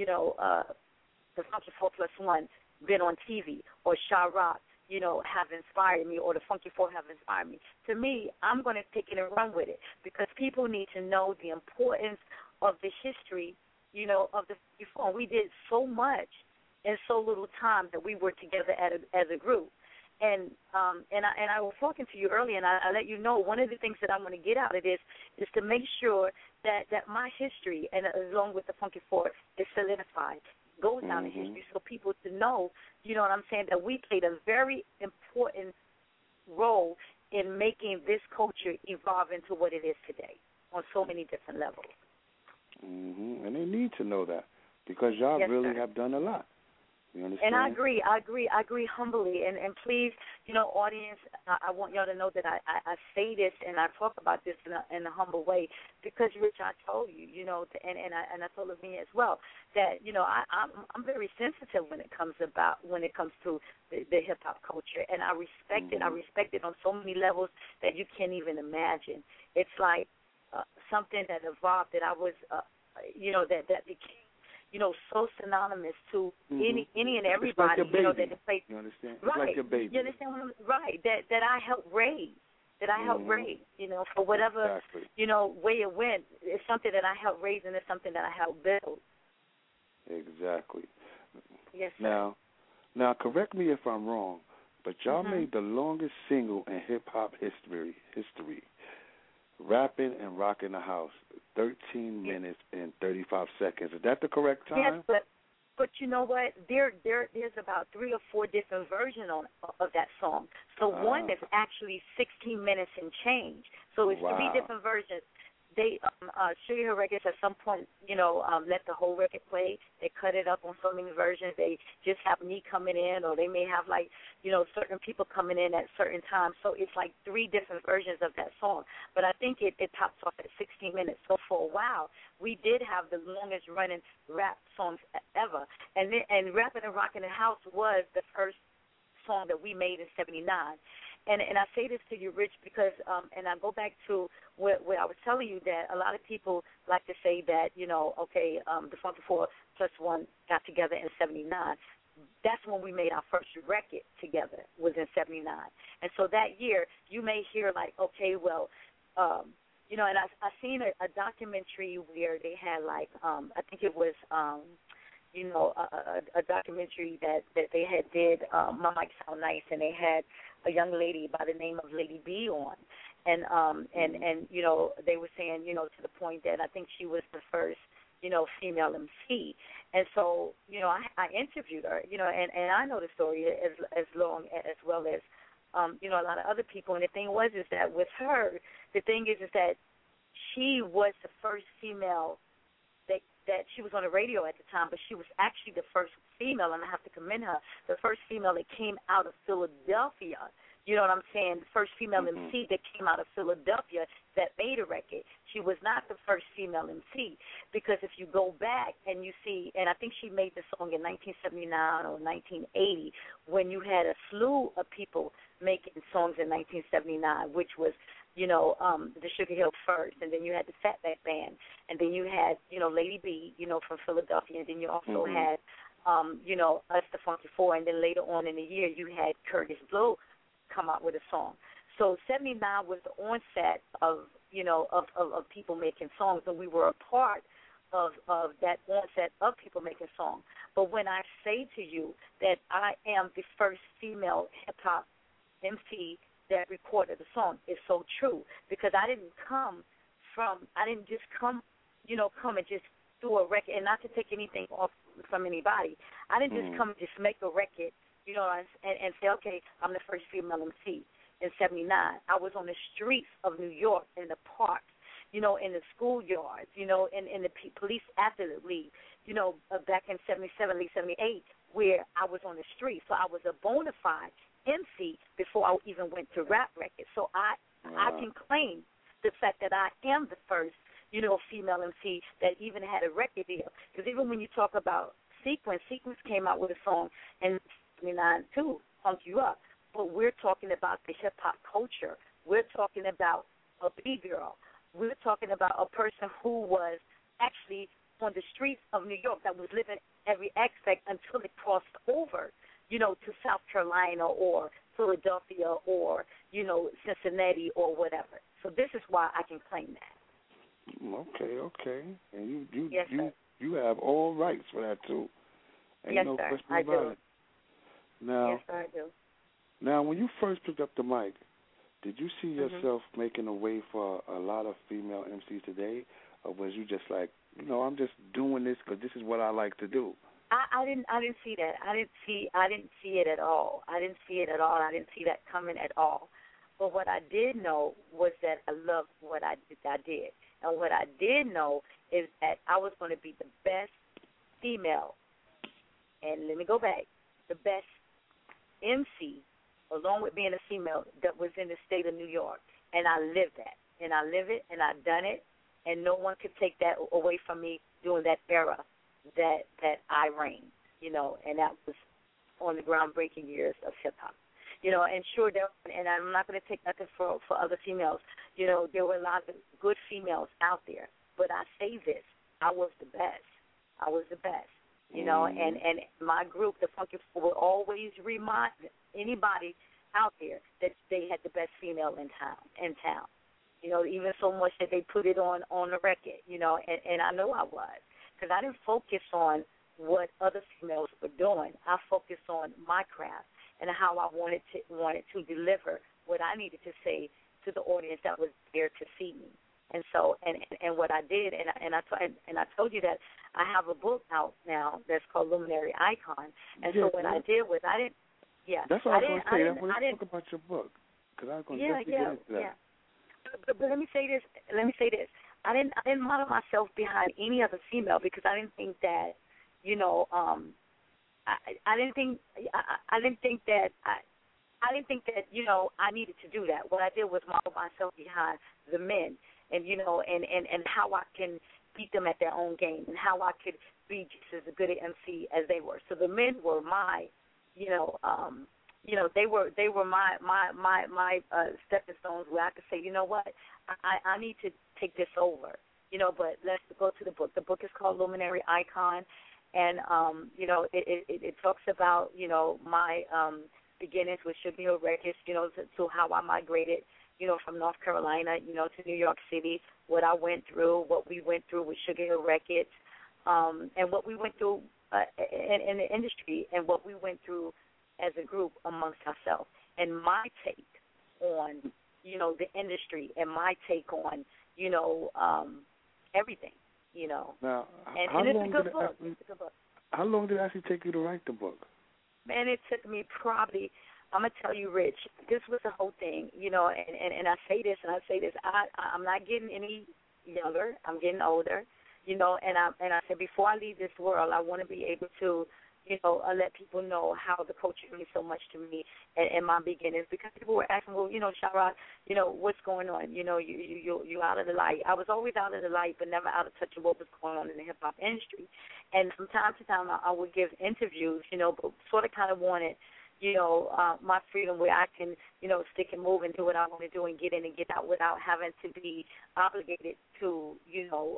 the Funky 4+1 been on TV, or Sha-Rock, have inspired me, or the Funky Four have inspired me. To me, I'm going to take it and run with it, because people need to know the importance of the history, of the Funky Four. We did so much in so little time that we were together as a group. And I was talking to you earlier, and I let you know one of the things that I'm going to get out of this is to make sure that my history, and along with the Funky Four, is solidified, goes down in history, so people to know, what I'm saying, that we played a very important role in making this culture evolve into what it is today on so many different levels. And they need to know that, because y'all really have done a lot. You understand? And I agree humbly. And please, audience, I want y'all to know that I say this and I talk about this in a humble way, because, Rich, I told you, and I told Lavinia as well, that, I'm very sensitive when it comes to the hip-hop culture, and I respect it. I respect it on so many levels that you can't even imagine. It's like something that evolved, that I was, that became, so synonymous to any and everybody, like that they play. You understand? Right. It's like your baby. You understand what I'm right? That I helped raise. For whatever, way it went. It's something that I helped raise, and it's something that I helped build. Exactly. Yes, sir. Now, correct me if I'm wrong, but y'all made the longest single in hip-hop history. Rapping and Rocking the House, 13 minutes and 35 seconds. Is that the correct time? Yes, but you know what? There's about 3 or 4 different versions of that song. So one is actually 16 minutes and change. So it's 3 different versions. They Sugar Hill Records at some point, let the whole record play. They cut it up on so many versions. They just have me coming in, or they may have certain people coming in at certain times. So it's like 3 different versions of that song. But I think it tops off at 16 minutes. So for a while, we did have the longest running rap songs ever. And Rapping and Rocking the House was the first song that we made in '79. And I say this to you, Rich, because, and I go back to what I was telling you, that a lot of people like to say that, the Funky 4+1 got together in '79. That's when we made our first record together, was in '79. And so that year, you may hear like, okay, well, and I seen a documentary where they had like, I think it was, a documentary that they had did, My Mic Sound Nice, and they had a young lady by the name of Lady B on, and you know, they were saying, you know, to the point that I think she was the first, you know, female MC. And so, you know, I interviewed her, you know, and I know the story as well as you know, a lot of other people. And the thing was is that with her, the thing is that she was the first female that she was on the radio at the time, but she was actually the first female, and I have to commend her, the first female that came out of Philadelphia. You know what I'm saying? The first female MC that came out of Philadelphia that made a record. She was not the first female MC, because if you go back and you see, and I think she made the song in 1979 or 1980, when you had a slew of people making songs in 1979, which was, you know, the Sugar Hill First, and then you had the Fatback Band, and then you had, you know, Lady B, you know, from Philadelphia, and then you also had, you know, us, the Funky Four, and then later on in the year you had Curtis Blow come out with a song. So 79 was the onset of, you know, of people making songs, and we were a part of that onset of people making songs. But when I say to you that I am the first female hip-hop MC that recorded a song, is so true, because I didn't just come and just do a record, and not to take anything off from anybody. I didn't just come and just make a record, you know, and say, okay, I'm the first female MC in 79. I was on the streets of New York, in the parks, you know, in the schoolyards, you know, in the police athlete league, you know, back in 77, late 78, where I was on the street. So I was a bona fide MC before I even went to rap records. So I can claim the fact that I am the first, you know, female MC that even had a record deal. Because even when you talk about Sequence came out with a song in 79 too, Punk You Up. But we're talking about the hip-hop culture. We're talking about a B-girl. We're talking about a person who was actually on the streets of New York, that was living every aspect until it crossed over, you know, to South Carolina or Philadelphia or, you know, Cincinnati or whatever. So this is why I can claim that. Okay. And you sir. have all rights for that too. Ain't yes, no sir. question I about do. it. Now, yes, sir, I do. Now, when you first picked up the mic, did you see yourself making a way for a lot of female MCs today, or was you just like, you know, I'm just doing this because this is what I like to do? I didn't see that. I didn't see it at all. I didn't see that coming at all. But what I did know was that I loved what I did. And what I did know is that I was going to be the best female, and let me go back, the best MC, along with being a female, that was in the state of New York. And I lived that. And I live it, and I've done it, and no one could take that away from me during that era that I reigned, you know, and that was on the groundbreaking years of hip-hop. You know, and sure, and I'm not going to take nothing for other females. You know, there were a lot of good females out there, but I say this, I was the best. I was the best. You know, and my group, the Funky Four, will always remind anybody out there that they had the best female in town. You know, even so much that they put it on the record, you know, and I know I was. Because I didn't focus on what other females were doing. I focused on my craft and how I wanted to deliver what I needed to say to the audience that was there to see me. And so, and what I did, and I told you that I have a book out now that's called Luminary Icon. And so what I did was I didn't. Yeah. That's what I was going to say. I want to talk about your book, because I was going to get into that. Yeah. But let me say this. I didn't model myself behind any other female, because I didn't think that, you know, I didn't think that you know, I needed to do that. What I did was model myself behind the men, and you know, and how I can beat them at their own game, and how I could be just as good an MC as they were. So the men were my, you know, they were my stepping stones, where I could say, you know what, I need to take this over, you know. But let's go to the book. The book is called Luminary Icon, and you know, it talks about, you know, my beginnings with Sugar Hill Records, you know, to how I migrated, you know, from North Carolina, you know, to New York City, what I went through, what we went through with Sugar Hill Records, and what we went through in the industry, and what we went through as a group amongst ourselves. and my take on, you know, the industry and my take on, you know, everything, you know. Now, and it's a good book. It's a good book. How long did it actually take you to write the book? Man, it took me probably, I'm going to tell you, Rich, this was the whole thing, you know, and I say this, I'm not getting any younger. I'm getting older, you know, and I said before I leave this world, I want to be able to, you know, let people know how the coaching means so much to me in my beginnings, because people were asking, well, you know, Sha Rock, you know, what's going on? You know, you out of the light. I was always out of the light, but never out of touch of what was going on in the hip-hop industry. And from time to time, I would give interviews, you know, but sort of kind of wanted, you know, my freedom where I can, you know, stick and move and do what I want to do and get in and get out without having to be obligated to, you know,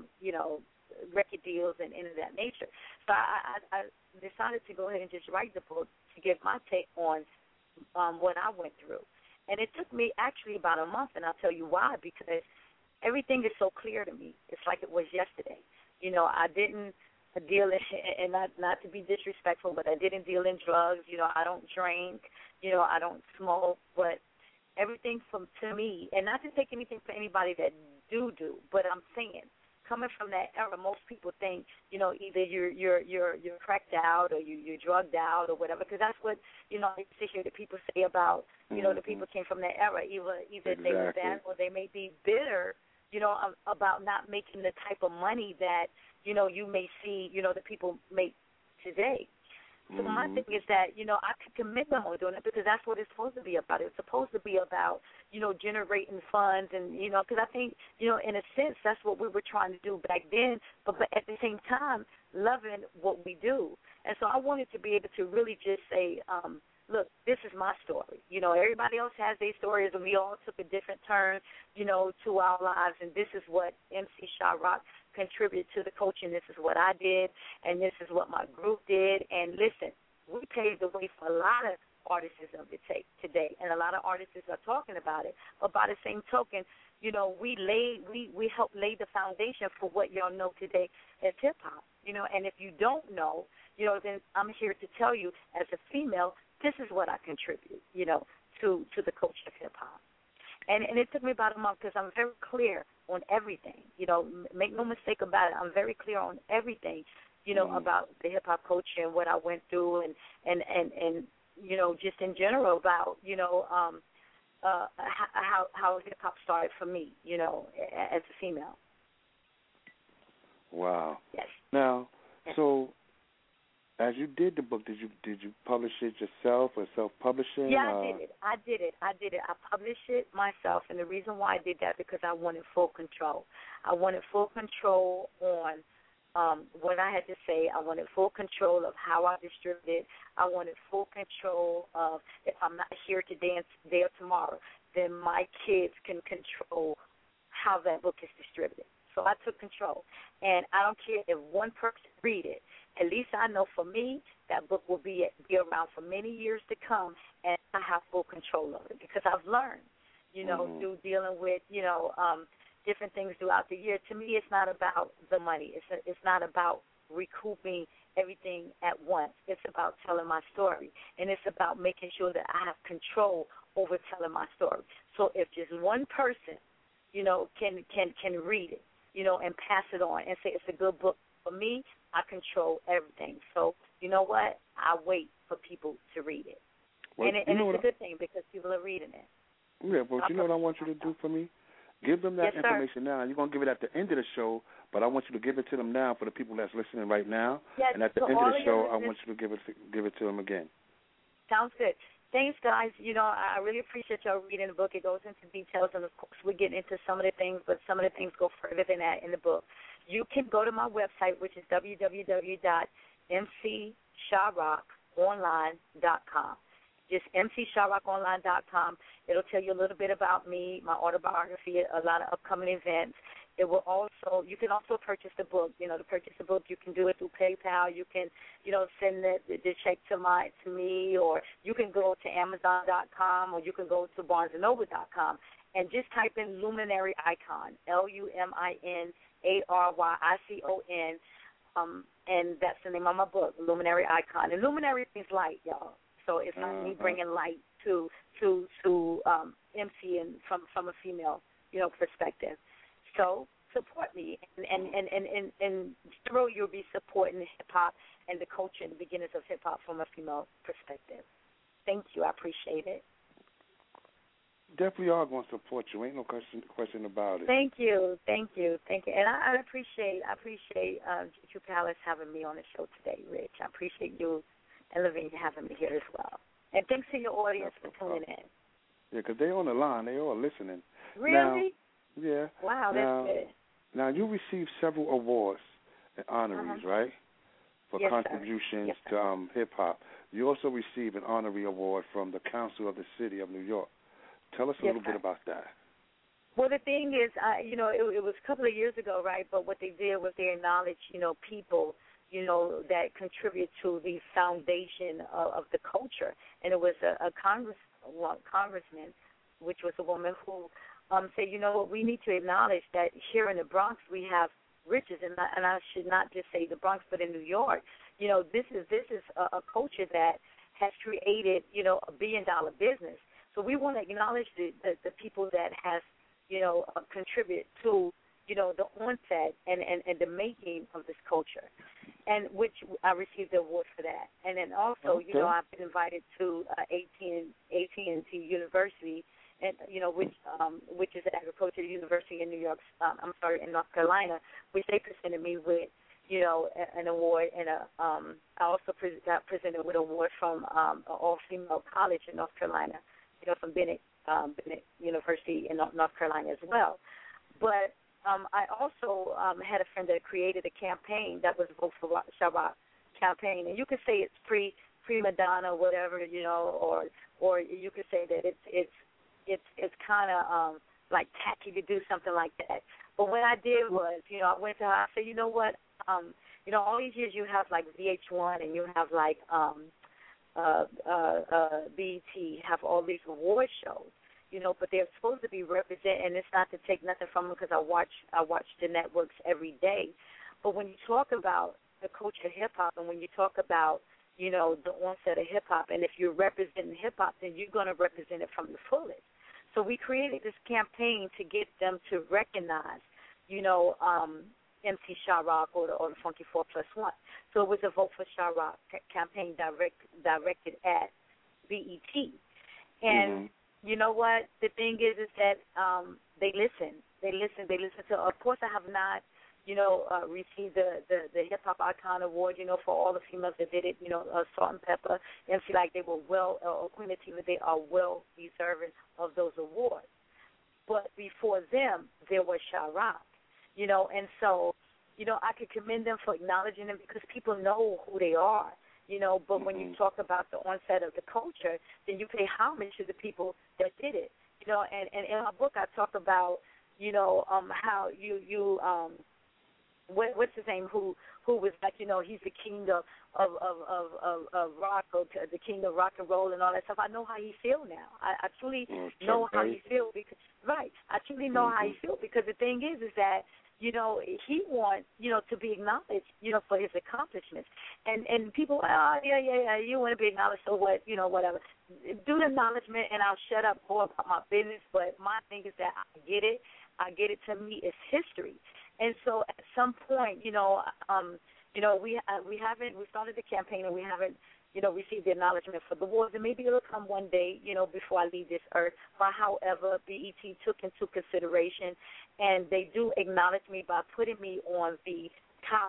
record deals and of that nature. So I decided to go ahead and just write the book to give my take on what I went through. And it took me actually about a month, and I'll tell you why, because everything is so clear to me. It's like it was yesterday. You know, I didn't deal in, and not to be disrespectful, but I didn't deal in drugs. You know, I don't drink. You know, I don't smoke. But everything to me, and not to take anything for anybody that do, but I'm saying, coming from that era, most people think, you know, either you're cracked out or you're drugged out or whatever, because that's what, you know, I used to hear the people say about, you know, the people came from that era. Either they were that or they may be bitter, you know, about not making the type of money that, you know, you may see, you know, that people make today. So my thing is that, you know, I could commend them on doing it because that's what it's supposed to be about. It's supposed to be about, you know, generating funds and, you know, because I think, you know, in a sense, that's what we were trying to do back then, but at the same time, loving what we do. And so I wanted to be able to really just say, look, this is my story. You know, everybody else has their stories, and we all took a different turn, you know, to our lives, and this is what MC Sha Rock contributed to the coaching. This is what I did, and this is what my group did. And listen, we paved the way for a lot of artists of the tape today, and a lot of artists are talking about it. But by the same token, you know, we helped lay the foundation for what y'all know today as hip-hop. You know, and if you don't know, you know, then I'm here to tell you as a female, this is what I contribute, you know, to the culture of hip-hop. And it took me about a month because I'm very clear on everything. You know, make no mistake about it. I'm very clear on everything, you know, about the hip-hop culture and what I went through and you know, just in general about, you know, how hip-hop started for me, you know, as a female. Wow. Yes. Now, so as you did the book, did you publish it yourself or self-publishing? Yeah, I did it. I published it myself, and the reason why I did that because I wanted full control. I wanted full control on what I had to say. I wanted full control of how I distributed. I wanted full control of if I'm not here today or tomorrow, then my kids can control how that book is distributed. So I took control, and I don't care if one person read it. At least I know for me that book will be around for many years to come, and I have full control of it because I've learned, you know, through dealing with, you know, different things throughout the year. To me, it's not about the money. It's not about recouping everything at once. It's about telling my story, and it's about making sure that I have control over telling my story. So if just one person, you know, can read it, you know, and pass it on and say it's a good book for me, I control everything. So, you know what? I wait for people to read it. Well, and it's a good thing because people are reading it. Yeah, but you know what I want you to do for me? Give them that information now. You're going to give it at the end of the show, but I want you to give it to them now for the people that's listening right now. Yes, and at the end of the show, I want you to give it to them again. Sounds good. Thanks, guys. You know, I really appreciate y'all reading the book. It goes into details, and, of course, we get into some of the things, but some of the things go further than that in the book. You can go to my website, which is www.mcsharockonline.com. Just mcsharockonline.com. It'll tell you a little bit about me, my autobiography, a lot of upcoming events. It will also, you can also purchase the book. You know, to purchase the book, you can do it through PayPal. You can, you know, send the check to me, or you can go to Amazon.com, or you can go to BarnesandNoble.com and just type in Luminary Icon, LUMINARYICON, and that's the name of my book, Luminary Icon. And luminary means light, y'all. So it's not me bringing light to MC and from a female, perspective. So support me, and through you'll be supporting hip hop and the culture and the beginnings of hip hop from a female perspective. Thank you, I appreciate it. Definitely are going to support you. Ain't no question about it. Thank you. And I appreciate GQ Palace having me on the show today, Rich. I appreciate you and Levine having me here as well. And thanks to your audience for tuning in. Yeah, because they're on the line. They all listening. Really? Now, yeah. Wow, that's good. Now, you received several awards and honorees, right, for contributions to hip-hop. You also received an honorary award from the Council of the City of New York. Tell us a little bit about that. Well, the thing is, it was a couple of years ago, right, but what they did was they acknowledged, people, that contribute to the foundation of the culture. And it was a congressman, which was a woman who said, we need to acknowledge that here in the Bronx we have riches, and I should not just say the Bronx, but in New York, this is a culture that has created, a billion-dollar business. So we want to acknowledge the people that has, contribute to, the onset and the making of this culture, and which I received the award for that. And then also, I've been invited to AT&T University, and which is an agricultural university in in North Carolina, which they presented me with, an award, and I also got presented with an award from an all-female college in North Carolina, from Bennett University in North Carolina as well. But I also had a friend that created a campaign that was Vote for Sha-Rock campaign, and you could say it's pre-Madonna, whatever, or you could say that it's kind of like tacky to do something like that. But what I did was, I went to her. I said, you know what, all these years you have like VH1 and you have like BET have all these award shows, but they're supposed to be represented, and it's not to take nothing from them because I watch the networks every day. But when you talk about the culture of hip-hop, and when you talk about, the onset of hip-hop, and if you're representing hip-hop, then you're going to represent it from the fullest. So we created this campaign to get them to recognize, MC Sha-Rock or the Funky 4+1. So it was a Vote for Sha-Rock campaign directed at BET. And you know what? The thing is that they listen. They listen to, of course, I have not, received the Hip Hop Icon Award, for all the females that did it, Salt and Pepper, MC Like, they were or Queen Latifah, they are well deserving of those awards. But before them, there was Sha-Rock. And so, I could commend them for acknowledging them because people know who they are, but when you talk about the onset of the culture, then you pay homage to the people that did it, and in my book I talk about, how you what's his name, who was like, he's the king of rock, or the king of rock and roll and all that stuff. I know how he feel now. I truly know how he feel because I truly know how he feel because the thing is that he wants, to be acknowledged, for his accomplishments. And people, you want to be acknowledged, so what, whatever. Do the acknowledgement, and I'll shut up, go about my business. But my thing is that I get it. To me, it's history. And so at some point, we started the campaign, and we haven't, received the acknowledgement for the awards, and maybe it'll come one day, before I leave this earth. But however, BET took into consideration, and they do acknowledge me by putting me on the top,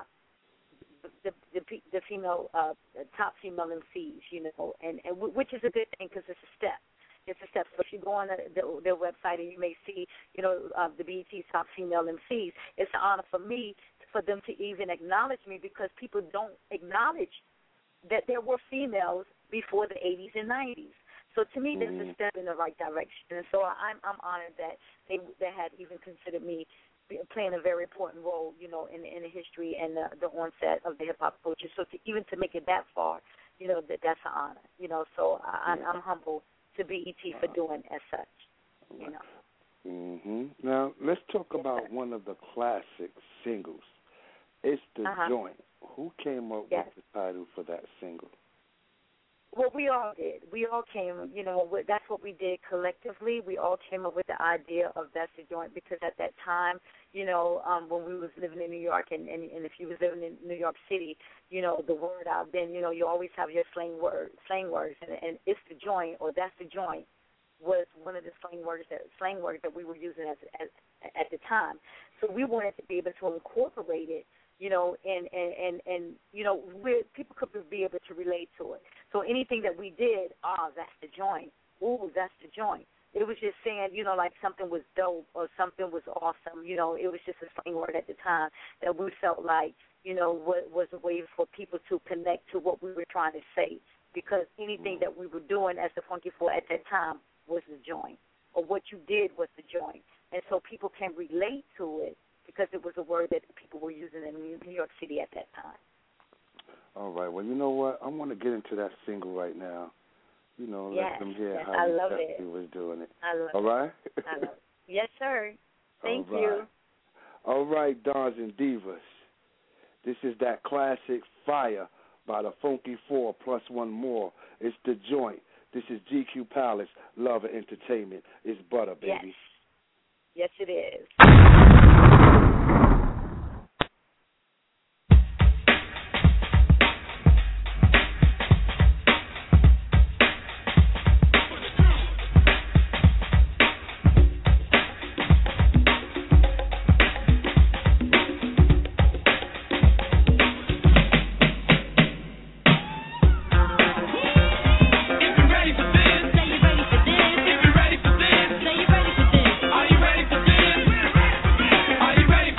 the female, top female MCs, and which is a good thing because it's a step. It's a step. So if you go on their website and you may see, the BET top female MCs, it's an honor for me for them to even acknowledge me because people don't acknowledge that there were females before the 80s and 90s. So to me, this is a step in the right direction. And so I'm honored that they had even considered me playing a very important role, in the history and the onset of the hip-hop culture. So even to make it that far, that's an honor. So I'm humble to BET for doing as such, Now, let's talk about one of the classic singles. It's The Joint. Who came up with the title for that single? Well, we all did. We all came, that's what we did collectively. We all came up with the idea of that's the joint because at that time, when we was living in New York and if you was living in New York City, the word out then, you always have your slang words, and it's the joint or that's the joint was one of the slang words that we were using at the time. So we wanted to be able to incorporate it, and where people could be able to relate to it. So anything that we did, that's the joint. Ooh, that's the joint. It was just saying, like something was dope or something was awesome. It was just a slang word at the time that we felt like, was a way for people to connect to what we were trying to say. Because anything that we were doing as the Funky Four at that time was the joint, or what you did was the joint. And so people can relate to it because it was a word that people were using in New York City at that time. All right. Well, you know what? I want to get into that single right now. Let them hear how you was doing it. I love All right? I love it. Yes, sir. Thank All right. you. All right, Dons and Divas. This is that classic Fire by the Funky Four plus one more. It's the joint. This is GQ Palace, Love and Entertainment. It's butter, baby. Yes, it is. Are you ready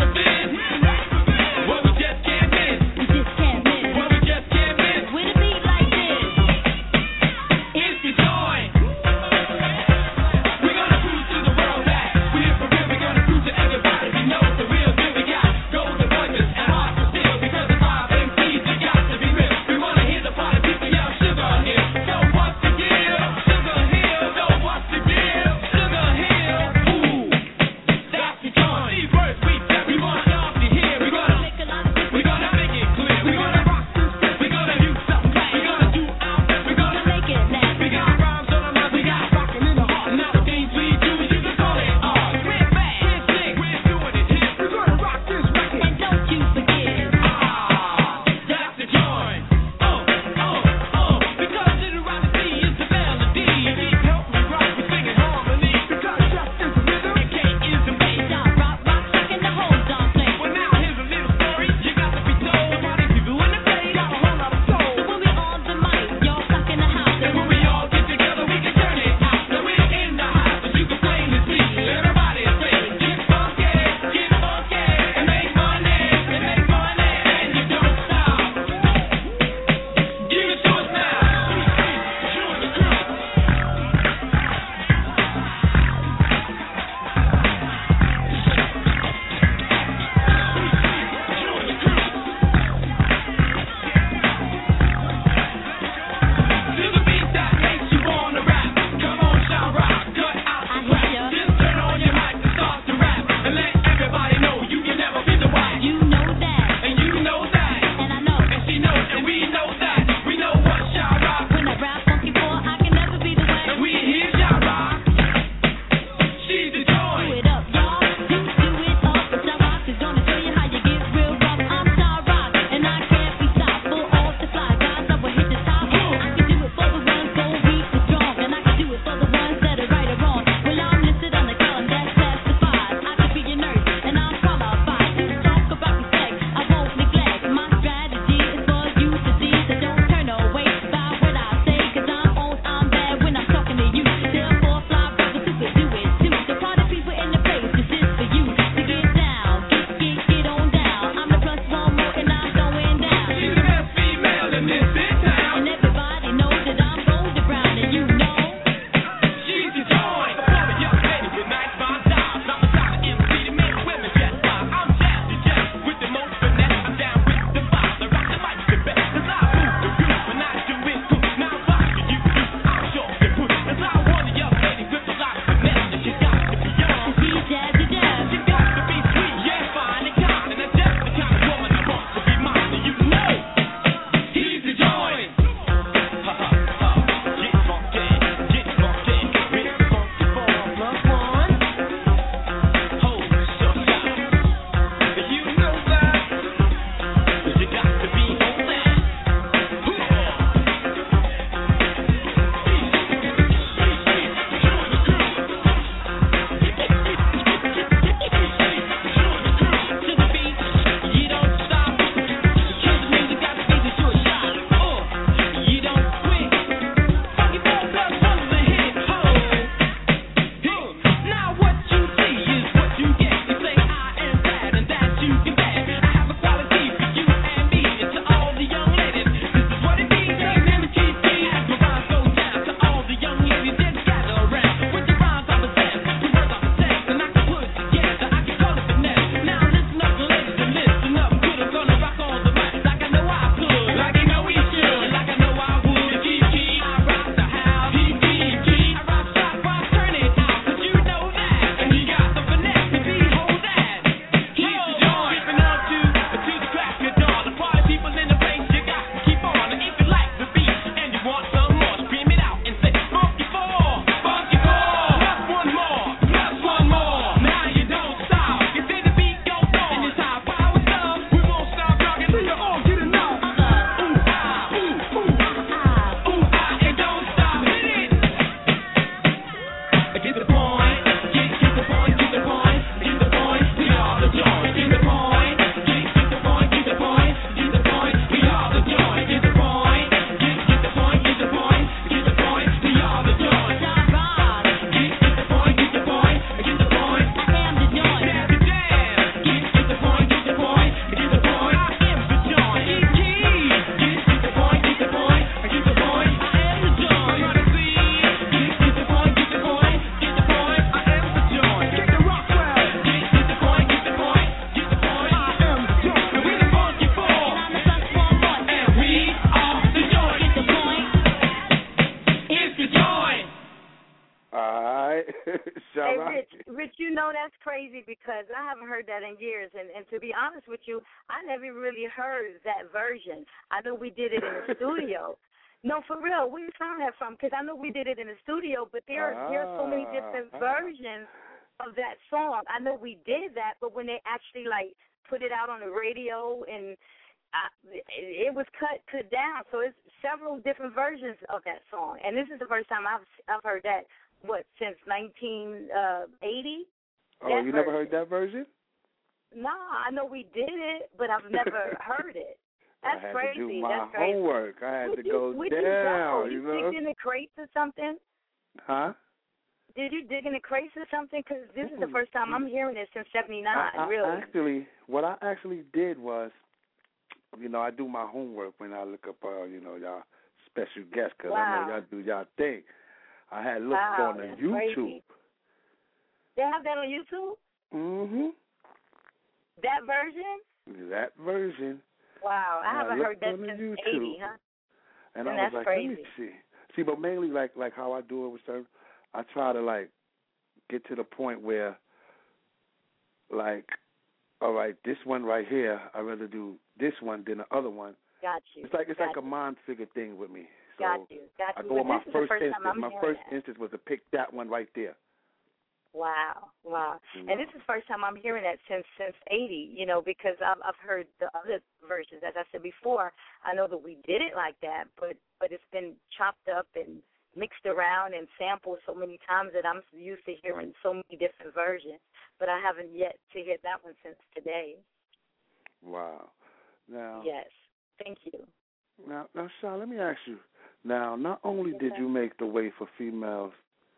that's crazy because I haven't heard that in years. And to be honest with you, I never really heard that version. I know we did it in the studio. No, for real. Where you found that from? Because I know we did it in the studio, but there are so many different versions of that song. I know we did that, but when they actually, like, put it out on the radio and it was cut down. So it's several different versions of that song. And this is the first time I've heard that, since 1980? Oh, you never heard that version? No, I know we did it, but I've never heard it. That's I had crazy. to do my That's crazy. homework. I had to go Where'd down. You dig in the crates or something? Huh? Did you dig in the crates or something? Because this is the first time I'm hearing it since '79. Really? Actually, what I actually did was, I do my homework when I look up, y'all special guests, because I know y'all do y'all thing. I had looked on the YouTube. Crazy. They have that on YouTube? Mm-hmm. That version? That version. Wow, I haven't heard that since YouTube. 80, huh? And I that's was like, crazy. let me see. See, but mainly like how I do it with certain, I try to like get to the point where, like, all right, this one right here, I'd rather do this one than the other one. Got you. It's like a mind figure thing with me. So got you. I go with my first instance. My first instance was to pick that one right there. Wow. Mm-hmm. And this is the first time I'm hearing that since '80. Because I've heard the other versions. As I said before, I know that we did it like that, but it's been chopped up and mixed around and sampled so many times that I'm used to hearing so many different versions. But I haven't yet to hear that one since today. Wow. Now. Yes. Thank you. Now, Sha, let me ask you. Now, not only did you make the way for females,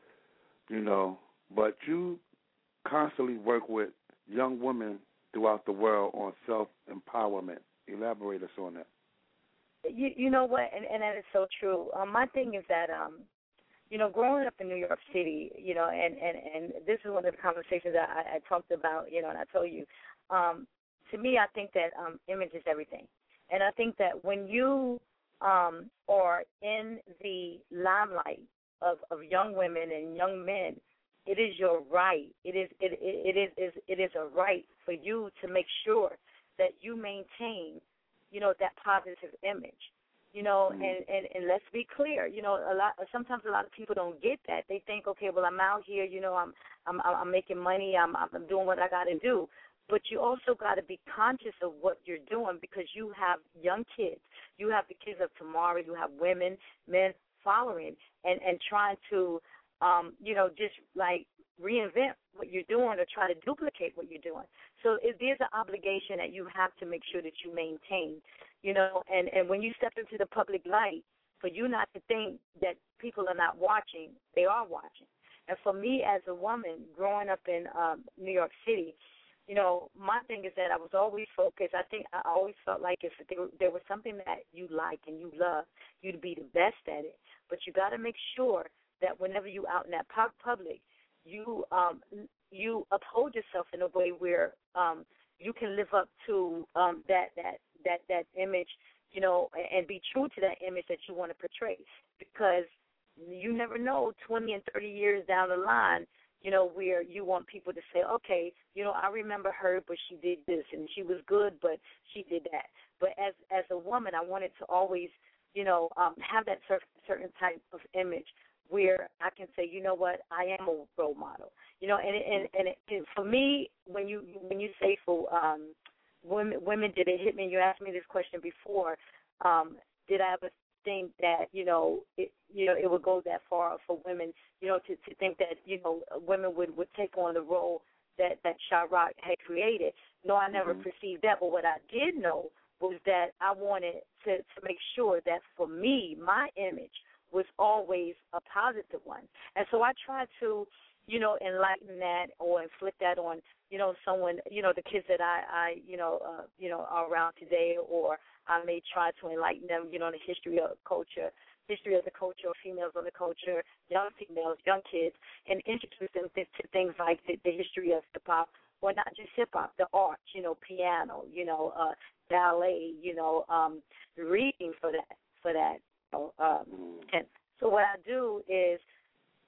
but you constantly work with young women throughout the world on self-empowerment. Elaborate us on that. You know what, and that is so true. My thing is that, growing up in New York City, and this is one of the conversations that I talked about, and I told you, to me, I think that image is everything. And I think that when you are in the limelight of young women and young men, it is your right. It is a right for you to make sure that you maintain, that positive image. And let's be clear. Sometimes a lot of people don't get that. They think, okay, well, I'm out here. I'm making money. I'm doing what I got to do. But you also got to be conscious of what you're doing because you have young kids. You have the kids of tomorrow. You have women, men following and trying to, just like reinvent what you're doing or try to duplicate what you're doing. So there's an obligation that you have to make sure that you maintain, and when you step into the public light, for you not to think that people are not watching, they are watching. And for me as a woman growing up in New York City, my thing is that I was always focused. I think I always felt like if there was something that you like and you love, you'd be the best at it. But you got to make sure that whenever you out in that public, you uphold yourself in a way where you can live up to that image, and be true to that image that you want to portray. Because you never know, 20 and 30 years down the line, where you want people to say, okay, I remember her, but she did this, and she was good, but she did that. But as a woman, I wanted to always, have that certain type of image where I can say, you know what, I am a role model. And for me, when you say for women, did it hit me? You asked me this question before. Did I ever think that it would go that far for women, to think that women would take on the role that Sha Rock had created? No, I never perceived that. But what I did know was that I wanted to make sure that for me, my image was always a positive one. And so I tried to, enlighten that or inflict that on, someone, the kids that I are around today, or I may try to enlighten them, the history of the culture, females of the culture, young females, young kids, and introduce them to things like the history of hip-hop, or not just hip-hop, the arts, piano, ballet, reading for that. And so what I do is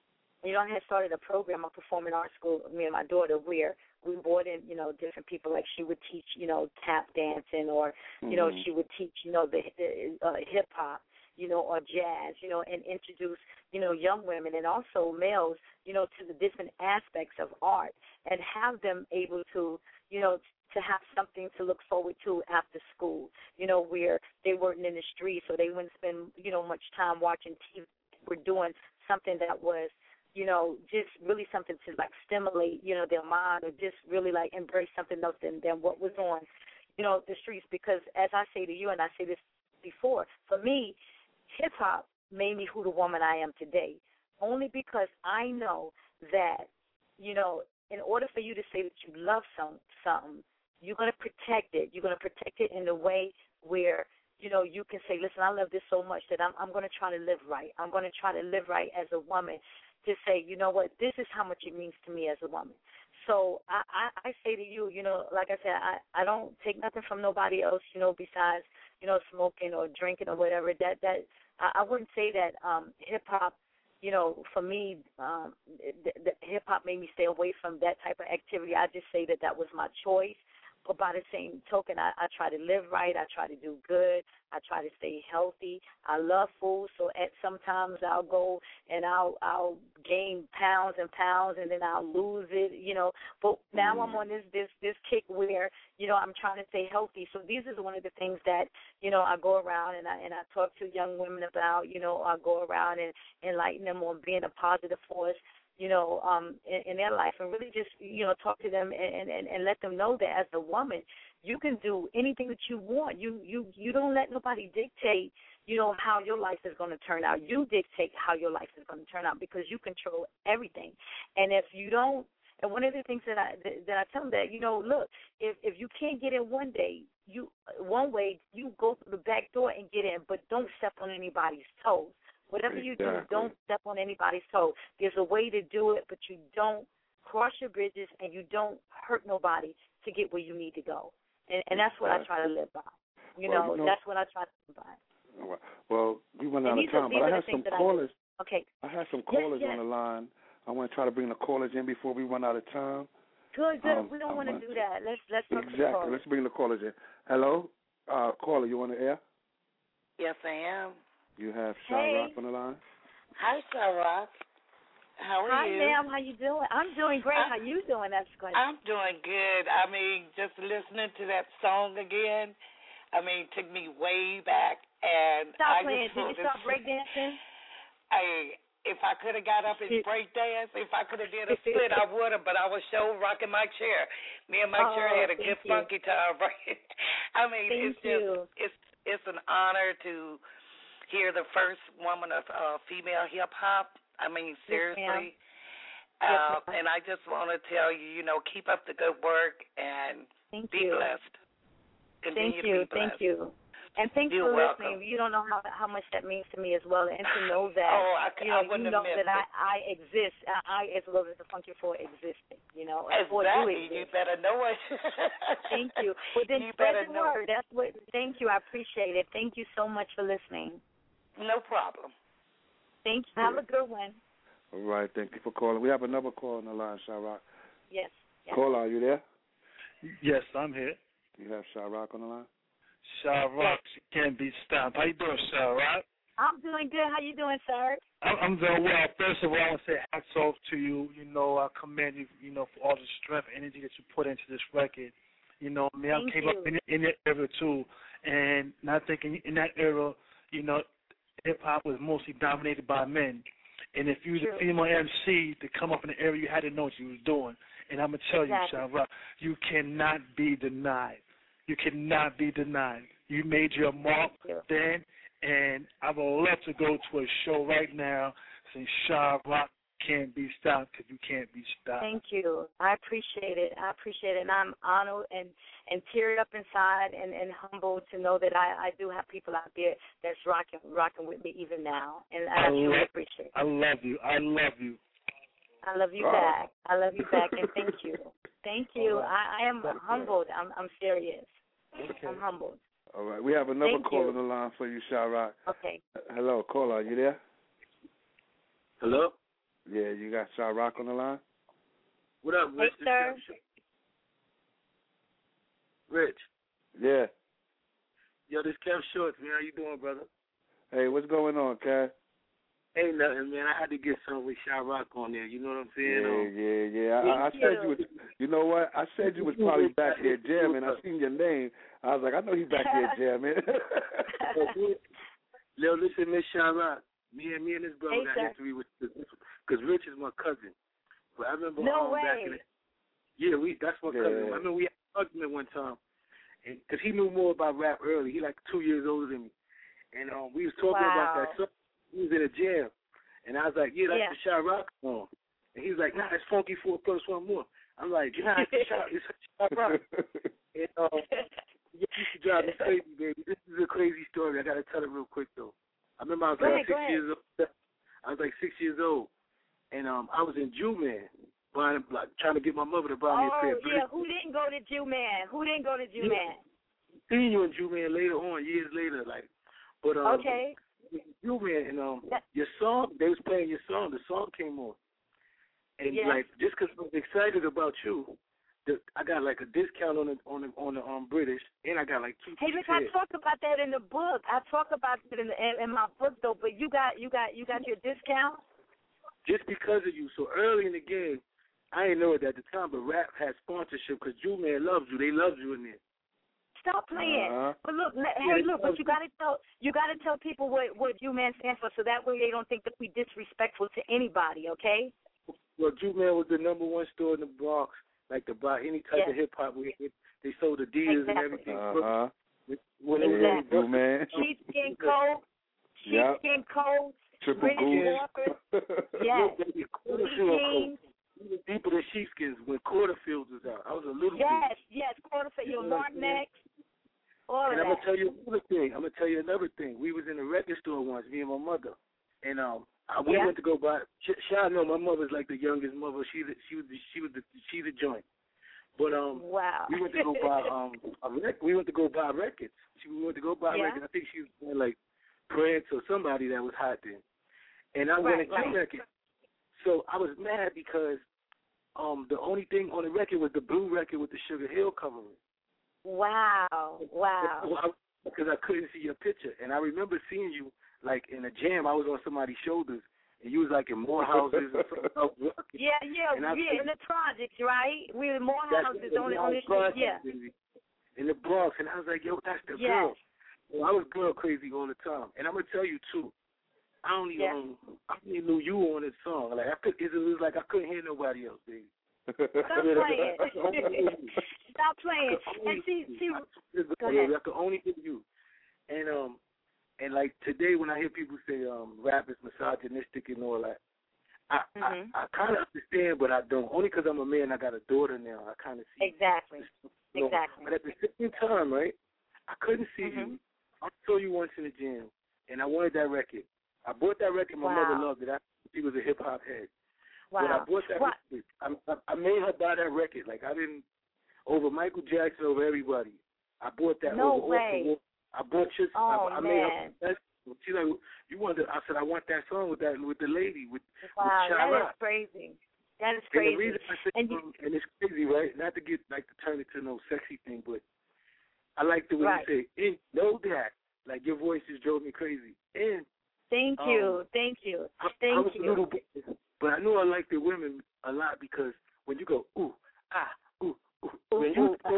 you know, I had started a program, a performing arts school, me and my daughter, where we brought in, you know, different people. Like she would teach, you know, tap dancing, or, you know, she would teach, you know, the hip hop, you know, or jazz, you know, and introduce, you know, young women and also males, you know, to the different aspects of art, and have them able to, you know, to have something to look forward to after school, you know, where they weren't in the streets, so they wouldn't spend, you know, much time watching TV. We're doing something that was, you know, just really something to, like, stimulate, you know, their mind, or just really, like, embrace something else than what was on, you know, the streets. Because as I say to you, and I say this before, for me, hip-hop made me who the woman I am today, only because I know that, you know, in order for you to say that you love something, you're going to protect it. You're going to protect it in a way where, you know, you can say, listen, I love this so much that I'm going to try to live right. I'm going to try to live right as a woman, to say, you know what, this is how much it means to me as a woman. So I say to you, you know, like I said, I don't take nothing from nobody else, you know, besides, you know, smoking or drinking or whatever. That I wouldn't say that hip-hop, you know, for me, the hip-hop made me stay away from that type of activity. I just say that was my choice. But by the same token, I try to live right. I try to do good. I try to stay healthy. I love food, so sometimes I'll go and I'll gain pounds and pounds, and then I'll lose it, you know. But now I'm on this kick where, you know, I'm trying to stay healthy. So these are one of the things that, you know, I go around and I talk to young women about. You know, I go around and enlighten them on being a positive force, you know, in their life, and really just, you know, talk to them and let them know that as a woman, you can do anything that you want. You don't let nobody dictate, you know, how your life is going to turn out. You dictate how your life is going to turn out, because you control everything. And if you don't, and one of the things that I tell them that, you know, look, if you can't get in one way, you go through the back door and get in, but don't step on anybody's toes. Whatever you do, don't step on anybody's toe. There's a way to do it, but you don't cross your bridges and you don't hurt nobody to get where you need to go. And that's what I try to live by. You know, that's what I try to live by. Well, we went out of time, but I have some callers. Okay. I have some callers on the line. I want to try to bring the callers in before we run out of time. Good. We don't want to do that. Let's talk to the callers. Let's bring the callers in. Hello, caller, you on the air? Yes, I am. You have Sha-Rock on the line. Hi, Sha-Rock. How are you? Hi, ma'am. How you doing? I'm doing great. How you doing? That's good. I'm doing good. I mean, just listening to that song again, I mean, took me way back. And stop playing. Did you stop breakdancing? If I could have got up and breakdance, if I could have did a split, I would have. But I was so rocking my chair. Me and my chair had a good funky time, right? I mean, it's an honor to hear the first woman of female hip hop. I mean, seriously. And I just want to tell you, you know, keep up the good work and be blessed. Continue to be blessed. Thank you. And thanks for listening. You don't know how much that means to me as well, and to know that you know that I exist. I, as well as the Funky Four, existing. You know, exactly. You better know it. Thank you. Well, then spread the word. That's what. Thank you. I appreciate it. Thank you so much for listening. No problem. Thank you. Have a good one. All right. Thank you for calling. We have another call on the line, Sha-Rock. Yes. Caller, are you there? Yes, I'm here. You have Sha-Rock on the line? Sha-Rock, she can't be stopped. How you doing, Sha-Rock? I'm doing good. How you doing, sir? I'm doing well. First of all, I want to say hats off to you. You know, I commend you, you know, for all the strength and energy that you put into this record. You know, I mean, I came up in that era, too. And I think in that era, you know, hip-hop was mostly dominated by men. And if you was a female MC to come up in the area, you had to know what you was doing. And I'm going to tell you, Sha-Rock, you cannot be denied. You cannot be denied. You made your mark then, and I would love to go to a show right now saying Sha-Rock can't be stopped because you can't be stopped. Thank you. I appreciate it. And I'm honored and teared up inside and humbled to know that I do have people out there that's rocking with me even now. And I truly appreciate it. I love you. I love you back. I love you back, and thank you. Thank you. Right. I am humbled. I'm serious. Okay. I'm humbled. All right. We have another call on the line for you, Sha-Rock. Okay. Hello, caller. Are you there? Hello? Yeah, you got Chirac on the line? What up, Rich? Hey, sir. Rich. Yeah. Yo, this Kev Shorts, man. How you doing, brother? Hey, what's going on, Kev? Ain't nothing, man. I had to get something with Chirac on there. You know what I'm saying? Yeah. I said you was. You know what? I said you was probably back there jamming. I seen your name. I was like, I know he's back there jamming. Lil, listen, Miss Chirac. Me and his brother got history with this, because Rich is my cousin. But I remember back in the, that's my cousin. I remember we had an argument one time, and because he knew more about rap early. He like 2 years older than me, and we was talking about that song. He was in a jam, and I was like, that's the Chirac song. And he was like, nah, it's Funky 4 plus 1 more. I'm like, nah, it's Chirac. And you used to drive me crazy, baby. This is a crazy story. I got to tell it real quick, though. I remember I was like 6 years old. I was like 6 years old, and I was in Jew Man, trying to get my mother to buy me a pair of yeah. Who didn't go to Jew Man? Seen you in Jew Man later on, years later, like. But okay. Jew Man, and your song, they was playing your song. The song came on, and like just because I was excited about you, I got like a discount on the British, and I got like 2. Hey, look, I talk about that in the book. I talk about it in my book though. But you got your discount. Just because of you. So early in the game, I didn't know it at the time, but rap had sponsorship because Jew Man loves you. They loved you in there. Stop playing. But look, but you gotta tell people what Jew Man stands for, so that way they don't think that we disrespectful to anybody. Okay. Well, Jew Man was the #1 store in the Bronx. Like to buy any type of hip hop, they sold Adidas and everything. Jew Man. Sheepskin coat. Sheepskin coat. Triple Goose. Yes. Deeper than sheepskins when Quarterfields was out. I was a little dude. Yes, Quarterfield. Your Mark Next. All of that. I'm gonna tell you another thing. We was in a record store once, me and my mother, and we went to go buy. I know my mother's like the youngest mother. She's the joint. But we went to go buy we went to go buy records. We went to go buy records. I think she was playing like Prince or somebody that was hot then. And I went and got records. So I was mad because the only thing on the record was the blue record with the Sugar Hill covering. Wow. Because I couldn't see your picture. And I remember seeing you, like, in a jam. I was on somebody's shoulders, and you was, like, in Morehouses or something. In the projects, right? We were in Morehouses on the street, in the Bronx. And I was like, yo, that's the girl. Well, I was girl crazy all the time. And I'm going to tell you, too, I only knew you on this song. Like, it was like I couldn't hear nobody else, baby. Stop playing. Stop playing. And see, go ahead. I could only hear you. And like today when I hear people say rap is misogynistic and all that, I kind of understand, but I don't. Only because I'm a man, I got a daughter now. I kind of see. Exactly. But at the same time, right, I couldn't see you. I saw you once in the gym, and I wanted that record. I bought that record. My mother loved it. She was a hip-hop head. Wow. But I bought that record. I made her buy that record. Like, I didn't, over Michael Jackson, over everybody. I bought that No over way. I bought your, I man. made her, she's like, you want to, I said, I want that song with the lady, with Wow, with that is crazy. That is crazy. And the reason I said, and it's crazy, right? Not to get, like, to turn it to no sexy thing, but I like the way you say, and know that, like, your voice just drove me crazy. And Thank you. I was a little bit, but I knew I liked the women a lot because when you go, ooh, when you go,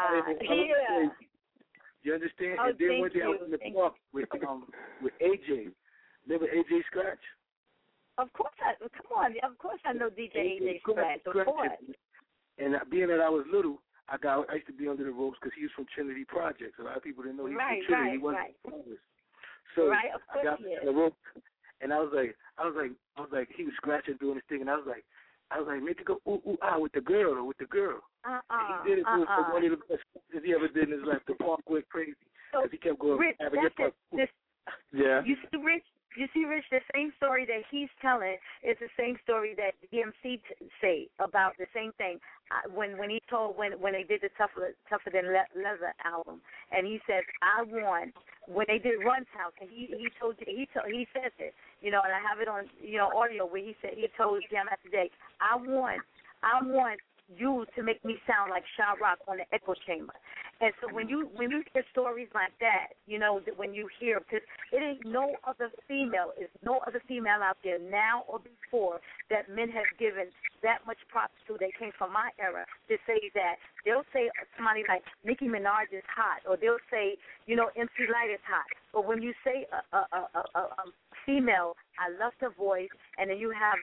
you understand? Oh, and then one day I was in the park with AJ. Remember AJ Scratch? Of course Of course I know DJ AJ Scratch. Of course. And being that I was little, I used to be under the ropes because he was from Trinity Projects. A lot of people didn't know he was from Trinity. He wasn't from Congress. So of I course got in the rope, and I was like, he was scratching, doing his thing, and I was like, make it go ooh with the girl. And he did it for one of the best things he ever did in his life. The park went crazy because he kept going. Rich, You see, Rich, the same story that he's telling is the same story that DMC say about the same thing. When they did the Tougher Than Leather album, and he says, I won when they did Run's House, and he says it, and I have it on audio where he told Jam Master Jay, I want you to make me sound like Sha Rock on the Echo Chamber. And so when you hear stories like that, when you hear, because it ain't no other female out there now or before that men have given that much props to. They came from my era to say that. They'll say somebody like Nicki Minaj is hot, or they'll say, MC Lyte is hot. But when you say a female, I love her voice, and then you have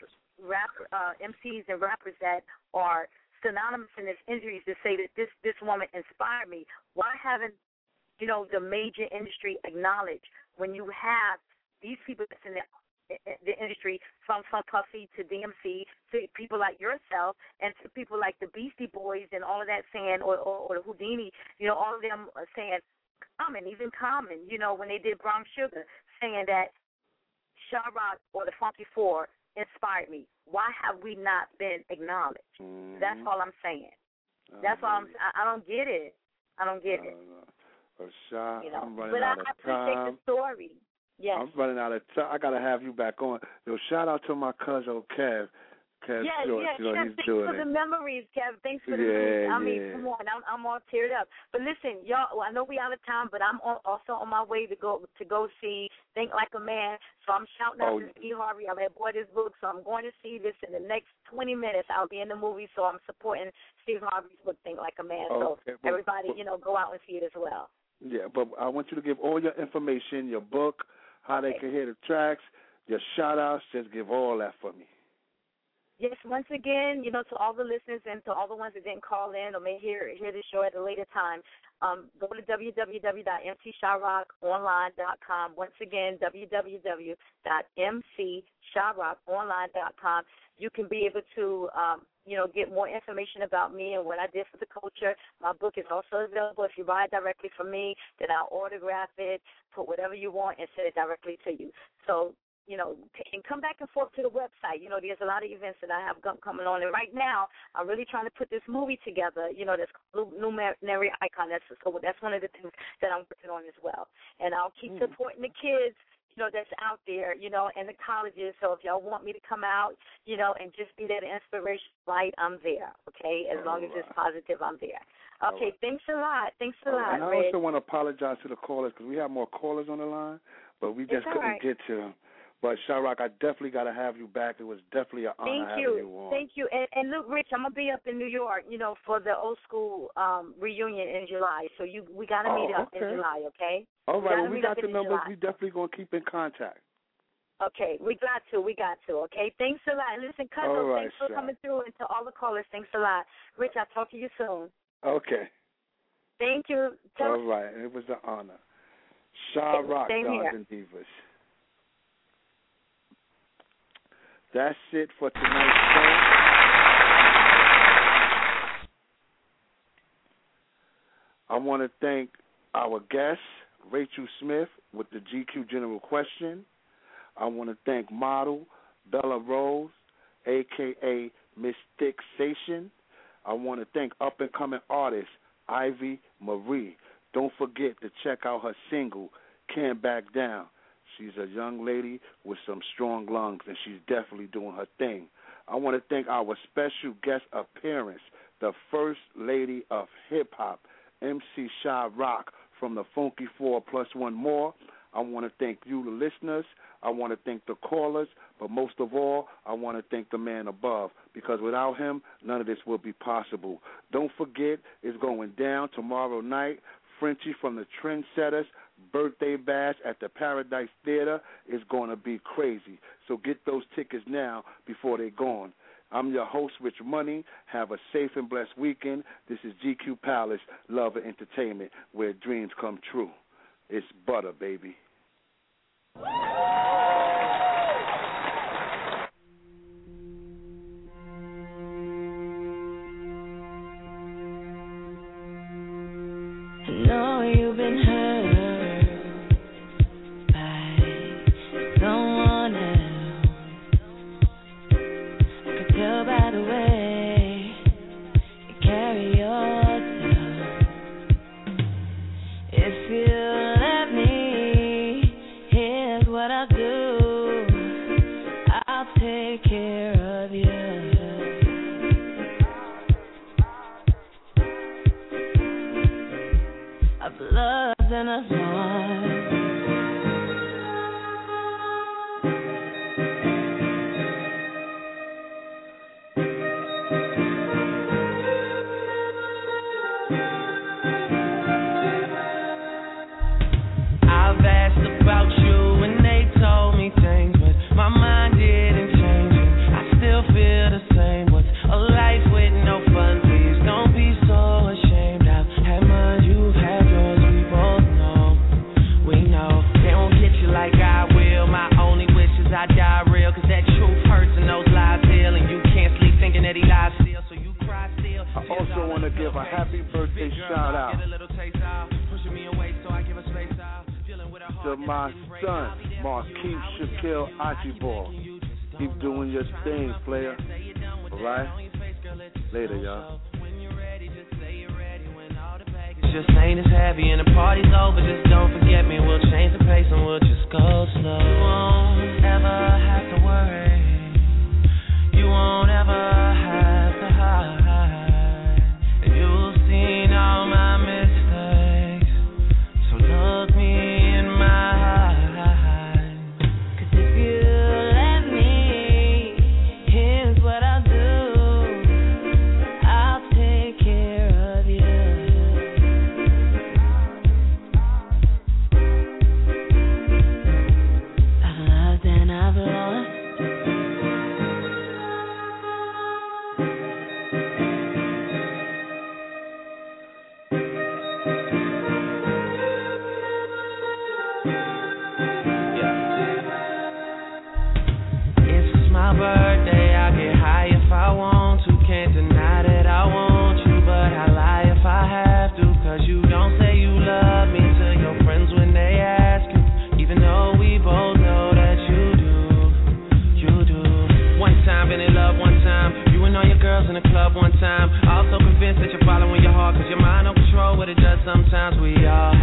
MCs and rappers that are synonymous in his injuries to say that this woman inspired me. Why haven't the major industry acknowledged when you have these people that's in the industry, from Puffy to DMC to people like yourself and to people like the Beastie Boys and all of that saying, or the Houdini, all of them are saying even Common, when they did Brown Sugar, saying that Sha Rock or the Funky Four inspired me. Why have we not been acknowledged? Mm-hmm. That's all I'm saying. That's all I don't get it. I don't get it. Sha, I'm running out of time. But I appreciate the story. Yes. I'm running out of time. I got to have you back on. Shout out to my cousin, Kev. Kev Short, Kev, he's doing it. Thanks for the memories, Kev. Thanks for the memories. Come on, I'm all teared up. But listen, y'all, I know we out of time, but I'm also on my way to go see Think Like a Man. So I'm shouting out to Steve Harvey. I bought his book, so I'm going to see this in the next 20 minutes. I'll be in the movie, so I'm supporting Steve Harvey's book, Think Like a Man. So everybody, go out and see it as well. Yeah, but I want you to give all your information, your book, how they can hear the tracks, your shout-outs. Just give all that for me. Yes, once again, to all the listeners and to all the ones that didn't call in or may hear the show at a later time, go to www.mcsharockonline.com. Once again, www.mcsharockonline.com. You can be able to, get more information about me and what I did for the culture. My book is also available. If you buy it directly from me, then I'll autograph it, put whatever you want, and send it directly to you. So, and come back and forth to the website. There's a lot of events that I have coming on. And right now, I'm really trying to put this movie together, that's Luminary Icon. So that's one of the things that I'm working on as well. And I'll keep supporting the kids, that's out there, and the colleges. So if y'all want me to come out, and just be that inspiration light, I'm there, okay? As long as it's positive, I'm there. Okay, thanks a lot. Thanks a lot, And I also want to apologize to the callers because we have more callers on the line, but we just couldn't get to them. But, Sha Rock, I definitely got to have you back. It was definitely an honor having you on. Thank you. And look, Rich, I'm going to be up in New York, for the old school reunion in July. So we got to meet up in July, okay? All right. Well, we got the numbers. We definitely going to keep in contact. Okay. We got to. Okay? Thanks a lot. And listen, Cuzzo, thanks for coming through. And to all the callers, thanks a lot. Rich, I'll talk to you soon. Okay. Thank you. All right. It was an honor. Sha Rock, Dons and Divas. That's it for tonight's show. I want to thank our guest, Rachel Smith, with the GQ General Question. I want to thank model Bella Rose, a.k.a. Miss Fixation. I want to thank up-and-coming artist Ivy Marie. Don't forget to check out her single, Can't Back Down. She's a young lady with some strong lungs, and she's definitely doing her thing. I want to thank our special guest appearance, the First Lady of Hip-Hop, MC Sha Rock from the Funky 4 plus one more. I want to thank you, the listeners. I want to thank the callers. But most of all, I want to thank the man above, because without him, none of this will be possible. Don't forget, it's going down tomorrow night. Frenchie from the Trendsetters birthday bash at the Paradise Theater is going to be crazy. So get those tickets now before they're gone. I'm your host, Rich Money. Have a safe and blessed weekend. This is GQ Palace, Love and Entertainment, where dreams come true. It's butter, baby. I know you've been hurt by someone else. love's in us one. I've asked about you and they told me things, but my mind didn't change it. I still feel the same. What's a life with no fun? Please don't be so ashamed. I've had mine, you've had yours. We both know, we know. They won't get you like I will. My only wish is I die real, cause that truth hurts and those lies heal. And you can't sleep thinking that he lies still, so you cry still. I also want to give a happy birthday shout out to my son, Markeith Shaquille Archibald. Keep doing your thing, player. Alright? Later, y'all. Just ain't as heavy and the party's over. Just don't forget me. We'll change the pace and we'll just go slow. You won't ever have to worry. You won't ever have to hide. And you've seen all my mistakes, so look me in my eyes. 'Cause if you let me, here's what I'll do. I'll take care of you. I've loved and I've lost. It's my birthday, I get high if I want to. Can't deny that I want you, but I lie if I have to. 'Cause you don't say you love me to your friends when they ask you, even though we both know that you do, you do. One time, been in love one time, you and all your girls in the club one time. Also convinced that you're following your heart, 'cause your mind don't control what it does sometimes. We all